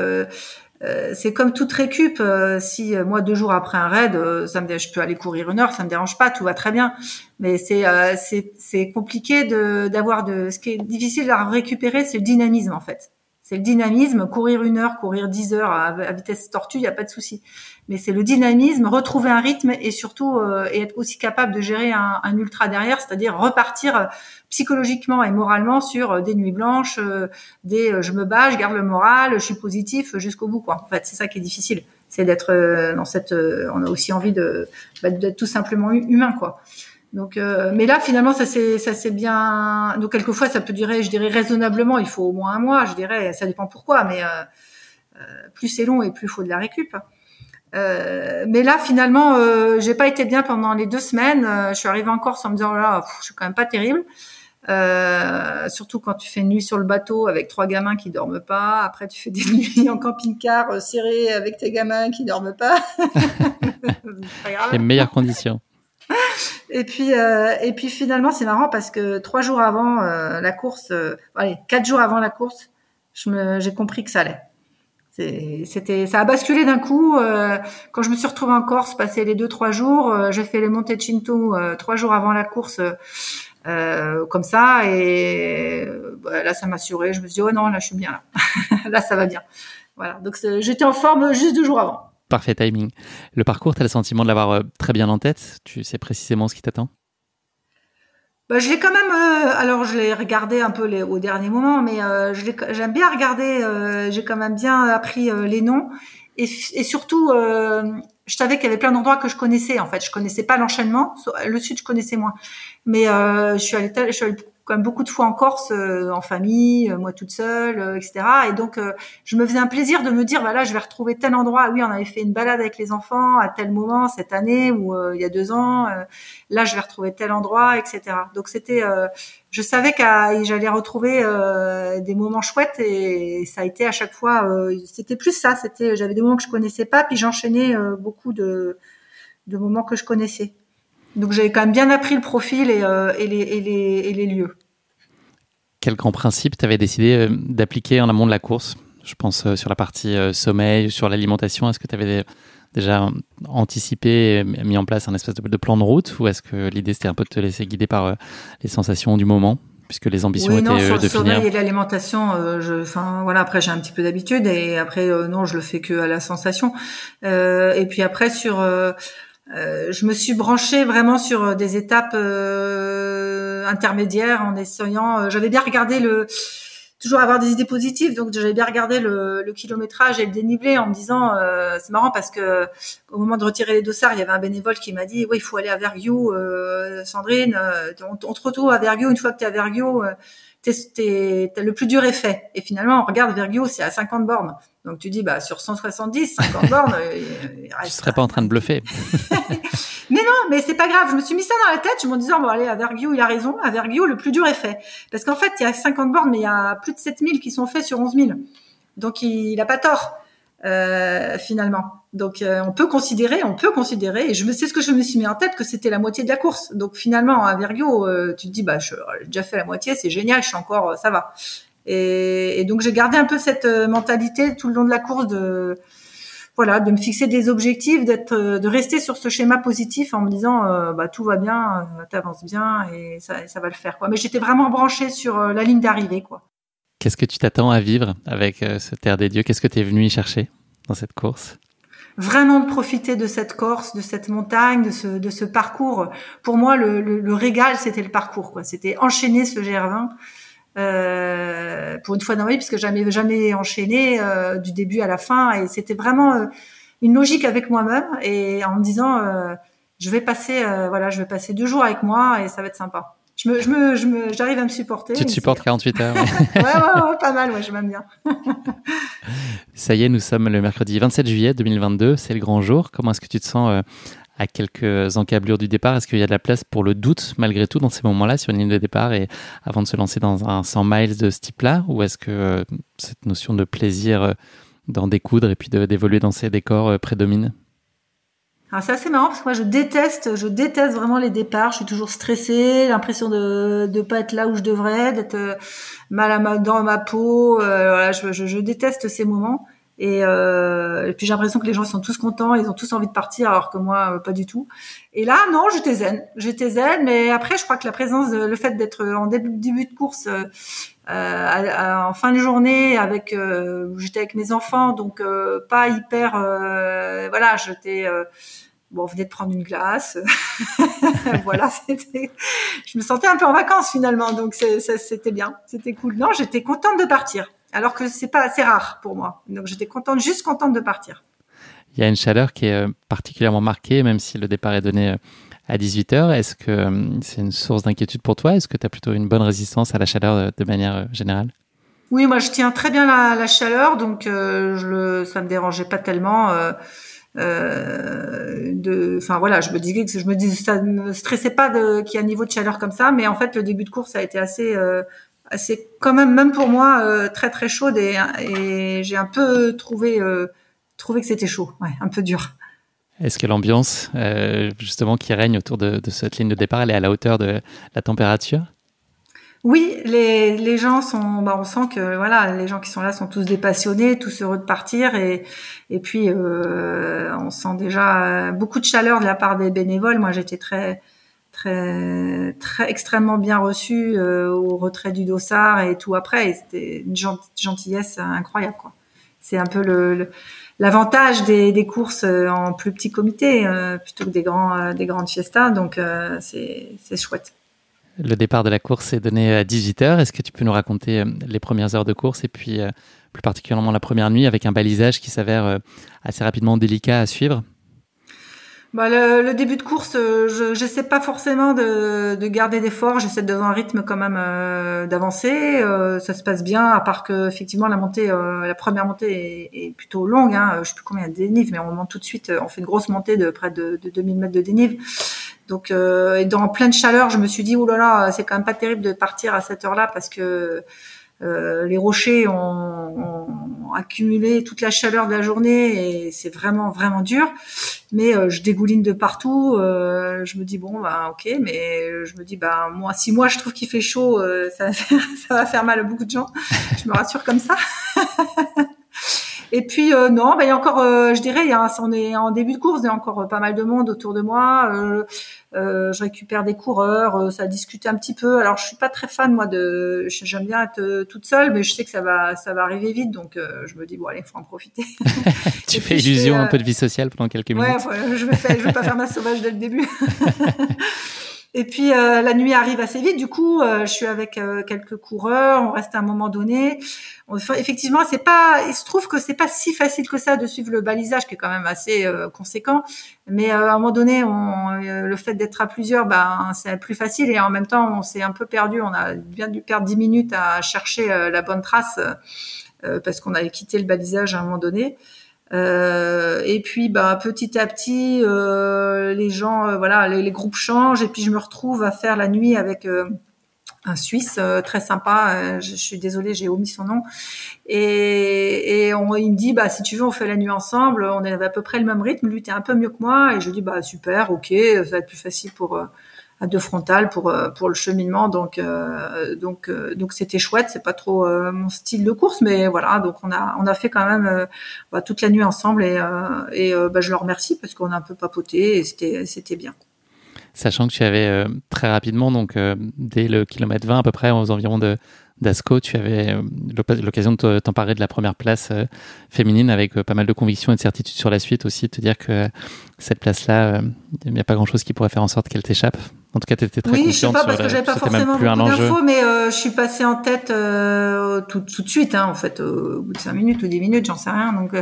Speaker 2: euh, c'est comme toute récup. Euh, si euh, moi deux jours après un raid, euh, ça me, je peux aller courir une heure, ça me dérange pas, tout va très bien. Mais c'est euh, c'est c'est compliqué de d'avoir de. Ce qui est difficile à récupérer, c'est le dynamisme en fait. C'est le dynamisme, courir une heure, courir dix heures à, à vitesse tortue, il y a pas de souci. Mais c'est le dynamisme, retrouver un rythme et surtout euh, et être aussi capable de gérer un, un ultra derrière, c'est-à-dire repartir psychologiquement et moralement sur des nuits blanches, euh, des euh, je me bats, je garde le moral, je suis positif jusqu'au bout, quoi. En fait, c'est ça qui est difficile, c'est d'être euh, dans cette. Euh, on a aussi envie de bah, d'être tout simplement humain, quoi. Donc, euh, mais là, finalement, ça c'est ça c'est bien. Donc, quelquefois, ça peut durer, je dirais raisonnablement, il faut au moins un mois, je dirais. Ça dépend pourquoi, mais euh, euh, plus c'est long et plus il faut de la récup. Euh, mais là, finalement, euh, j'ai pas été bien pendant les deux semaines. Euh, je suis arrivée en Corse en me disant, oh là, pff, je suis quand même pas terrible. Euh, surtout quand tu fais une nuit sur le bateau avec trois gamins qui dorment pas. Après, tu fais des nuits en camping-car euh, serré avec tes gamins qui dorment pas. C'est pas grave.
Speaker 1: Les meilleures conditions.
Speaker 2: Et puis, euh, et puis finalement, c'est marrant parce que trois jours avant euh, la course, euh, allez, quatre jours avant la course, je me, j'ai compris que ça allait. C'est, c'était, ça a basculé d'un coup. Euh, quand je me suis retrouvée en Corse, passé les deux trois jours, euh, j'ai fait les Monte-Cinto euh, trois jours avant la course, euh, comme ça, et euh, bah, là, ça m'a assuré. Je me suis dit, oh non, là, je suis bien là. Là, ça va bien. Voilà. Donc, c'est, j'étais en forme juste deux jours avant.
Speaker 1: Parfait timing. Le parcours, tu as le sentiment de l'avoir euh, très bien en tête? Tu sais précisément ce qui t'attend?
Speaker 2: Bah, je l'ai quand même. Euh, alors, je l'ai regardé un peu les, au dernier moment, mais euh, je l'ai, j'aime bien regarder. Euh, j'ai quand même bien appris euh, les noms et, et surtout, euh, je savais qu'il y avait plein d'endroits que je connaissais. En fait, je connaissais pas l'enchaînement. Le sud, je connaissais moins, mais euh, je suis allée, je suis allée quand même beaucoup de fois en Corse, euh, en famille, euh, moi toute seule, euh, et cetera. Et donc, euh, je me faisais un plaisir de me dire, voilà, je vais retrouver tel endroit. Oui, on avait fait une balade avec les enfants à tel moment cette année ou euh, il y a deux ans. Euh, là, je vais retrouver tel endroit, et cetera. Donc, c'était, euh, je savais que j'allais retrouver euh, des moments chouettes et ça a été à chaque fois, euh, c'était plus ça. C'était, j'avais des moments que je connaissais pas, puis j'enchaînais euh, beaucoup de, de moments que je connaissais. Donc, j'avais quand même bien appris le profil et, euh, et, les, et, les, et les lieux.
Speaker 1: Quel grand principe tu avais décidé euh, d'appliquer en amont de la course? Je pense euh, sur la partie euh, sommeil, sur l'alimentation. Est-ce que tu avais déjà anticipé et mis en place un espèce de, de plan de route, ou est-ce que l'idée c'était un peu de te laisser guider par euh, les sensations du moment, puisque les ambitions
Speaker 2: oui,
Speaker 1: étaient
Speaker 2: non,
Speaker 1: euh,
Speaker 2: sur
Speaker 1: de
Speaker 2: le sommeil
Speaker 1: finir?
Speaker 2: et l'alimentation, euh, je, enfin voilà, après j'ai un petit peu d'habitude et après euh, non, je le fais que à la sensation. Euh, et puis après sur euh, Euh, je me suis branchée vraiment sur des étapes euh, intermédiaires en essayant. Euh, j'avais bien regardé le, toujours avoir des idées positives, donc j'avais bien regardé le, le kilométrage et le dénivelé en me disant, euh, c'est marrant parce que au moment de retirer les dossards, il y avait un bénévole qui m'a dit, oui, il faut aller à Verghiou, euh, Sandrine, euh, on, on te retrouve à Verghiou une fois que t'es à Verghiou. Euh, T'es, t'es, t'es, le plus dur est fait. Et finalement, on regarde Verghiou, c'est à cinquante bornes. Donc tu dis, bah sur cent soixante-dix, cinquante bornes, il reste.
Speaker 1: Tu serais pas en train de bluffer.
Speaker 2: Mais non, mais c'est pas grave. Je me suis mis ça dans la tête. Je me disais, bon allez, à Verghiou, il a raison. À Verghiou, le plus dur est fait. Parce qu'en fait, il y a cinquante bornes, mais il y a plus de sept mille qui sont faits sur onze mille. Donc il, il a pas tort. Euh, finalement. Donc euh, on peut considérer, on peut considérer, et je me sais ce que je me suis mis en tête, que c'était la moitié de la course. Donc finalement à Verghiou, euh, tu te dis bah je, j'ai déjà fait la moitié, c'est génial, je suis encore, ça va. Et, et donc j'ai gardé un peu cette mentalité tout le long de la course de voilà, de me fixer des objectifs, d'être, de rester sur ce schéma positif en me disant euh, bah tout va bien, euh, t'avances bien et ça, ça va le faire quoi. Mais j'étais vraiment branchée sur euh, la ligne d'arrivée quoi.
Speaker 1: Qu'est-ce que tu t'attends à vivre avec euh, ce Terre des Dieux? Qu'est-ce que tu es venu y chercher dans cette course?
Speaker 2: Vraiment de profiter de cette Corse, de cette montagne, de ce, de ce parcours. Pour moi, le, le, le régal, c'était le parcours, quoi. C'était enchaîner ce G R vingt euh, pour une fois dans ma vie, puisque j'avais jamais enchaîné euh, du début à la fin, et c'était vraiment euh, une logique avec moi-même, et en me disant, euh, je vais passer, euh, voilà, je vais passer deux jours avec moi, et ça va être sympa. Je me, je me, je me, j'arrive à me supporter.
Speaker 1: Tu te supportes quarante-huit heures.
Speaker 2: ouais, ouais, ouais, pas mal, ouais, je m'aime bien.
Speaker 1: Ça y est, nous sommes le mercredi vingt-sept juillet deux mille vingt-deux, c'est le grand jour. Comment est-ce que tu te sens euh, à quelques encablures du départ? Est-ce qu'il y a de la place pour le doute malgré tout dans ces moments-là sur une ligne de départ et avant de se lancer dans un cent miles de ce type-là? Ou est-ce que euh, cette notion de plaisir euh, d'en découdre et puis de, d'évoluer dans ces décors euh, prédomine?
Speaker 2: Alors c'est assez marrant parce que moi je déteste, je déteste vraiment les départs. Je suis toujours stressée, l'impression de de pas être là où je devrais, d'être mal à ma, dans ma peau. Euh, voilà, je, je, je déteste ces moments. Et, euh, et puis j'ai l'impression que les gens sont tous contents, ils ont tous envie de partir, alors que moi euh, pas du tout. Et là non, j'étais zen, j'étais zen. Mais après je crois que la présence, de, le fait d'être en début, début de course, euh, à, à, en fin de journée, avec, euh, j'étais avec mes enfants, donc euh, pas hyper, euh, voilà, j'étais euh, bon, on venait de prendre une glace. voilà, c'était, je me sentais un peu en vacances finalement, donc c'est, ça, c'était bien, c'était cool. Non, j'étais contente de partir, alors que c'est pas assez rare pour moi. Donc j'étais contente, juste contente de partir.
Speaker 1: Il y a une chaleur qui est particulièrement marquée, même si le départ est donné à dix-huit heures. Est-ce que c'est une source d'inquiétude pour toi? Est-ce que tu as plutôt une bonne résistance à la chaleur de manière générale?
Speaker 2: Oui, moi je tiens très bien la, la chaleur, donc euh, je le, ça me dérangeait pas tellement. Euh, Euh, de, enfin voilà, je me disais que je me disais ça me stressait pas de qu'il y a un niveau de chaleur comme ça, mais en fait le début de course a été assez, euh, assez quand même, même pour moi, euh, très très chaude et, et j'ai un peu trouvé, euh, trouvé que c'était chaud, ouais, un peu dur.
Speaker 1: Est-ce que l'ambiance euh, justement qui règne autour de, de cette ligne de départ, elle est à la hauteur de la température?
Speaker 2: Oui, les, les gens sont, bah, on sent que voilà, les gens qui sont là sont tous des passionnés, tous heureux de partir et et puis euh, on sent déjà beaucoup de chaleur de la part des bénévoles. Moi, j'étais très très très extrêmement bien reçue euh, au retrait du dossard et tout après. Et c'était une gentillesse incroyable, quoi. C'est un peu le, le l'avantage des, des courses en plus petits comités euh, plutôt que des grands euh, des grandes fiestas. Donc euh, c'est c'est chouette.
Speaker 1: Le départ de la course est donné à dix-huit heures. Est-ce que tu peux nous raconter les premières heures de course et puis euh, plus particulièrement la première nuit avec un balisage qui s'avère euh, assez rapidement délicat à suivre?
Speaker 2: Bah, le, le début de course, euh, je j'essaie pas forcément de, de garder d'efforts. J'essaie de donner un rythme quand même euh, d'avancer. Euh, ça se passe bien, à part que effectivement la montée, euh, la première montée est, est plutôt longue. Hein. Je sais plus combien de dénive, mais on monte tout de suite. On fait une grosse montée de près de, de deux mille mètres de dénive. Donc, euh, et dans pleine chaleur, je me suis dit, oh là là, c'est quand même pas terrible de partir à cette heure-là parce que euh, les rochers ont, ont accumulé toute la chaleur de la journée et c'est vraiment vraiment dur. Mais euh, je dégouline de partout. Euh, je me dis bon, bah ok, mais je me dis bah moi, si moi je trouve qu'il fait chaud, euh, ça va faire ça va faire mal à beaucoup de gens. Je me rassure comme ça. Et puis euh, non, bah il y a encore, euh, je dirais, il y a, on est en début de course, il y a encore pas mal de monde autour de moi. Euh, euh, je récupère des coureurs, euh, ça discute un petit peu. Alors je suis pas très fan moi de, j'aime bien être euh, toute seule, mais je sais que ça va, ça va arriver vite, donc euh, je me dis bon allez, faut en profiter.
Speaker 1: Tu fais illusion fais, euh... un peu de vie sociale pendant quelques minutes.
Speaker 2: Ouais, ouais je vais faire, je vais pas faire ma sauvage dès le début. Et puis euh, la nuit arrive assez vite. Du coup, euh, je suis avec euh, quelques coureurs. On reste à un moment donné. On, effectivement, c'est pas. Il se trouve que c'est pas si facile que ça de suivre le balisage, qui est quand même assez euh, conséquent. Mais euh, à un moment donné, on, euh, le fait d'être à plusieurs, ben c'est plus facile. Et en même temps, on s'est un peu perdu. On a bien dû perdre dix minutes à chercher euh, la bonne trace euh, parce qu'on avait quitté le balisage à un moment donné. Euh, et puis bah petit à petit euh, les gens euh, voilà les, les groupes changent et puis je me retrouve à faire la nuit avec euh, un Suisse euh, très sympa, euh, je, je suis désolée, j'ai omis son nom, et, et on, il me dit bah si tu veux on fait la nuit ensemble, on avait à peu près le même rythme, lui était un peu mieux que moi, et je dis bah super, ok, ça va être plus facile pour euh, à deux frontales pour pour le cheminement, donc euh, donc euh, donc c'était chouette. C'est pas trop euh, mon style de course, mais voilà, donc on a on a fait quand même euh, bah, toute la nuit ensemble, et euh, et euh, bah, je le remercie parce qu'on a un peu papoté et c'était c'était bien.
Speaker 1: Sachant que tu avais euh, très rapidement, donc euh, dès le kilomètre vingt à peu près, aux environs de d'Ascot, tu avais euh, l'occasion de t'emparer de la première place euh, féminine avec euh, pas mal de conviction et de certitude sur la suite aussi, de te dire que euh, cette place-là, il euh, n'y a pas grand-chose qui pourrait faire en sorte qu'elle t'échappe. En tout cas, tu étais très
Speaker 2: oui,
Speaker 1: confiante.
Speaker 2: Oui, je sais pas, parce que j'avais pas forcément beaucoup d'infos, mais euh, je suis passée en tête euh, tout, tout de suite, hein, en fait, au bout de cinq minutes ou dix minutes, j'en sais rien. Donc,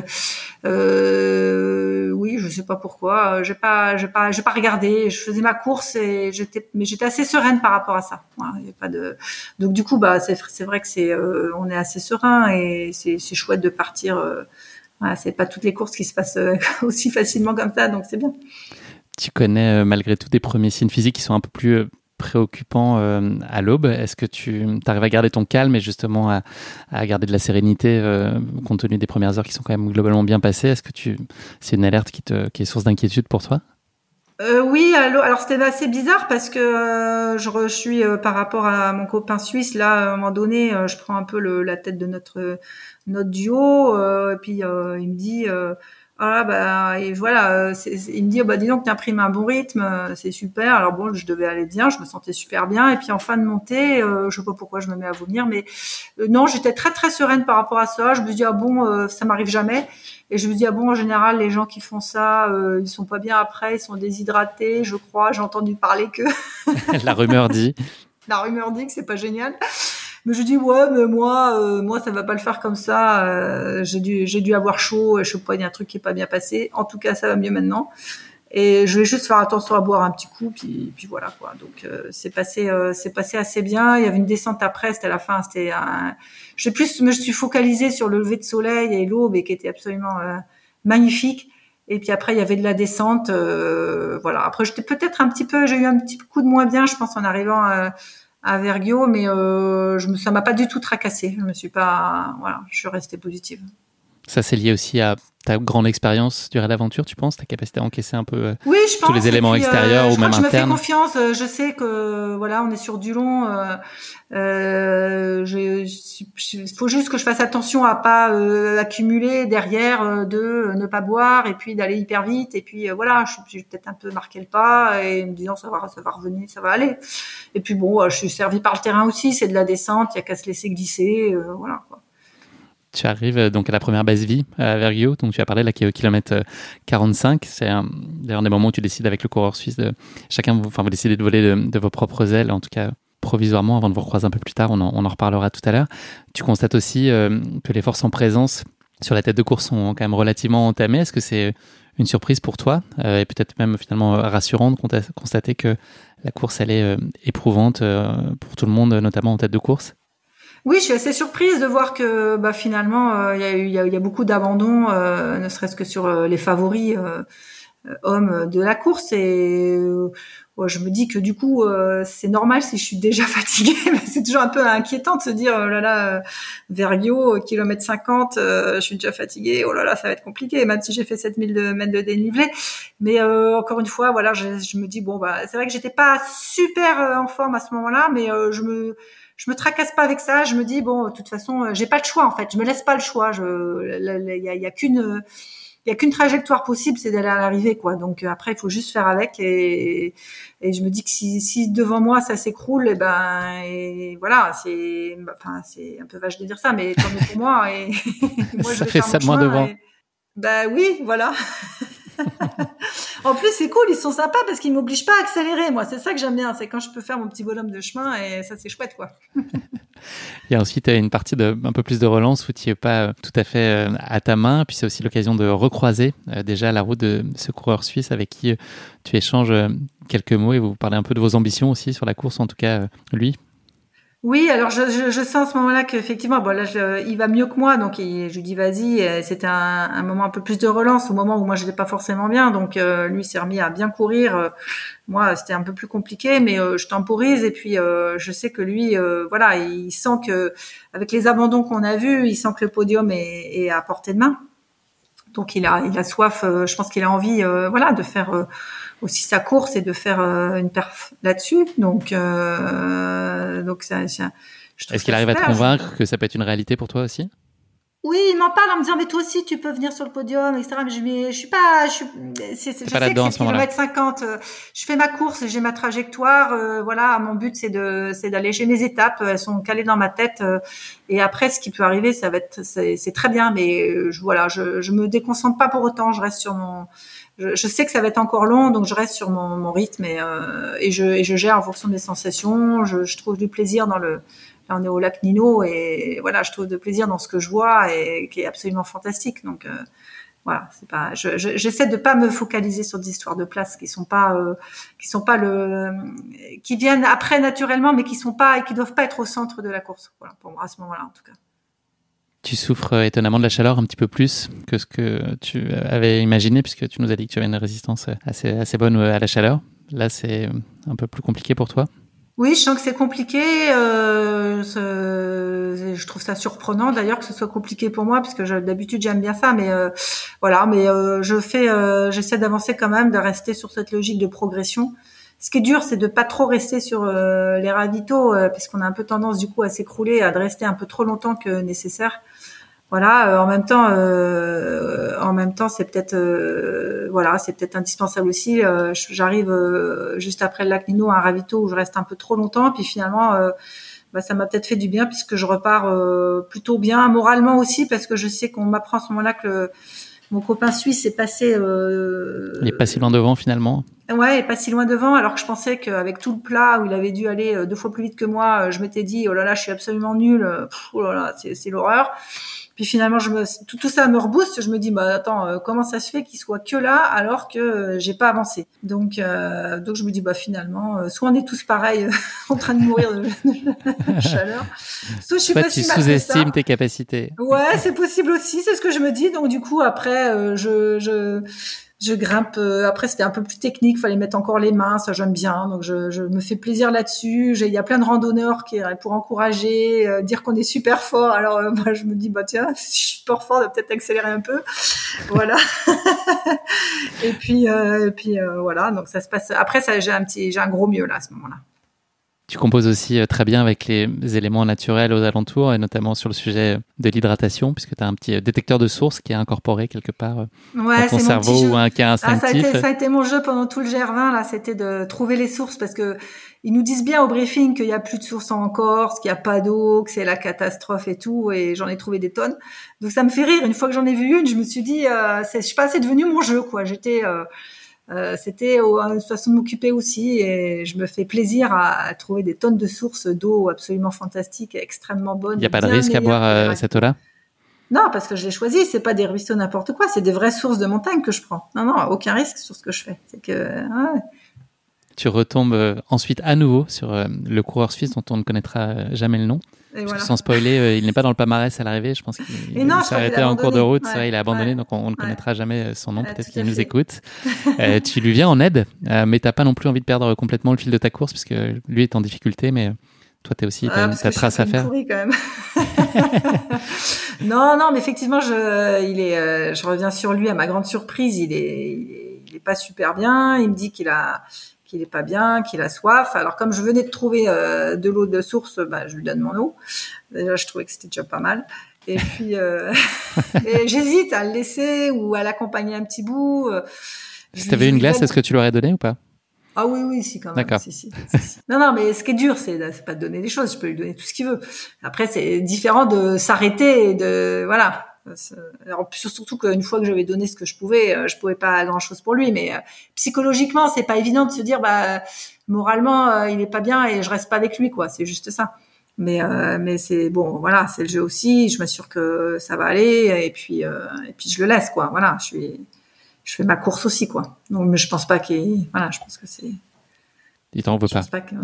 Speaker 2: euh, oui, je sais pas pourquoi. J'ai pas, j'ai pas, j'ai pas regardé. Je faisais ma course et j'étais, mais j'étais assez sereine par rapport à ça. Voilà, y a pas de. Donc du coup, bah, c'est, c'est vrai que c'est, euh, on est assez serein et c'est, c'est chouette de partir. Euh, voilà, c'est pas toutes les courses qui se passent euh, aussi facilement comme ça, donc c'est bien.
Speaker 1: Tu connais euh, malgré tout des premiers signes physiques qui sont un peu plus euh, préoccupants euh, à l'aube. Est-ce que tu arrives à garder ton calme et justement à, à garder de la sérénité euh, compte tenu des premières heures qui sont quand même globalement bien passées? Est-ce que tu, c'est une alerte qui, te, qui est source d'inquiétude pour toi?
Speaker 2: Euh, oui, alors c'était assez bizarre parce que euh, je, je suis euh, par rapport à mon copain suisse là, à un moment donné, euh, je prends un peu le, la tête de notre notre duo, euh, et puis euh, il me dit euh, ah bah et voilà, c'est, c'est, il me dit oh, bah dis donc tu imprimes un bon rythme, c'est super. Alors bon, je devais aller bien, je me sentais super bien, et puis en fin de montée, euh, je sais pas pourquoi je me mets à vomir, mais euh, non, j'étais très très sereine par rapport à ça. Je me dis ah bon, euh, ça m'arrive jamais. Et je me dis ah bon, en général les gens qui font ça, euh, ils sont pas bien après, ils sont déshydratés, je crois. J'ai entendu parler que
Speaker 1: la rumeur dit.
Speaker 2: La rumeur dit que c'est pas génial. Mais je dis ouais, mais moi, euh, moi ça va pas le faire comme ça. Euh, j'ai dû, j'ai dû avoir chaud. Je sais pas, il y a un truc qui est pas bien passé. En tout cas, ça va mieux maintenant. Et je vais juste faire attention à boire un petit coup, puis, puis voilà quoi. Donc euh, c'est passé, euh, c'est passé assez bien. Il y avait une descente après, c'était à la fin, c'était. Un... Je sais plus, me suis focalisée sur le lever de soleil et l'aube, et qui était absolument euh, magnifique. Et puis après, il y avait de la descente. Euh, voilà. Après, j'étais peut-être un petit peu, j'ai eu un petit coup de moins bien, je pense, en arrivant à, à Vergio, mais euh, je me, ça m'a pas du tout tracassé. Je me suis pas, voilà, je suis restée positive.
Speaker 1: Ça, c'est lié aussi à ta grande expérience durant l'aventure, tu penses, ta capacité à encaisser un peu euh,
Speaker 2: oui, je pense,
Speaker 1: tous les éléments
Speaker 2: puis,
Speaker 1: extérieurs
Speaker 2: euh,
Speaker 1: ou même
Speaker 2: je
Speaker 1: internes.
Speaker 2: Je me fais confiance. Je sais que voilà, on est sur du long. Euh, euh, il faut juste que je fasse attention à pas euh, accumuler derrière euh, de euh, ne pas boire et puis d'aller hyper vite. Et puis euh, voilà, je suis peut-être un peu marqué le pas et me disant ça va, ça va revenir, ça va aller. Et puis bon, euh, je suis servie par le terrain aussi. C'est de la descente, il y a qu'à se laisser glisser. Euh, voilà, quoi.
Speaker 1: Tu arrives donc à la première base vie à Vergio, donc tu as parlé là qui est au kilomètre quarante-cinq. C'est un, d'ailleurs des moments où tu décides avec le coureur suisse de chacun, vous, enfin vous décidez de voler de, de vos propres ailes, en tout cas provisoirement avant de vous recroiser un peu plus tard. On en, on en reparlera tout à l'heure. Tu constates aussi euh, que les forces en présence sur la tête de course sont quand même relativement entamées. Est-ce que c'est une surprise pour toi euh, et peut-être même finalement rassurant de constater que la course elle est euh, éprouvante euh, pour tout le monde, notamment en tête de course?
Speaker 2: Oui, je suis assez surprise de voir que bah, finalement il euh, y, y, y a beaucoup d'abandons, euh, ne serait-ce que sur euh, les favoris euh, hommes de la course. Et euh, ouais, je me dis que du coup euh, c'est normal si je suis déjà fatiguée. Mais c'est toujours un peu inquiétant de se dire oh là là, euh, Vergio, kilomètre cinquante, euh, je suis déjà fatiguée. Oh là là, ça va être compliqué, même si j'ai fait sept mille mètres de dénivelé. Mais euh, encore une fois, voilà, je, je me dis bon bah c'est vrai que j'étais pas super euh, en forme à ce moment-là, mais euh, je me Je me tracasse pas avec ça. Je me dis bon, de toute façon, j'ai pas le choix en fait. Je me laisse pas le choix. Je, il y a, y a qu'une, il y a qu'une trajectoire possible, c'est d'aller à l'arrivée quoi. Donc après, il faut juste faire avec. Et, et je me dis que si, si devant moi ça s'écroule, et ben, et voilà, c'est, enfin, c'est un peu vache de dire ça, mais tant mieux pour moi. Et moi, je
Speaker 1: ça
Speaker 2: vais
Speaker 1: fait
Speaker 2: faire
Speaker 1: ça
Speaker 2: mon
Speaker 1: de moins
Speaker 2: chemin.
Speaker 1: devant.
Speaker 2: Et, ben oui, voilà. En plus, c'est cool, ils sont sympas parce qu'ils m'obligent pas à accélérer. Moi, c'est ça que j'aime bien, c'est quand je peux faire mon petit bonhomme de chemin et ça, c'est chouette, quoi.
Speaker 1: Il y a ensuite une partie de un peu plus de relance où tu n'es pas tout à fait à ta main. Puis c'est aussi l'occasion de recroiser déjà la route de ce coureur suisse avec qui tu échanges quelques mots et vous parlez un peu de vos ambitions aussi sur la course, en tout cas lui.
Speaker 2: Oui, alors je, je, je sens à ce moment-là qu'effectivement, bon là, je, il va mieux que moi, donc il, je lui dis vas-y. C'était un, un moment un peu plus de relance, au moment où moi je n'étais pas forcément bien, donc euh, lui s'est remis à bien courir. Euh, moi, c'était un peu plus compliqué, mais euh, je temporise et puis euh, je sais que lui, euh, voilà, il sent que avec les abandons qu'on a vus, il sent que le podium est, est à portée de main. Donc il a, il a soif. Euh, je pense qu'il a envie, euh, voilà, de faire. Euh, aussi sa course et de faire euh, une perf là-dessus. Donc, euh, donc ça, ça, je trouve
Speaker 1: Est-ce qu'il
Speaker 2: ça
Speaker 1: arrive
Speaker 2: super.
Speaker 1: à te convaincre que ça peut être une réalité pour toi aussi?
Speaker 2: Oui, il m'en parle en me disant mais toi aussi tu peux venir sur le podium, et cetera. Mais je, mais je suis pas, je suis, c'est, c'est, je
Speaker 1: pas
Speaker 2: sais que
Speaker 1: là-dedans
Speaker 2: c'est kilomètre cinquante. Euh, je fais ma course, j'ai ma trajectoire. Euh, voilà, mon but c'est de, c'est d'alléger mes étapes. Elles sont calées dans ma tête. Euh, et après, ce qui peut arriver, ça va être, c'est, c'est très bien. Mais euh, je, voilà, je, je me déconcentre pas pour autant. Je reste sur mon Je, je sais que ça va être encore long, donc je reste sur mon, mon rythme et, euh, et, je, et je gère en fonction des sensations. Je, je trouve du plaisir dans le. Là, on est au lac Nino et voilà, je trouve de plaisir dans ce que je vois et qui est absolument fantastique. Donc euh, voilà, c'est pas. Je, je, j'essaie de pas me focaliser sur des histoires de place qui sont pas, euh, qui sont pas le, qui viennent après naturellement, mais qui sont pas et qui doivent pas être au centre de la course. Voilà, pour moi à ce moment-là en tout cas.
Speaker 1: Tu souffres étonnamment de la chaleur un petit peu plus que ce que tu avais imaginé, puisque tu nous as dit que tu avais une résistance assez, assez bonne à la chaleur. Là, c'est un peu plus compliqué pour toi?
Speaker 2: Oui, je sens que c'est compliqué. Euh, je trouve ça surprenant d'ailleurs que ce soit compliqué pour moi, parce que je, d'habitude j'aime bien ça, mais euh, voilà. Mais euh, je fais, euh, j'essaie d'avancer quand même, de rester sur cette logique de progression. Ce qui est dur, c'est de pas trop rester sur euh, les ravitaux, euh, puisqu'on a un peu tendance du coup à s'écrouler, à de rester un peu trop longtemps que nécessaire. Voilà. Euh, en même temps, euh, en même temps, c'est peut-être, euh, voilà, c'est peut-être indispensable aussi. Euh, j'arrive euh, juste après le lac Nino à un ravito où je reste un peu trop longtemps, puis finalement, euh, bah, ça m'a peut-être fait du bien puisque je repars euh, plutôt bien moralement aussi, parce que je sais qu'on m'apprend à ce moment-là que le, mon copain suisse est passé. Euh,
Speaker 1: il est pas si loin devant finalement.
Speaker 2: Ouais, il est pas si loin devant, alors que je pensais qu'avec tout le plat où il avait dû aller deux fois plus vite que moi, je m'étais dit oh là là, je suis absolument nulle. Pff, oh là là, c'est, c'est l'horreur. Puis finalement, je me, tout, tout ça me rebooste. Je me dis, bah attends, euh, comment ça se fait qu'il soit que là alors que euh, j'ai pas avancé. Donc, euh, donc je me dis, bah finalement, euh, soit on est tous pareils, euh, en train de mourir de, de chaleur, soit je suis
Speaker 1: soit
Speaker 2: pas
Speaker 1: tu
Speaker 2: si mal que
Speaker 1: sous-estimes
Speaker 2: ça.
Speaker 1: tes capacités.
Speaker 2: Ouais, c'est possible aussi. C'est ce que je me dis. Donc du coup, après, euh, je, je je grimpe. Euh, après, c'était un peu plus technique. Fallait mettre encore les mains. Ça, j'aime bien. Donc, je, je me fais plaisir là-dessus. J'ai, il y a plein de randonneurs qui pour encourager, euh, dire qu'on est super fort. Alors, euh, moi, je me dis, bah tiens, si je suis super fort, je vais peut-être accélérer un peu. Voilà. et puis, euh, et puis euh, voilà. Donc, ça se passe. Après, ça, j'ai un petit, j'ai un gros mieux là à ce moment-là.
Speaker 1: Tu composes aussi très bien avec les éléments naturels aux alentours, et notamment sur le sujet de l'hydratation, puisque tu as un petit détecteur de source qui est incorporé quelque part
Speaker 2: ouais,
Speaker 1: dans ton cerveau ou un cas instinctif.
Speaker 2: Ah, ça, a été, ça a été mon jeu pendant tout le G R vingt, là, c'était de trouver les sources, parce que ils nous disent bien au briefing qu'il n'y a plus de sources en Corse, qu'il n'y a pas d'eau, que c'est la catastrophe et tout, et j'en ai trouvé des tonnes. Donc ça me fait rire. Une fois que j'en ai vu une, je me suis dit, euh, c'est, je sais pas, c'est devenu mon jeu, quoi. J'étais... Euh, Euh, c'était une façon de m'occuper aussi, et je me fais plaisir à, à trouver des tonnes de sources d'eau absolument fantastiques et extrêmement bonnes.
Speaker 1: Il n'y a pas de risque à boire euh, cette eau-là?
Speaker 2: Non, parce que je l'ai choisi. C'est pas des ruisseaux n'importe quoi, c'est des vraies sources de montagne que je prends. Non, non, aucun risque sur ce que je fais. C'est que ouais.
Speaker 1: Tu retombes euh, ensuite à nouveau sur euh, le coureur suisse dont on ne connaîtra jamais le nom. Voilà. Sans spoiler, euh, il n'est pas dans le palmarès à l'arrivée. Je pense qu'il
Speaker 2: non,
Speaker 1: s'est arrêté en cours de route.
Speaker 2: Ouais,
Speaker 1: c'est vrai, il a abandonné,
Speaker 2: ouais,
Speaker 1: donc on, on ne
Speaker 2: ouais.
Speaker 1: connaîtra jamais son nom. Ouais, peut-être qu'il
Speaker 2: fait.
Speaker 1: nous écoute. euh, tu lui viens en aide, euh, mais tu n'as pas non plus envie de perdre complètement le fil de ta course, puisque lui est en difficulté, mais toi, tu es aussi, tu as
Speaker 2: ah,
Speaker 1: ta trace à faire.
Speaker 2: Pourrie, quand même. non, non, mais effectivement, je, il est, euh, je reviens sur lui à ma grande surprise. Il est, il est, il est pas super bien. Il me dit qu'il a... qu'il est pas bien, qu'il a soif. Alors comme je venais de trouver euh, de l'eau de source, bah, je lui donne mon eau. Déjà, je trouvais que c'était déjà pas mal. Et puis, euh, et j'hésite à le laisser ou à l'accompagner un petit bout.
Speaker 1: Si tu avais une glace, est-ce que tu l'aurais donné ou pas?
Speaker 2: Ah oui, oui, si, quand même.
Speaker 1: D'accord.
Speaker 2: Si, si, si, si. Non, non, mais ce qui est dur, c'est, c'est pas de donner des choses. Je peux lui donner tout ce qu'il veut. Après, c'est différent de s'arrêter et de, voilà. Alors, surtout qu'une fois que j'avais donné ce que je pouvais, je pouvais pas grand chose pour lui, mais euh, psychologiquement, c'est pas évident de se dire, bah, moralement, euh, il est pas bien et je reste pas avec lui, quoi. C'est juste ça. Mais, euh, mais c'est bon, voilà, c'est le jeu aussi. Je m'assure que ça va aller et puis, euh, et puis je le laisse, quoi. Voilà, je suis, je fais ma course aussi, quoi. Donc, mais je pense pas qu'il, voilà, je pense que c'est.
Speaker 1: Il t'en veut
Speaker 2: je
Speaker 1: pas.
Speaker 2: Pense pas qu'il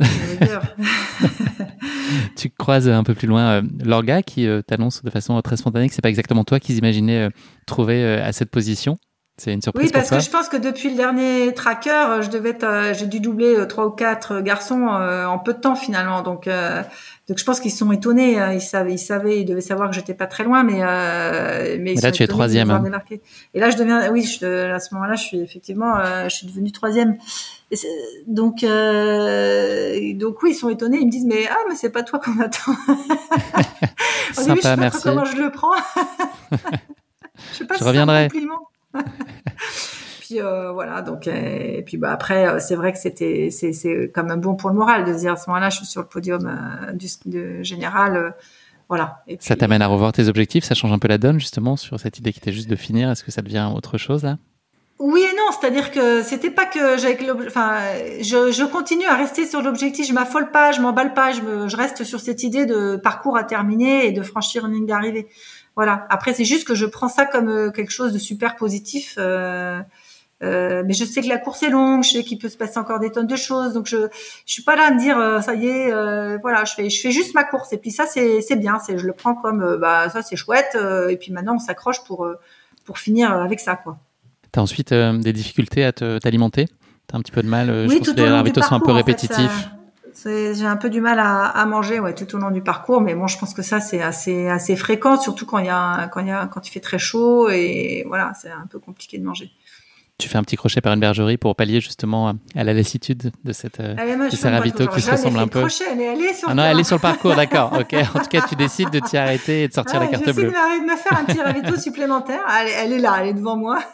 Speaker 1: Tu croises un peu plus loin euh, Lorga qui euh, t'annonce de façon très spontanée que c'est pas exactement toi qu'ils imaginaient euh, trouver euh, à cette position. C'est une surprise
Speaker 2: oui, parce
Speaker 1: pour toi?
Speaker 2: que je pense que depuis le dernier tracker, je devais être, euh, j'ai dû doubler trois ou quatre garçons euh, en peu de temps finalement. Donc, euh, donc je pense qu'ils sont étonnés. Ils savaient, ils savaient, ils devaient savoir que j'étais pas très loin, mais euh, mais,
Speaker 1: mais là tu es troisième. Hein.
Speaker 2: Et là je deviens, oui, je, à ce moment-là, je suis effectivement, euh, je suis devenue troisième. Et donc, euh, donc oui, ils sont étonnés. Ils me disent mais ah mais c'est pas toi qu'on attend. Au
Speaker 1: Sympa,
Speaker 2: début, je sais pas
Speaker 1: merci.
Speaker 2: trop comment je le prends. Je sais pas
Speaker 1: je
Speaker 2: si
Speaker 1: reviendrai.
Speaker 2: C'est un compliment. Puis euh, voilà, donc et, et puis bah après c'est vrai que c'était c'est c'est quand même bon pour le moral de se dire à ce moment-là je suis sur le podium euh, du de général, euh, voilà. Et puis,
Speaker 1: ça t'amène à revoir tes objectifs, ça change un peu la donne justement sur cette idée qui était juste de finir. Est-ce que ça devient autre chose là?
Speaker 2: Oui et non, c'est-à-dire que c'était pas que j'avais enfin je je continue à rester sur l'objectif, je m'affole pas, je m'emballe pas, je me je reste sur cette idée de parcours à terminer et de franchir une ligne d'arrivée. Voilà. Après c'est juste que je prends ça comme quelque chose de super positif. Euh, Euh, mais je sais que la course est longue, je sais qu'il peut se passer encore des tonnes de choses, donc je je suis pas là à me dire euh, ça y est, euh, voilà, je fais je fais juste ma course et puis ça c'est c'est bien, c'est je le prends comme euh, bah ça c'est chouette euh, et puis maintenant on s'accroche pour euh, pour finir avec ça quoi.
Speaker 1: T'as ensuite euh, des difficultés à te, t'alimenter? T'as un petit peu de mal? euh,
Speaker 2: Oui,
Speaker 1: je pense
Speaker 2: tout
Speaker 1: que
Speaker 2: au
Speaker 1: les
Speaker 2: long
Speaker 1: ravitaux
Speaker 2: du
Speaker 1: sont un peu
Speaker 2: parcours,
Speaker 1: répétitifs.
Speaker 2: En fait, ça... C'est, j'ai un peu du mal à, à manger, ouais, tout au long du parcours, mais bon, je pense que ça c'est assez assez fréquent, surtout quand il y a quand il y a quand il fait très chaud et voilà, c'est un peu compliqué de manger.
Speaker 1: Tu fais un petit crochet par une bergerie pour pallier justement à la lassitude de cette
Speaker 2: allez, moi,
Speaker 1: de ces ravitaux qui se ressemblent un peu.
Speaker 2: Crochet, elle est allée sur
Speaker 1: ah
Speaker 2: le
Speaker 1: non,
Speaker 2: terrain.
Speaker 1: elle est sur le parcours, d'accord. Ok. En tout cas, tu décides de t'y arrêter et de sortir
Speaker 2: ah,
Speaker 1: la carte
Speaker 2: j'essaie
Speaker 1: bleue.
Speaker 2: J'essaie de me faire un petit ravito supplémentaire. Elle, elle est là, elle est devant moi.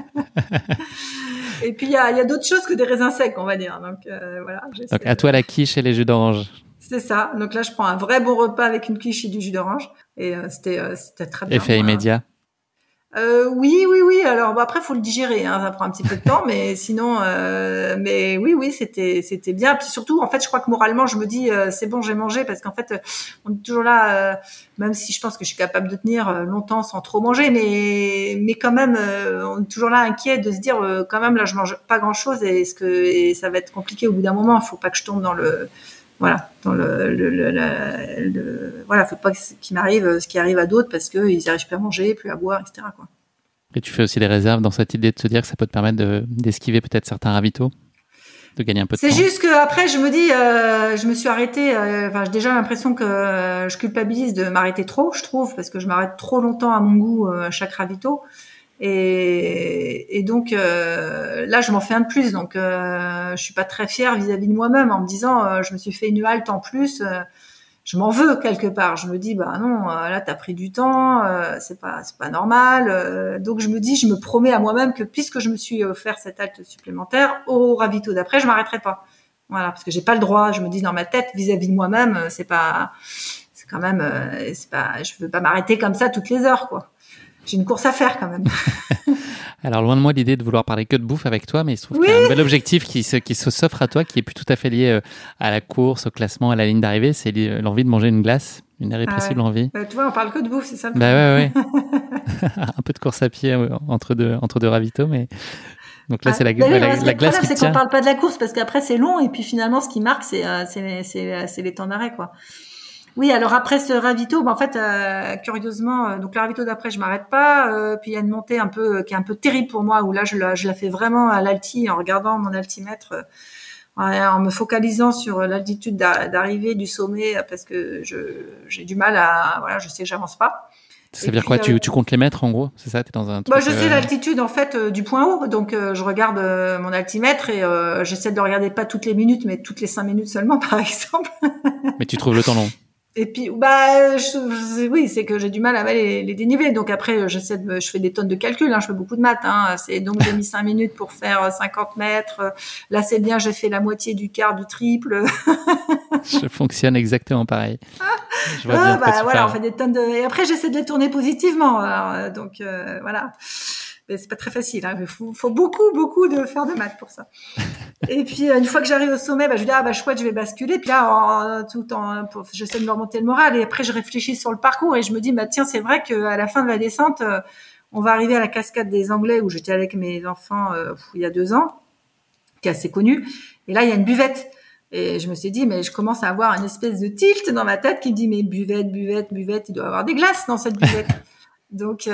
Speaker 2: Et puis il y a, il y a d'autres choses que des raisins secs, on va dire. Donc euh, voilà.
Speaker 1: Donc à toi la quiche et les jus d'orange.
Speaker 2: C'est ça. Donc là, je prends un vrai bon repas avec une quiche et du jus d'orange. Et euh, c'était, euh, c'était très bien.
Speaker 1: Effet
Speaker 2: voilà.
Speaker 1: immédiat.
Speaker 2: Euh, oui, oui, oui. Alors bon, après, faut le digérer. Hein, ça prend un petit peu de temps, mais sinon, euh, mais oui, oui, c'était, c'était bien. Puis surtout, en fait, je crois que moralement, je me dis, euh, c'est bon, j'ai mangé, parce qu'en fait, on est toujours là. Euh, même si je pense que je suis capable de tenir longtemps sans trop manger, mais mais quand même, euh, on est toujours là inquiet de se dire, euh, quand même, là, je mange pas grand-chose, et est-ce que et ça va être compliqué au bout d'un moment. Il faut pas que je tombe dans le Voilà, dans le, le, le, le, le voilà, faut pas qu'il m'arrive ce qui arrive à d'autres parce que ils arrivent plus à manger, plus à boire, et cetera quoi.
Speaker 1: Et tu fais aussi des réserves dans cette idée de te dire que ça peut te permettre de, d'esquiver peut-être certains ravitaux, de gagner un peu de
Speaker 2: C'est
Speaker 1: temps.
Speaker 2: C'est juste que après, je me dis, euh, je me suis arrêtée. Euh, enfin, j'ai déjà l'impression que euh, je culpabilise de m'arrêter trop, je trouve, parce que je m'arrête trop longtemps à mon goût euh, à chaque ravito. Et, et donc euh, là, je m'en fais un de plus. Donc, euh, je suis pas très fière vis-à-vis de moi-même en me disant, euh, je me suis fait une halte en plus. Euh, je m'en veux quelque part. Je me dis, bah non, euh, là, t'as pris du temps. Euh, c'est pas, c'est pas normal. Euh, donc, je me dis, je me promets à moi-même que puisque je me suis offert cette halte supplémentaire, au ravito d'après, je m'arrêterai pas. Voilà, parce que j'ai pas le droit. Je me dis dans ma tête, vis-à-vis de moi-même, c'est pas, c'est quand même, euh, c'est pas, je veux pas m'arrêter comme ça toutes les heures, quoi. J'ai une course à faire quand même.
Speaker 1: Alors, loin de moi l'idée de vouloir parler que de bouffe avec toi, mais il se trouve
Speaker 2: Oui.
Speaker 1: qu'il y a un nouvel objectif qui se, qui se s'offre à toi, qui est plus tout à fait lié à la course, au classement, à la ligne d'arrivée. C'est l'envie de manger une glace, une irrépressible
Speaker 2: Ah ouais.
Speaker 1: envie.
Speaker 2: Euh, tu vois, on parle que de bouffe, c'est ça le
Speaker 1: Bah ouais, ouais. Un peu de course à pied entre deux, entre deux ravitaux, mais... Donc là,
Speaker 2: ah,
Speaker 1: c'est la,
Speaker 2: la,
Speaker 1: la,
Speaker 2: la,
Speaker 1: la, la glace
Speaker 2: problème,
Speaker 1: qui
Speaker 2: c'est
Speaker 1: tient.
Speaker 2: qu'on parle pas de la course parce qu'après c'est long et puis finalement ce qui marque c'est euh, c'est c'est c'est les temps d'arrêt, quoi. Oui, alors après ce ravito, bah en fait euh, curieusement, euh, donc le ravito d'après je m'arrête pas, euh, puis il y a une montée un peu euh, qui est un peu terrible pour moi où là je la je la fais vraiment à l'alti en regardant mon altimètre, euh, en me focalisant sur l'altitude d'arrivée du sommet parce que je j'ai du mal à voilà, je sais que j'avance pas.
Speaker 1: Ça veut dire quoi, euh, tu, tu comptes les mètres en gros, c'est ça, t'es dans un truc,
Speaker 2: bah, je sais
Speaker 1: euh...
Speaker 2: l'altitude en fait euh, du point haut, donc euh, je regarde euh, mon altimètre et euh, j'essaie de le regarder pas toutes les minutes, mais toutes les cinq minutes seulement, par exemple.
Speaker 1: Mais tu trouves le temps long.
Speaker 2: Et puis bah je, oui, c'est que j'ai du mal à les, les déniveler, donc après j'essaie de, je fais des tonnes de calculs, hein, je fais beaucoup de maths, hein, c'est donc j'ai mis cinq minutes pour faire cinquante mètres. Là c'est bien, j'ai fait la moitié du quart, du triple.
Speaker 1: Je fonctionne exactement pareil.
Speaker 2: Je vois ah, bien bah voilà, on fait des tonnes de. Et après j'essaie de les tourner positivement, alors, donc euh, voilà. Mais c'est pas très facile, hein. Il faut, faut beaucoup, beaucoup de faire de maths pour ça. Et puis une fois que j'arrive au sommet, bah je dis ah bah chouette, je vais basculer. Puis là, en, tout en, pour, j'essaie de me remonter le moral. Et après, je réfléchis sur le parcours et je me dis bah tiens, c'est vrai qu'à la fin de la descente, euh, on va arriver à la cascade des Anglais où j'étais avec mes enfants euh, il y a deux ans, qui est assez connue. Et là, il y a une buvette. Et je me suis dit, mais je commence à avoir une espèce de tilt dans ma tête qui me dit, mais buvette, buvette, buvette, il doit y avoir des glaces dans cette buvette. Donc,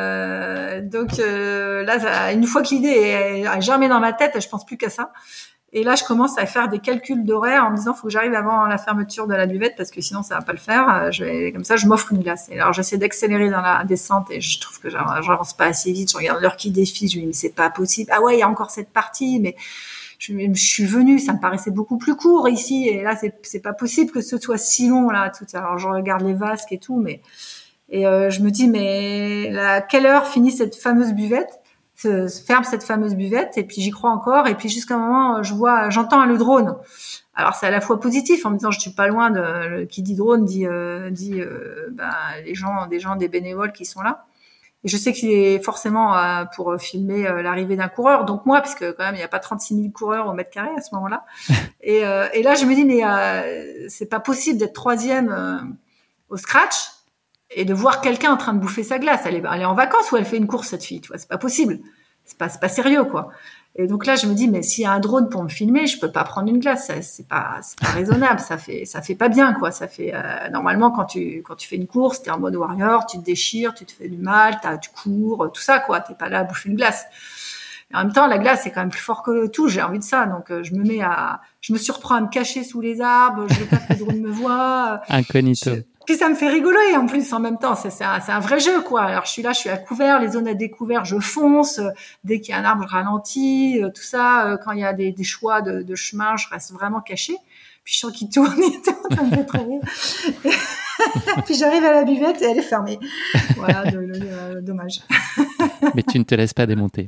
Speaker 2: euh, donc euh, là, ça, une fois que l'idée a germé dans ma tête, je pense plus qu'à ça. Et là, je commence à faire des calculs d'horaire en me disant, faut que j'arrive avant la fermeture de la buvette parce que sinon, ça va pas le faire. Je vais, comme ça, je m'offre une glace. Et alors, j'essaie d'accélérer dans la descente et je trouve que j'avance pas assez vite. Je regarde l'heure qui défile, je me dis, mais c'est pas possible. Ah ouais, il y a encore cette partie, mais je, je suis venue, ça me paraissait beaucoup plus court ici. Et là, c'est, c'est pas possible que ce soit si long, là, tout. Alors, je regarde les vasques et tout, mais, et euh, je me dis, mais à quelle heure finit cette fameuse buvette? Se, se ferme cette fameuse buvette, et puis j'y crois encore, et puis jusqu'à un moment, je vois, j'entends le drone. Alors c'est à la fois positif en me disant je suis pas loin de le, qui dit drone dit euh, dit euh, ben, les gens, des gens, des bénévoles qui sont là. Et je sais qu'il est forcément euh, pour filmer euh, l'arrivée d'un coureur, donc moi, parce que quand même il y a pas trente-six mille coureurs au mètre carré à ce moment-là. et, euh, et là je me dis mais euh, c'est pas possible d'être troisième euh, au scratch et de voir quelqu'un en train de bouffer sa glace. Elle est, elle est en vacances ou elle fait une course, cette fille, tu vois, c'est pas possible. C'est pas, c'est pas sérieux, quoi. Et donc là, je me dis, mais s'il y a un drone pour me filmer, je peux pas prendre une glace. Ça, c'est pas, c'est pas raisonnable. Ça fait, ça fait pas bien, quoi. Ça fait, euh, normalement, quand tu, quand tu fais une course, t'es en mode warrior, tu te déchires, tu te fais du mal, t'as, tu cours, tout ça, quoi. T'es pas là à bouffer une glace. Et en même temps, la glace, c'est quand même plus fort que tout. J'ai envie de ça. Donc, euh, je me mets à, je me surprends à me cacher sous les arbres. Je veux pas que le drone me voie.
Speaker 1: Incognito.
Speaker 2: Je, Puis ça me fait rigoler en plus en même temps, c'est, c'est, un, c'est un vrai jeu, quoi. Alors je suis là, je suis à couvert, les zones à découvert, je fonce. Dès qu'il y a un arbre, je ralentis, tout ça. Quand il y a des, des choix de, de chemin, je reste vraiment cachée. Puis je sens qu'il tourne et tout, ça me fait trop rire. Puis j'arrive à la buvette et elle est fermée. Voilà, de, de, de, dommage.
Speaker 1: Mais tu ne te laisses pas démonter.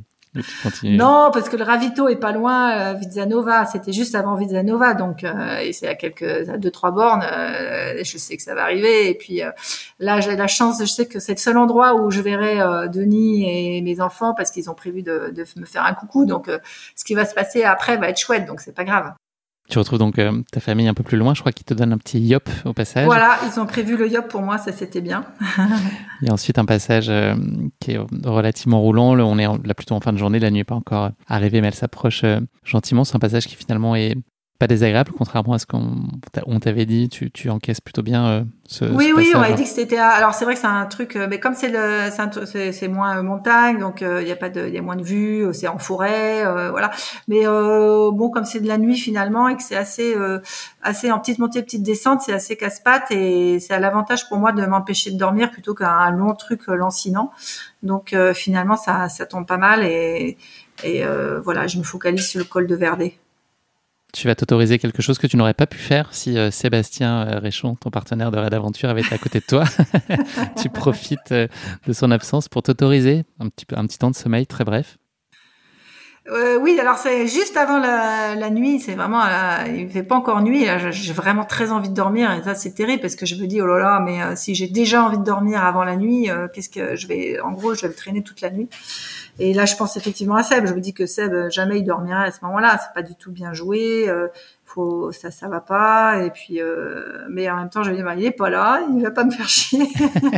Speaker 2: Non, parce que le ravito est pas loin, euh, Vizzanova, c'était juste avant Vizzanova, donc euh, et c'est à quelques, à deux trois bornes. Euh, je sais que ça va arriver. Et puis euh, là, j'ai la chance, je sais que c'est le seul endroit où je verrai euh, Denis et mes enfants parce qu'ils ont prévu de, de me faire un coucou. Donc, euh, ce qui va se passer après va être chouette, donc c'est pas grave.
Speaker 1: Tu retrouves donc euh, ta famille un peu plus loin. Je crois qu'ils te donnent un petit yop au passage.
Speaker 2: Voilà, ils ont prévu le yop pour moi, ça c'était bien.
Speaker 1: Il y a ensuite un passage euh, qui est relativement roulant. Là, on est en, là plutôt en fin de journée, la nuit n'est pas encore arrivée, mais elle s'approche euh, gentiment. C'est un passage qui finalement est Pas désagréable, contrairement à ce qu'on on t'avait dit, tu, tu encaisses plutôt bien euh, ce
Speaker 2: Oui,
Speaker 1: ce
Speaker 2: oui, on
Speaker 1: passage,
Speaker 2: m'avait
Speaker 1: hein.
Speaker 2: dit que c'était. Alors c'est vrai que c'est un truc, euh, mais comme c'est le, c'est, un tru- c'est, c'est moins euh, montagne, donc il y a pas de, il y a moins de vues, euh, c'est en forêt, euh, voilà. Mais euh, bon, comme c'est de la nuit finalement et que c'est assez, euh, assez en petite montée, petite descente, c'est assez casse-pattes et c'est à l'avantage pour moi de m'empêcher de dormir plutôt qu'un long truc euh, lancinant. Donc euh, finalement ça, ça tombe pas mal et, et euh, voilà, je me focalise sur le col de Verdé.
Speaker 1: Tu vas t'autoriser quelque chose que tu n'aurais pas pu faire si euh, Sébastien euh, Réchon, ton partenaire de Raid Aventure, avait été à côté de toi. Tu profites euh, de son absence pour t'autoriser un petit, peu- un petit temps de sommeil très bref.
Speaker 2: Euh, oui, alors c'est juste avant la, la nuit, c'est vraiment, euh, il fait pas encore nuit, là, j'ai j'ai vraiment très envie de dormir et ça c'est terrible parce que je me dis oh là là, mais euh, si j'ai déjà envie de dormir avant la nuit, euh, qu'est-ce que je vais, en gros, je vais le traîner toute la nuit. Et là, je pense effectivement à Seb. Je me dis que Seb, euh, jamais il dormira à ce moment-là. C'est pas du tout bien joué. Euh, faut, ça, ça va pas. Et puis, euh, mais en même temps, je me dis, bah, il est pas là. Il va pas me faire chier.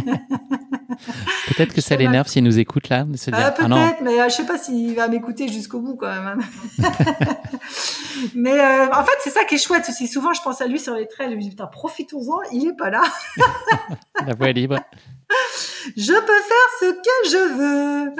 Speaker 1: Peut-être que
Speaker 2: Je
Speaker 1: ça
Speaker 2: fais ma...
Speaker 1: l'énerve s'il nous écoute là, de se
Speaker 2: Euh,
Speaker 1: dire ah non.
Speaker 2: peut-être, mais euh, je sais pas s'il va m'écouter jusqu'au bout quand même, hein. Mais euh, en fait, c'est ça qui est chouette aussi. Souvent, je pense à lui sur les trails. Je me dis, putain, profitons-en. Il est pas là.
Speaker 1: La voix est libre.
Speaker 2: Je peux faire ce que je veux.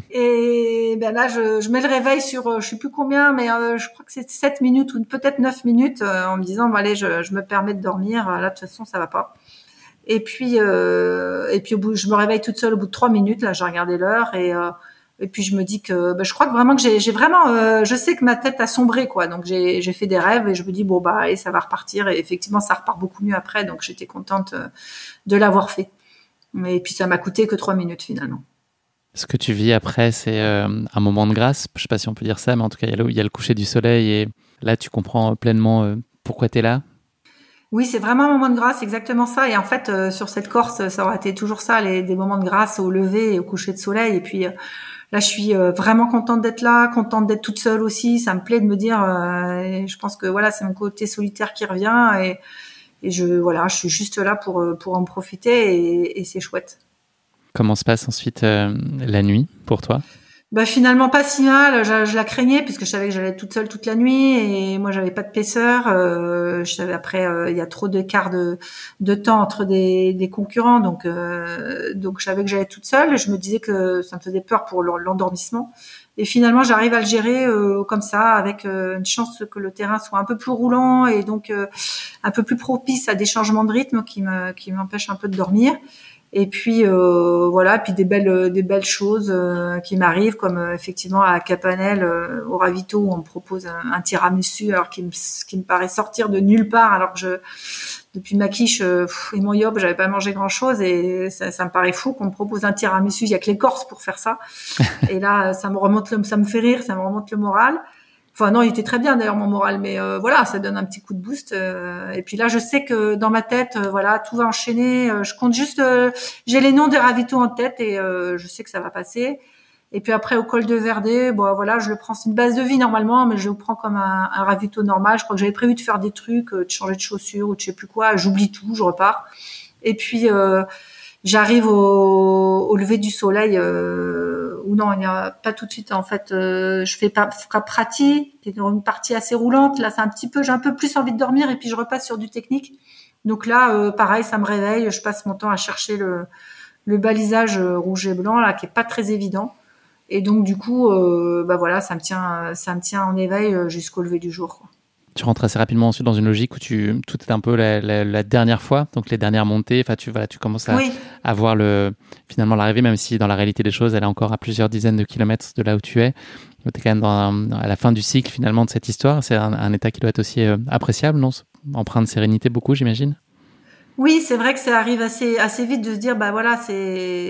Speaker 2: Et ben là, je, je mets le réveil sur, euh, je sais plus combien, mais euh, je crois que c'est sept minutes ou peut-être neuf minutes, euh, en me disant, bon allez, je, je me permets de dormir. Là, de toute façon, ça va pas. Et puis, euh, et puis au bout, je me réveille toute seule au bout de trois minutes. Là, j'ai regardé l'heure et euh, et puis je me dis que, ben, je crois que vraiment que j'ai, j'ai vraiment, euh, je sais que ma tête a sombré quoi. Donc j'ai, j'ai fait des rêves et je me dis bon bah allez, ça va repartir. Et effectivement, ça repart beaucoup mieux après. Donc j'étais contente euh, de l'avoir fait. Et puis ça m'a coûté que trois minutes finalement.
Speaker 1: Ce que tu vis après, c'est euh, un moment de grâce. Je sais pas si on peut dire ça, mais en tout cas, il y a le, il y a le coucher du soleil et là, tu comprends pleinement euh, pourquoi tu es là.
Speaker 2: Oui, c'est vraiment un moment de grâce, exactement ça. Et en fait, euh, sur cette Corse, ça aurait été toujours ça, les, des moments de grâce au lever et au coucher de soleil. Et puis euh, là, je suis euh, vraiment contente d'être là, contente d'être toute seule aussi. Ça me plaît de me dire, euh, je pense que voilà, c'est mon côté solitaire qui revient et, et je voilà, je suis juste là pour pour en profiter et, et c'est chouette.
Speaker 1: Comment se passe ensuite euh, la nuit pour toi?
Speaker 2: Bah finalement pas si mal. Je, je la craignais puisque je savais que j'allais être toute seule toute la nuit et moi j'avais pas de paisseur. Euh, je savais après euh, il y a trop d'écart de de temps entre des, des concurrents donc euh, donc je savais que j'allais être toute seule. Je me disais que ça me faisait peur pour l'endormissement et finalement j'arrive à le gérer euh, comme ça avec euh, une chance que le terrain soit un peu plus roulant et donc euh, un peu plus propice à des changements de rythme qui me qui m'empêchent un peu de dormir. Et puis euh, voilà, puis des belles des belles choses euh, qui m'arrivent comme euh, effectivement à Capanel euh, au Ravito où on me propose un, un tiramisu alors qui me qui me paraît sortir de nulle part alors que je depuis ma quiche euh, pff, et mon yob, j'avais pas mangé grand-chose et ça, ça me paraît fou qu'on me propose un tiramisu, il y a que les Corses pour faire ça. Et là ça me remonte le, ça me fait rire, ça me remonte le moral. Enfin non, il était très bien d'ailleurs mon moral, mais euh, voilà, ça donne un petit coup de boost. Euh, et puis là, je sais que dans ma tête, euh, voilà, tout va enchaîner. Euh, je compte juste, euh, j'ai les noms des ravitaux en tête et euh, je sais que ça va passer. Et puis après au col de Verdé, bon voilà, je le prends, c'est une base de vie normalement, mais je le prends comme un, un ravito normal. Je crois que j'avais prévu de faire des trucs, euh, de changer de chaussures ou de je sais plus quoi. J'oublie tout, je repars. Et puis euh, j'arrive au, au lever du soleil, euh, ou non, il n'y a pas tout de suite. En fait, euh, je fais pas Prati, qui est une partie assez roulante. Là, c'est un petit peu, j'ai un peu plus envie de dormir, et puis je repasse sur du technique. Donc là, euh, pareil, ça me réveille. Je passe mon temps à chercher le, le balisage rouge et blanc là, qui est pas très évident. Et donc du coup, euh, bah voilà, ça me tient, ça me tient en éveil jusqu'au lever du jour, quoi.
Speaker 1: Tu rentres assez rapidement ensuite dans une logique où tu, tout est un peu la, la, la dernière fois, donc les dernières montées. Enfin, tu, voilà, tu commences à,
Speaker 2: Oui.
Speaker 1: à voir le, finalement l'arrivée, même si dans la réalité des choses, elle est encore à plusieurs dizaines de kilomètres de là où tu es. Tu es quand même dans, à la fin du cycle finalement de cette histoire. C'est un, un état qui doit être aussi euh, appréciable, non? Empreint de sérénité beaucoup, j'imagine.
Speaker 2: Oui, c'est vrai que ça arrive assez assez vite de se dire bah voilà, c'est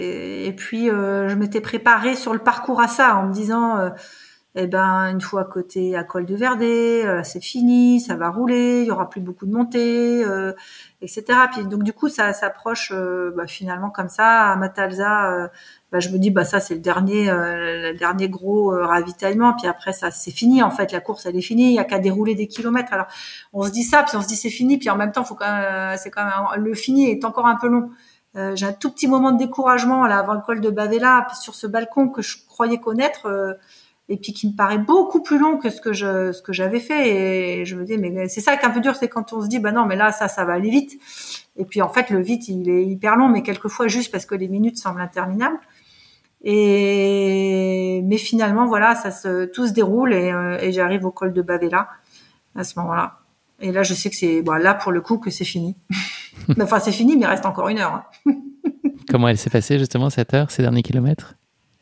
Speaker 2: et puis euh, je m'étais préparée sur le parcours à ça en me disant euh, eh ben une fois à côté à Col de Verdé, euh, c'est fini, ça va rouler, il y aura plus beaucoup de montées, euh, et cetera. Puis donc du coup ça s'approche euh, bah, finalement comme ça à Matalza. Euh, bah, je me dis bah ça c'est le dernier euh, le dernier gros euh, ravitaillement. Puis après ça c'est fini en fait, la course elle est finie, il y a qu'à dérouler des kilomètres. Alors on se dit ça, puis on se dit c'est fini, puis en même temps faut quand même, euh, c'est quand même le fini est encore un peu long. Euh, j'ai un tout petit moment de découragement là avant le col de Bavela sur ce balcon que je croyais connaître. Euh, et puis qui me paraît beaucoup plus long que ce que je ce que j'avais fait. Et je me dis, mais c'est ça qui est un peu dur, c'est quand on se dit, bah non, mais là ça ça va aller vite. Et puis en fait le vite il est hyper long, mais quelquefois juste parce que les minutes semblent interminables. Et mais finalement voilà, ça se tout se déroule et, euh, et j'arrive au col de Bavela à ce moment-là. Et là je sais que c'est bon, là pour le coup que c'est fini. Enfin c'est fini, mais il reste encore une heure. Hein.
Speaker 1: Comment elle s'est passée justement cette heure, ces derniers kilomètres?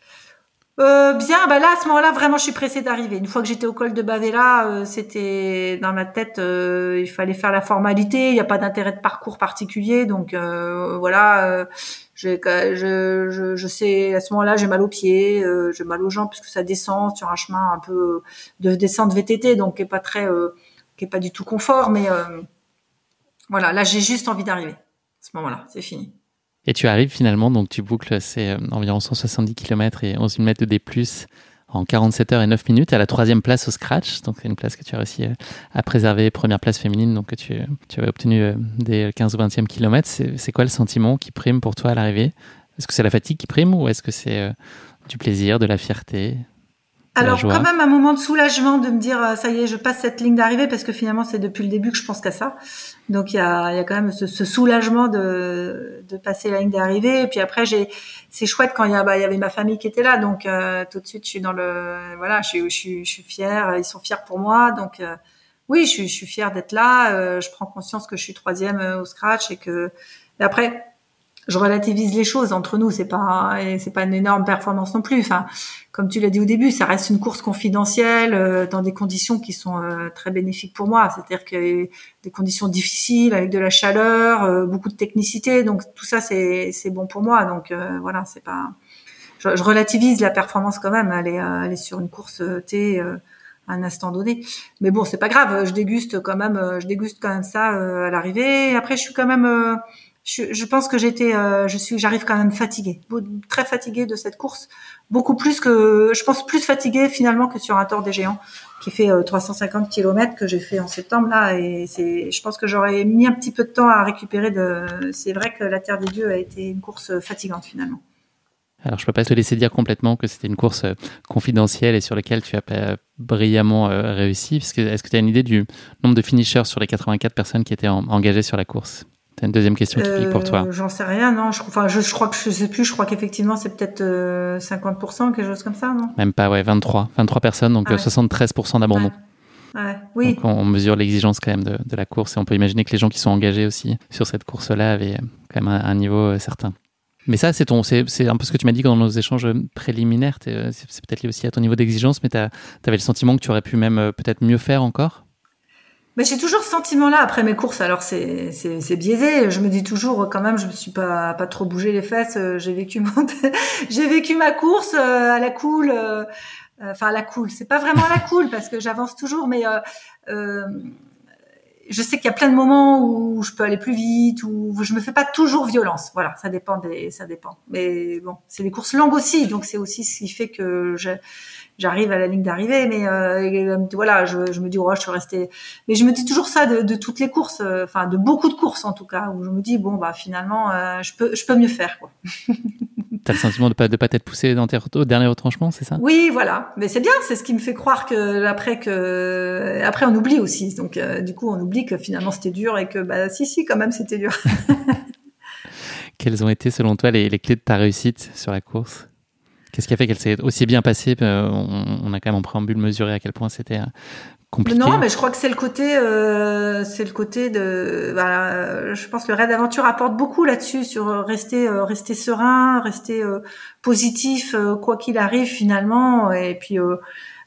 Speaker 2: Euh, bien, bah là à ce moment-là vraiment je suis pressée d'arriver. Une fois que j'étais au col de Bavela, euh, c'était dans ma tête, euh, il fallait faire la formalité. Il n'y a pas d'intérêt de parcours particulier, donc euh, voilà. Euh, j'ai, je, je, je sais à ce moment-là j'ai mal aux pieds, euh, j'ai mal aux jambes parce que ça descend sur un chemin un peu de descente V T T, donc qui est pas très, euh, qui est pas du tout confort. Mais euh, voilà, là j'ai juste envie d'arriver. À ce moment-là, c'est fini.
Speaker 1: Et tu arrives finalement, donc tu boucles, c'est euh, environ cent soixante-dix kilomètres et onze mille mètres de D plus, en quarante-sept heures et neuf minutes, à la troisième place au scratch. Donc c'est une place que tu as réussi euh, à préserver, première place féminine, donc que tu, tu avais obtenue euh, dès quinze ou vingtième kilomètre. C'est, c'est quoi le sentiment qui prime pour toi à l'arrivée? Est-ce que c'est la fatigue qui prime ou est-ce que c'est euh, du plaisir, de la fierté?
Speaker 2: Alors quand même un moment de soulagement de me dire ça y est je passe cette ligne d'arrivée parce que finalement c'est depuis le début que je pense qu'à ça, donc il y a, il y a quand même ce, ce soulagement de, de passer la ligne d'arrivée. Et puis après j'ai c'est chouette quand il y a bah, il y avait ma famille qui était là, donc euh, tout de suite je suis dans le voilà je suis je suis je suis fière, ils sont fiers pour moi, donc euh, oui je suis je suis fière d'être là. Euh, je prends conscience que je suis troisième au scratch et que et après je relativise les choses entre nous, c'est pas c'est pas une énorme performance non plus. Enfin, comme tu l'as dit au début, ça reste une course confidentielle euh, dans des conditions qui sont euh, très bénéfiques pour moi. C'est-à-dire qu'il y a des conditions difficiles avec de la chaleur, euh, beaucoup de technicité, donc tout ça c'est c'est bon pour moi. Donc euh, voilà, c'est pas je, je relativise la performance quand même. Elle est euh, elle est sur une course T euh, à un instant donné. Mais bon, c'est pas grave. Je déguste quand même je déguste quand même ça euh, à l'arrivée. Après, je suis quand même euh, Je, je pense que j'étais, euh, je suis, j'arrive quand même fatiguée, très fatiguée de cette course, beaucoup plus que, je pense plus fatiguée finalement que sur un Tour des Géants qui fait euh, trois cent cinquante kilomètres que j'ai fait en septembre là, et c'est, je pense que j'aurais mis un petit peu de temps à récupérer de. C'est vrai que la Terre des Dieux a été une course fatigante finalement.
Speaker 1: Alors, je ne peux pas te laisser dire complètement que c'était une course confidentielle et sur laquelle tu as brillamment réussi. Parce que, est-ce que tu as une idée du nombre de finishers sur les quatre-vingt-quatre personnes qui étaient en, engagées sur la course? T'as une deuxième question typique euh, pour toi.
Speaker 2: J'en sais rien, non. Je, enfin, je, je crois que je sais plus. Je crois qu'effectivement, c'est peut-être euh, cinquante pour cent, quelque chose comme ça, non?
Speaker 1: Même pas, ouais, vingt-trois. vingt-trois personnes, donc ah ouais. soixante-treize pour cent d'abandon.
Speaker 2: Ouais. Ouais, oui.
Speaker 1: Donc on, on mesure l'exigence quand même de, de la course et on peut imaginer que les gens qui sont engagés aussi sur cette course-là avaient quand même un, un niveau euh, certain. Mais ça, c'est, ton, c'est, c'est un peu ce que tu m'as dit dans nos échanges préliminaires. C'est, c'est peut-être lié aussi à ton niveau d'exigence, mais tu avais le sentiment que tu aurais pu même euh, peut-être mieux faire encore?
Speaker 2: Mais j'ai toujours ce sentiment-là après mes courses. Alors c'est c'est c'est biaisé. Je me dis toujours quand même, je me suis pas pas trop bougé les fesses. J'ai vécu mon j'ai vécu ma course euh, à la cool. Euh, enfin à la cool. C'est pas vraiment à la cool parce que j'avance toujours, mais euh, euh, je sais qu'il y a plein de moments où je peux aller plus vite, où je me fais pas toujours violence. Voilà, ça dépend des ça dépend. Mais bon, c'est des courses longues aussi, donc c'est aussi ce qui fait que je j'arrive à la ligne d'arrivée, mais euh, voilà, je, je me dis oh, je suis restée. Mais je me dis toujours ça de, de toutes les courses, enfin euh, de beaucoup de courses en tout cas, où je me dis bon bah finalement euh, je peux je peux mieux faire quoi.
Speaker 1: T'as le sentiment de pas de pas t'être poussé dans tes au dernier retranchement, c'est ça?
Speaker 2: Oui, voilà. Mais c'est bien, c'est ce qui me fait croire que après que après on oublie aussi. Donc euh, du coup on oublie que finalement c'était dur et que bah si si quand même c'était dur.
Speaker 1: Quelles ont été selon toi les, les clés de ta réussite sur la course? Qu'est-ce qui a fait qu'elle s'est aussi bien passée? on, on a quand même en préambule mesuré à quel point c'était compliqué.
Speaker 2: Non, mais je crois que c'est le côté, euh, c'est le côté de. Voilà, je pense que le raid d'aventure apporte beaucoup là-dessus, sur rester, euh, rester serein, rester euh, positif, euh, quoi qu'il arrive finalement, et puis euh,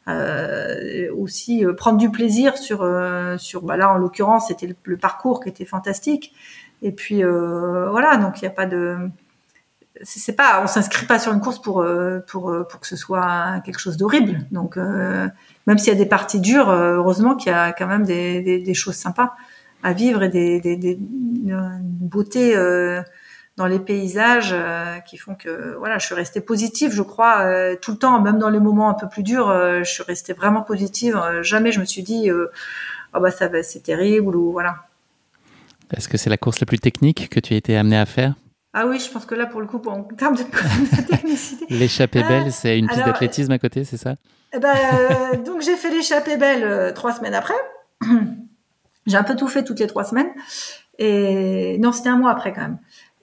Speaker 2: euh, aussi euh, prendre du plaisir sur, euh, sur. Bah là, en l'occurrence, c'était le, le parcours qui était fantastique. Et puis euh, voilà, donc il n'y a pas de. C'est pas, on s'inscrit pas sur une course pour pour pour que ce soit quelque chose d'horrible. Donc euh, même s'il y a des parties dures, heureusement qu'il y a quand même des des, des choses sympas à vivre et des des, des une beauté euh, dans les paysages euh, qui font que voilà, je suis restée positive, je crois euh, tout le temps, même dans les moments un peu plus durs, euh, je suis restée vraiment positive. Euh, jamais je me suis dit euh, oh bah ça va, c'est terrible ou voilà.
Speaker 1: Est-ce que c'est la course la plus technique que tu as été amenée à faire?
Speaker 2: Ah oui, je pense que là, pour le coup, en termes de, de technicité.
Speaker 1: L'échappée belle, euh, c'est une piste alors, d'athlétisme à côté, c'est ça?
Speaker 2: Eh ben, euh, donc, j'ai fait l'échappée belle euh, trois semaines après. J'ai un peu tout fait toutes les trois semaines. Et non, c'était un mois après quand même.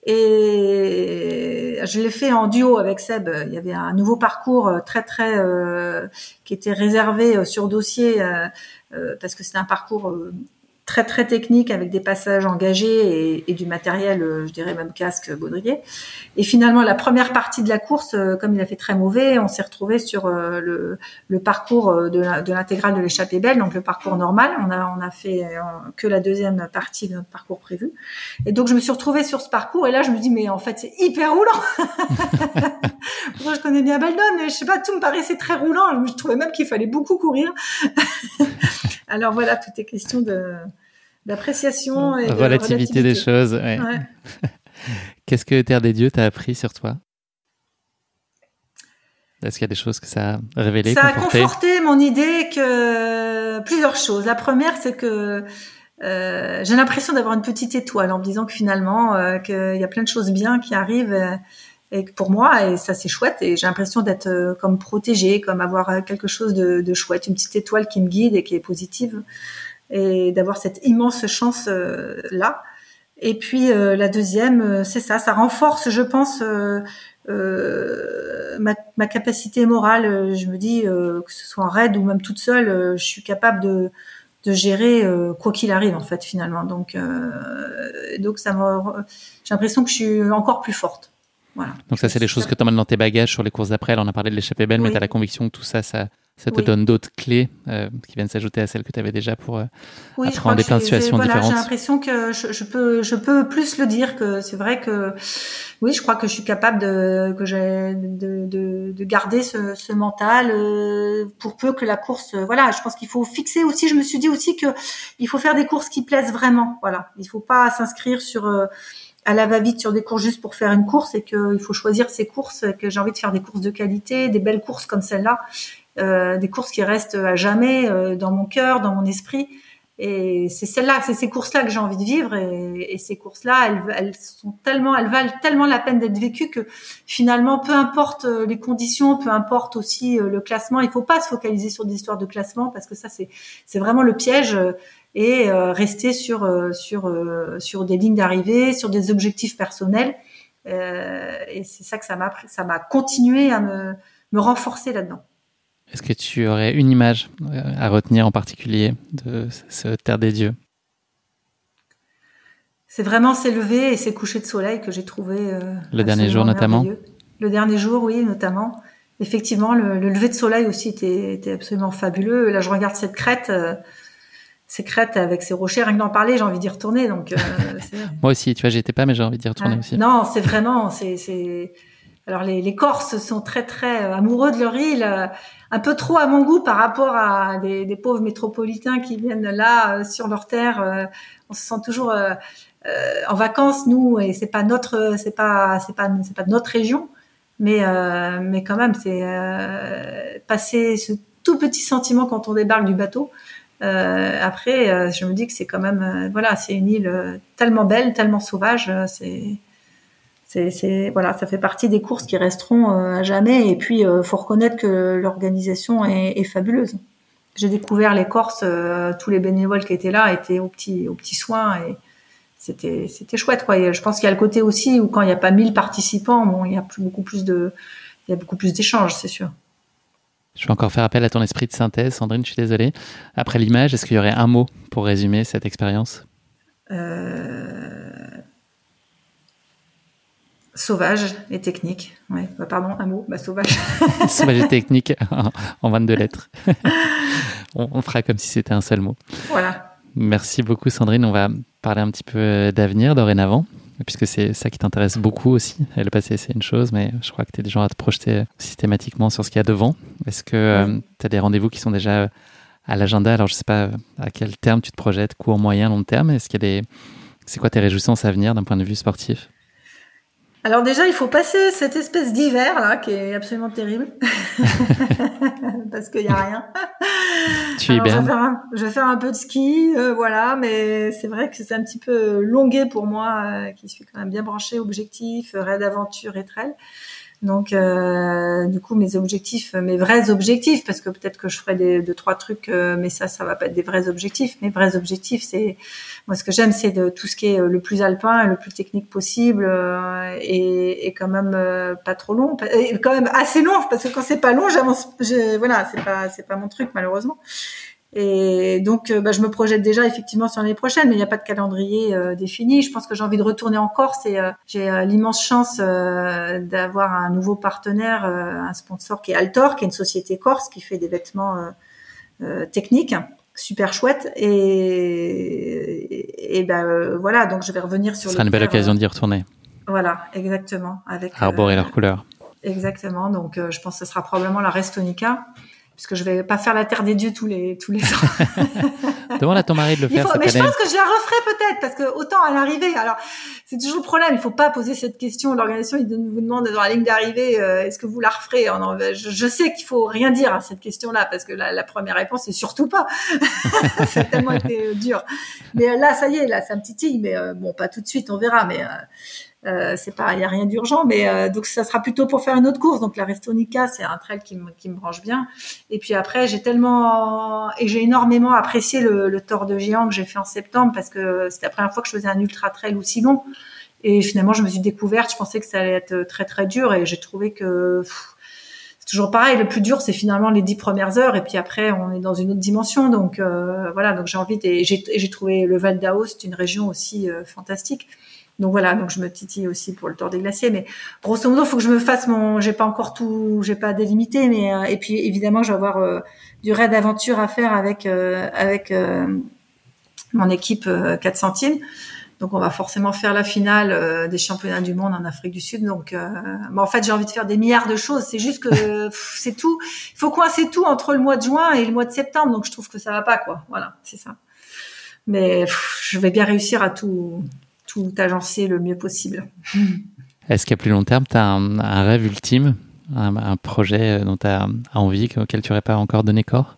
Speaker 2: Et je l'ai fait en duo avec Seb. Il y avait un nouveau parcours très, très, euh, qui était réservé sur dossier euh, euh, parce que c'était un parcours euh, très très technique avec des passages engagés et, et du matériel, euh, je dirais même casque baudrier. Et finalement, la première partie de la course, euh, comme il a fait très mauvais, on s'est retrouvé sur euh, le, le parcours de, la, de l'intégrale de l'échappée belle, donc le parcours normal. On a on a fait euh, que la deuxième partie de notre parcours prévu. Et donc je me suis retrouvée sur ce parcours et là je me dis mais en fait c'est hyper roulant. Moi je connais bien Baldon, mais je sais pas, tout me paraissait très roulant. Je trouvais même qu'il fallait beaucoup courir. Alors voilà, tout est question de d'appréciation et de
Speaker 1: relativité, relativité des choses. Ouais.
Speaker 2: Ouais.
Speaker 1: Qu'est-ce que Terre des Dieux t'a appris sur toi? Est-ce qu'il y a des choses que ça a révélé?
Speaker 2: Ça
Speaker 1: conforté?
Speaker 2: a conforté mon idée que plusieurs choses. La première, c'est que euh, j'ai l'impression d'avoir une petite étoile en me disant que finalement, euh, qu'il y a plein de choses bien qui arrivent. Euh, et que pour moi, et ça c'est chouette, et j'ai l'impression d'être euh, comme protégée, comme avoir quelque chose de, de chouette, une petite étoile qui me guide et qui est positive, et d'avoir cette immense chance euh, là. Et puis euh, la deuxième, euh, c'est ça, ça renforce, je pense, euh, euh, ma, ma capacité morale. Je me dis euh, que ce soit en raid ou même toute seule, euh, je suis capable de, de gérer euh, quoi qu'il arrive en fait finalement. Donc, euh, donc ça me, j'ai l'impression que je suis encore plus forte. Voilà.
Speaker 1: Donc ça, c'est des choses que tu emmènes dans tes bagages sur les courses d'après. Là, on a parlé de l'échappée belle, oui. Mais tu as la conviction que tout ça, ça, ça te oui. donne d'autres clés euh, qui viennent s'ajouter à celles que tu avais déjà pour euh,
Speaker 2: oui,
Speaker 1: appréhender plein de situations
Speaker 2: voilà,
Speaker 1: différentes.
Speaker 2: J'ai l'impression que je, je peux, je peux plus le dire, que c'est vrai que oui, je crois que je suis capable de, que j'ai, de, de, de garder ce, ce mental euh, pour peu que la course. Euh, voilà, je pense qu'il faut fixer aussi. Je me suis dit aussi que il faut faire des courses qui plaisent vraiment. Voilà, il faut pas s'inscrire sur euh, à la va-vite sur des courses juste pour faire une course, et qu'il faut choisir ses courses, que j'ai envie de faire des courses de qualité, des belles courses comme celle-là, euh, des courses qui restent à jamais euh, dans mon cœur, dans mon esprit. Et c'est celle-là, c'est ces courses-là que j'ai envie de vivre, et, et ces courses-là, elles, elles sont tellement, elles valent tellement la peine d'être vécues que finalement, peu importe les conditions, peu importe aussi le classement, il faut pas se focaliser sur des histoires de classement, parce que ça, c'est, c'est vraiment le piège. Et euh, rester sur euh, sur euh, sur des lignes d'arrivée, sur des objectifs personnels, euh, et c'est ça que ça m'a ça m'a continué à me me renforcer là-dedans.
Speaker 1: Est-ce que tu aurais une image à retenir en particulier de ce Terre des Dieux?
Speaker 2: C'est vraiment ces levées et ces couchers de soleil que j'ai trouvé euh,
Speaker 1: le dernier jour notamment.
Speaker 2: Le dernier jour, oui, notamment. Effectivement, le, le lever de soleil aussi était était absolument fabuleux. Là, je regarde cette crête. Euh, Ces crêtes avec ces rochers, rien que d'en parler, j'ai envie d'y retourner. Donc, euh, c'est...
Speaker 1: Moi aussi, tu vois, j'y étais pas, mais j'ai envie d'y retourner
Speaker 2: ouais.
Speaker 1: aussi.
Speaker 2: Non, c'est vraiment, c'est, c'est. Alors les, les Corses sont très très amoureux de leur île, euh, un peu trop à mon goût par rapport à des, des pauvres métropolitains qui viennent là euh, sur leur terre. Euh, on se sent toujours euh, euh, en vacances, nous, et c'est pas notre, c'est pas, c'est pas, c'est pas de notre région, mais euh, mais quand même, c'est euh, passer ce tout petit sentiment quand on débarque du bateau. Euh, après, euh, je me dis que c'est quand même, euh, voilà, c'est une île euh, tellement belle, tellement sauvage. Euh, c'est, c'est, c'est, voilà, ça fait partie des courses qui resteront euh, à jamais. Et puis, euh, faut reconnaître que l'organisation est, est fabuleuse. J'ai découvert les Corses, euh, tous les bénévoles qui étaient là étaient aux petits, aux petits soins, et c'était, c'était chouette, quoi. Et je pense qu'il y a le côté aussi où quand il n'y a pas mille participants, bon, il y a plus, beaucoup plus de, il y a beaucoup plus d'échanges, c'est sûr.
Speaker 1: Je vais encore faire appel à ton esprit de synthèse, Sandrine, je suis désolée. Après l'image, est-ce qu'il y aurait un mot pour résumer cette expérience?
Speaker 2: euh... Sauvage et technique. Ouais, bah, pardon, un mot, bah, sauvage.
Speaker 1: Sauvage et technique en vingt-deux lettres. on, on fera comme si c'était un seul mot.
Speaker 2: Voilà.
Speaker 1: Merci beaucoup, Sandrine. On va parler un petit peu d'avenir dorénavant, puisque c'est ça qui t'intéresse beaucoup aussi. Le passé, c'est une chose, mais je crois que tu es déjà à te projeter systématiquement sur ce qu'il y a devant. Est-ce que ouais. euh, tu as des rendez-vous qui sont déjà à l'agenda? Alors, je ne sais pas à quel terme tu te projettes, court, moyen, long terme. Est-ce qu'il y a des... C'est quoi tes réjouissances à venir d'un point de vue sportif?
Speaker 2: Alors déjà, il faut passer cette espèce d'hiver là qui est absolument terrible parce qu'il n'y a rien.
Speaker 1: Tu hibernes?
Speaker 2: Un... Je vais faire un peu de ski, euh, voilà, mais c'est vrai que c'est un petit peu longué pour moi, euh, qui suis quand même bien branchée objectif, raid aventure et trail. Donc, euh, du coup, mes objectifs, mes vrais objectifs, parce que peut-être que je ferai des, deux, trois trucs, euh, mais ça, ça va pas être des vrais objectifs. Mes vrais objectifs, c'est, moi, ce que j'aime, c'est de tout ce qui est le plus alpin et le plus technique possible, euh, et, et quand même euh, pas trop long, et quand même assez long, parce que quand c'est pas long, j'avance, je, voilà, c'est pas, c'est pas mon truc, malheureusement. Et donc, euh, bah, je me projette déjà effectivement sur l'année prochaine, mais il n'y a pas de calendrier euh, défini. Je pense que j'ai envie de retourner en Corse et euh, j'ai euh, l'immense chance euh, d'avoir un nouveau partenaire, euh, un sponsor qui est Altor, qui est une société corse qui fait des vêtements euh, euh, techniques, super chouettes. Et, et, et ben euh, voilà, donc je vais revenir sur.
Speaker 1: Ce sera une belle occasion d'y retourner.
Speaker 2: Voilà, exactement. Avec
Speaker 1: arborer
Speaker 2: euh,
Speaker 1: leurs couleurs.
Speaker 2: Exactement. Donc, euh, je pense que ce sera probablement la Restonica. Puisque je vais pas faire la Terre des Dieux tous les tous les ans.
Speaker 1: Demande à ton mari de le faire
Speaker 2: faut,
Speaker 1: cette
Speaker 2: mais
Speaker 1: année.
Speaker 2: je pense que je la referai peut-être, parce que autant à l'arrivée. Alors, c'est toujours le problème. Il faut pas poser cette question. L'organisation, il vous demande dans la ligne d'arrivée, euh, est-ce que vous la referez? je, je sais qu'il faut rien dire à cette question-là, parce que la, la première réponse c'est surtout pas. Ça a tellement été dur. Mais là, ça y est, là, ça me titille. Mais euh, bon, pas tout de suite, on verra. Mais euh, Euh, c'est pas, il y a rien d'urgent, mais euh, donc ça sera plutôt pour faire une autre course. Donc la Restonica, c'est un trail qui me qui me branche bien. Et puis après, j'ai tellement et j'ai énormément apprécié le, le Tour de Géant que j'ai fait en septembre, parce que c'était la première fois que je faisais un ultra trail aussi long. Et finalement, je me suis découverte. Je pensais que ça allait être très très dur, et j'ai trouvé que pff, c'est toujours pareil. Le plus dur, c'est finalement les dix premières heures, et puis après, on est dans une autre dimension. Donc euh, voilà. Donc j'ai envie de, j'ai j'ai trouvé le Val d'Aoste, c'est une région aussi euh, fantastique. Donc voilà, donc je me titille aussi pour le Tour des Glaciers, mais grosso modo, il faut que je me fasse mon, j'ai pas encore tout, j'ai pas délimité, mais euh, et puis évidemment, je vais avoir euh, du raid d'aventure à faire avec euh, avec euh, mon équipe euh, quatre centimes. Donc on va forcément faire la finale euh, des championnats du monde en Afrique du Sud. Donc, euh, bah, en fait, j'ai envie de faire des milliards de choses. C'est juste que pff, c'est tout. Il faut coincer tout entre le mois de juin et le mois de septembre. Donc je trouve que ça va pas, quoi. Voilà, c'est ça. Mais pff, je vais bien réussir à tout. tout agencer le mieux possible.
Speaker 1: Est-ce qu'à plus long terme, tu as un, un rêve ultime, un, un projet dont tu as envie, auquel tu n'aurais pas encore donné corps?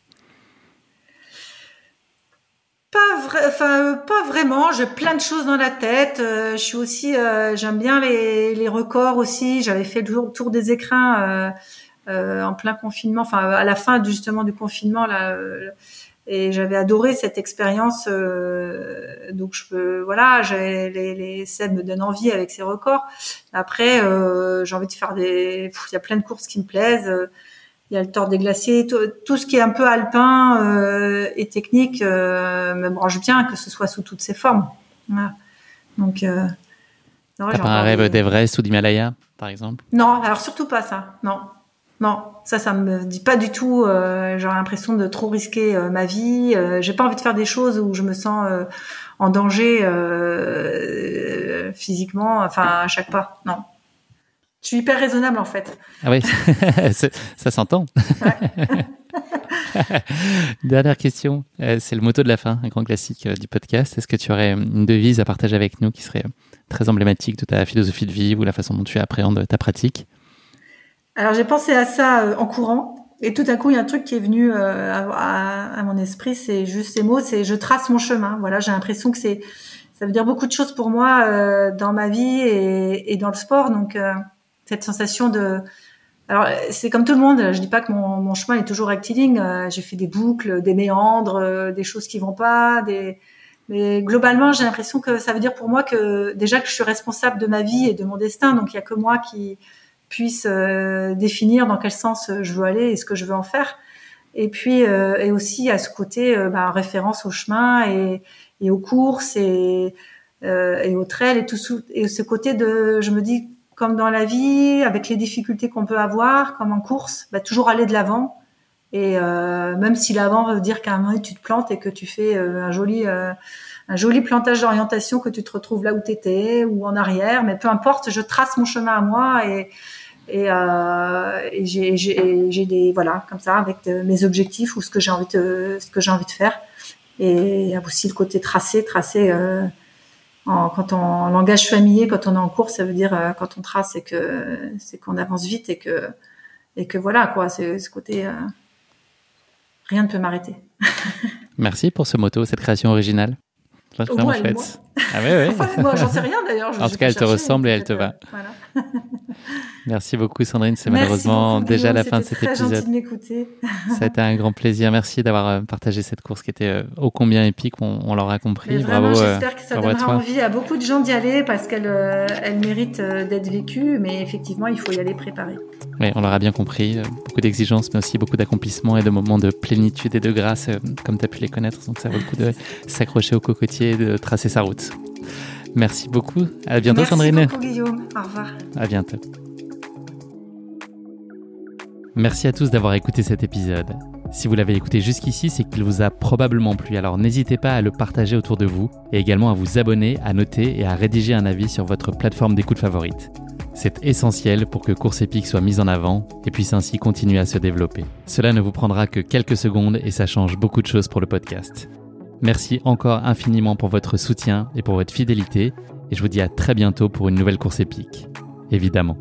Speaker 2: Pas vrai, enfin pas vraiment. J'ai plein de choses dans la tête. Euh, je suis aussi, euh, j'aime bien les, les records aussi. J'avais fait le tour, tour des écrins euh, euh, en plein confinement, enfin à la fin justement du confinement là. Euh, Et j'avais adoré cette expérience. Euh, donc je peux, voilà, j'ai, les, les Seb me donnent envie avec ses records. Après, euh, j'ai envie de faire des. Il y a plein de courses qui me plaisent. Il y a le Tour des Glaciers, tout, tout ce qui est un peu alpin euh, et technique euh, me branche bien, que ce soit sous toutes ses formes. Voilà. Donc. Euh, non,
Speaker 1: T'as pas un rêve des... d'Everest ou d'Himalaya, par exemple?
Speaker 2: Non, alors surtout pas ça. Non. Non, ça, ça me dit pas du tout. Euh, j'aurais l'impression de trop risquer euh, ma vie. Euh, j'ai pas envie de faire des choses où je me sens euh, en danger euh, physiquement. Enfin, à chaque pas. Non. Je suis hyper raisonnable en fait.
Speaker 1: Ah oui, ça s'entend. Ouais. Dernière question. Euh, c'est le motto de la fin, un grand classique euh, du podcast. Est-ce que tu aurais une devise à partager avec nous qui serait très emblématique de ta philosophie de vie ou la façon dont tu appréhendes ta pratique?
Speaker 2: Alors j'ai pensé à ça euh, en courant, et tout à coup il y a un truc qui est venu euh, à, à, à mon esprit, c'est juste ces mots, c'est je trace mon chemin. Voilà, j'ai l'impression que c'est, ça veut dire beaucoup de choses pour moi euh, dans ma vie et, et dans le sport. Donc euh, cette sensation de, alors c'est comme tout le monde. Je dis pas que mon, mon chemin est toujours rectiligne. Euh, j'ai fait des boucles, des méandres, euh, des choses qui vont pas, des mais globalement j'ai l'impression que ça veut dire pour moi que déjà que je suis responsable de ma vie et de mon destin. Donc il y a que moi qui puisse euh, définir dans quel sens je veux aller et ce que je veux en faire. Et puis euh, et aussi à ce côté euh, bah, référence au chemin et, et aux courses et, euh, et aux trails et tout et ce côté de, je me dis, comme dans la vie, avec les difficultés qu'on peut avoir, comme en course, bah, toujours aller de l'avant. Et euh, même si l'avant veut dire qu'à un moment tu te plantes et que tu fais euh, un joli euh, un joli plantage d'orientation, que tu te retrouves là où tu étais ou en arrière, mais peu importe, je trace mon chemin à moi et et, euh, et j'ai, j'ai, j'ai des voilà comme ça avec de, mes objectifs ou ce que j'ai envie de ce que j'ai envie de faire. Et il y a aussi le côté tracé tracé euh, en, quand on en langage familier, quand on est en course, ça veut dire euh, quand on trace, c'est que c'est qu'on avance vite et que et que voilà quoi, c'est ce côté euh, rien ne peut m'arrêter.
Speaker 1: Merci pour ce motto, cette création originale. C'est
Speaker 2: Au
Speaker 1: vraiment
Speaker 2: moins,
Speaker 1: chouette.
Speaker 2: moi.
Speaker 1: Ah oui, oui.
Speaker 2: Enfin, moi, j'en sais rien d'ailleurs. Je-
Speaker 1: En
Speaker 2: j'ai
Speaker 1: tout cas,
Speaker 2: pas
Speaker 1: elle te
Speaker 2: cherché,
Speaker 1: ressemble et
Speaker 2: mais
Speaker 1: elle te va.
Speaker 2: Voilà.
Speaker 1: Merci beaucoup Sandrine, c'est
Speaker 2: Merci
Speaker 1: malheureusement
Speaker 2: beaucoup,
Speaker 1: déjà
Speaker 2: Guillaume,
Speaker 1: la fin de
Speaker 2: c'était
Speaker 1: cet
Speaker 2: très gentil
Speaker 1: épisode.
Speaker 2: de m'écouter.
Speaker 1: Ça a été un grand plaisir. Merci d'avoir euh, partagé cette course qui était euh, ô combien épique, on, on l'aura compris.
Speaker 2: Mais vraiment,
Speaker 1: Bravo. euh,
Speaker 2: j'espère que ça
Speaker 1: bravo à
Speaker 2: donnera
Speaker 1: toi.
Speaker 2: envie à beaucoup de gens d'y aller parce qu'elle euh, elle mérite euh, d'être vécue, mais effectivement, il faut y aller préparé.
Speaker 1: Oui, on l'aura bien compris. euh, Beaucoup d'exigences, mais aussi beaucoup d'accomplissement et de moments de plénitude et de grâce, euh, comme tu as pu les connaître. Donc ça vaut le coup de s'accrocher au cocotier et de tracer sa route. Merci beaucoup. À bientôt
Speaker 2: Merci
Speaker 1: Sandrine.
Speaker 2: beaucoup, Guillaume. Au revoir.
Speaker 1: À bientôt. Merci à tous d'avoir écouté cet épisode. Si vous l'avez écouté jusqu'ici, c'est qu'il vous a probablement plu, alors n'hésitez pas à le partager autour de vous et également à vous abonner, à noter et à rédiger un avis sur votre plateforme d'écoute favorite. C'est essentiel pour que Course Épique soit mise en avant et puisse ainsi continuer à se développer. Cela ne vous prendra que quelques secondes et ça change beaucoup de choses pour le podcast. Merci encore infiniment pour votre soutien et pour votre fidélité et je vous dis à très bientôt pour une nouvelle Course Épique. Évidemment.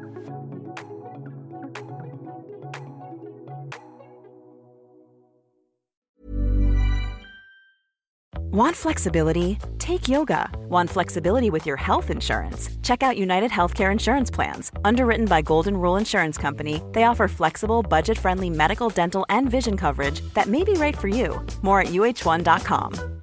Speaker 3: Want flexibility? Take yoga. Want flexibility with your health insurance? Check out United Healthcare Insurance Plans. Underwritten by Golden Rule Insurance Company, they offer flexible, budget-friendly medical, dental, and vision coverage that may be right for you. More at U H one dot com.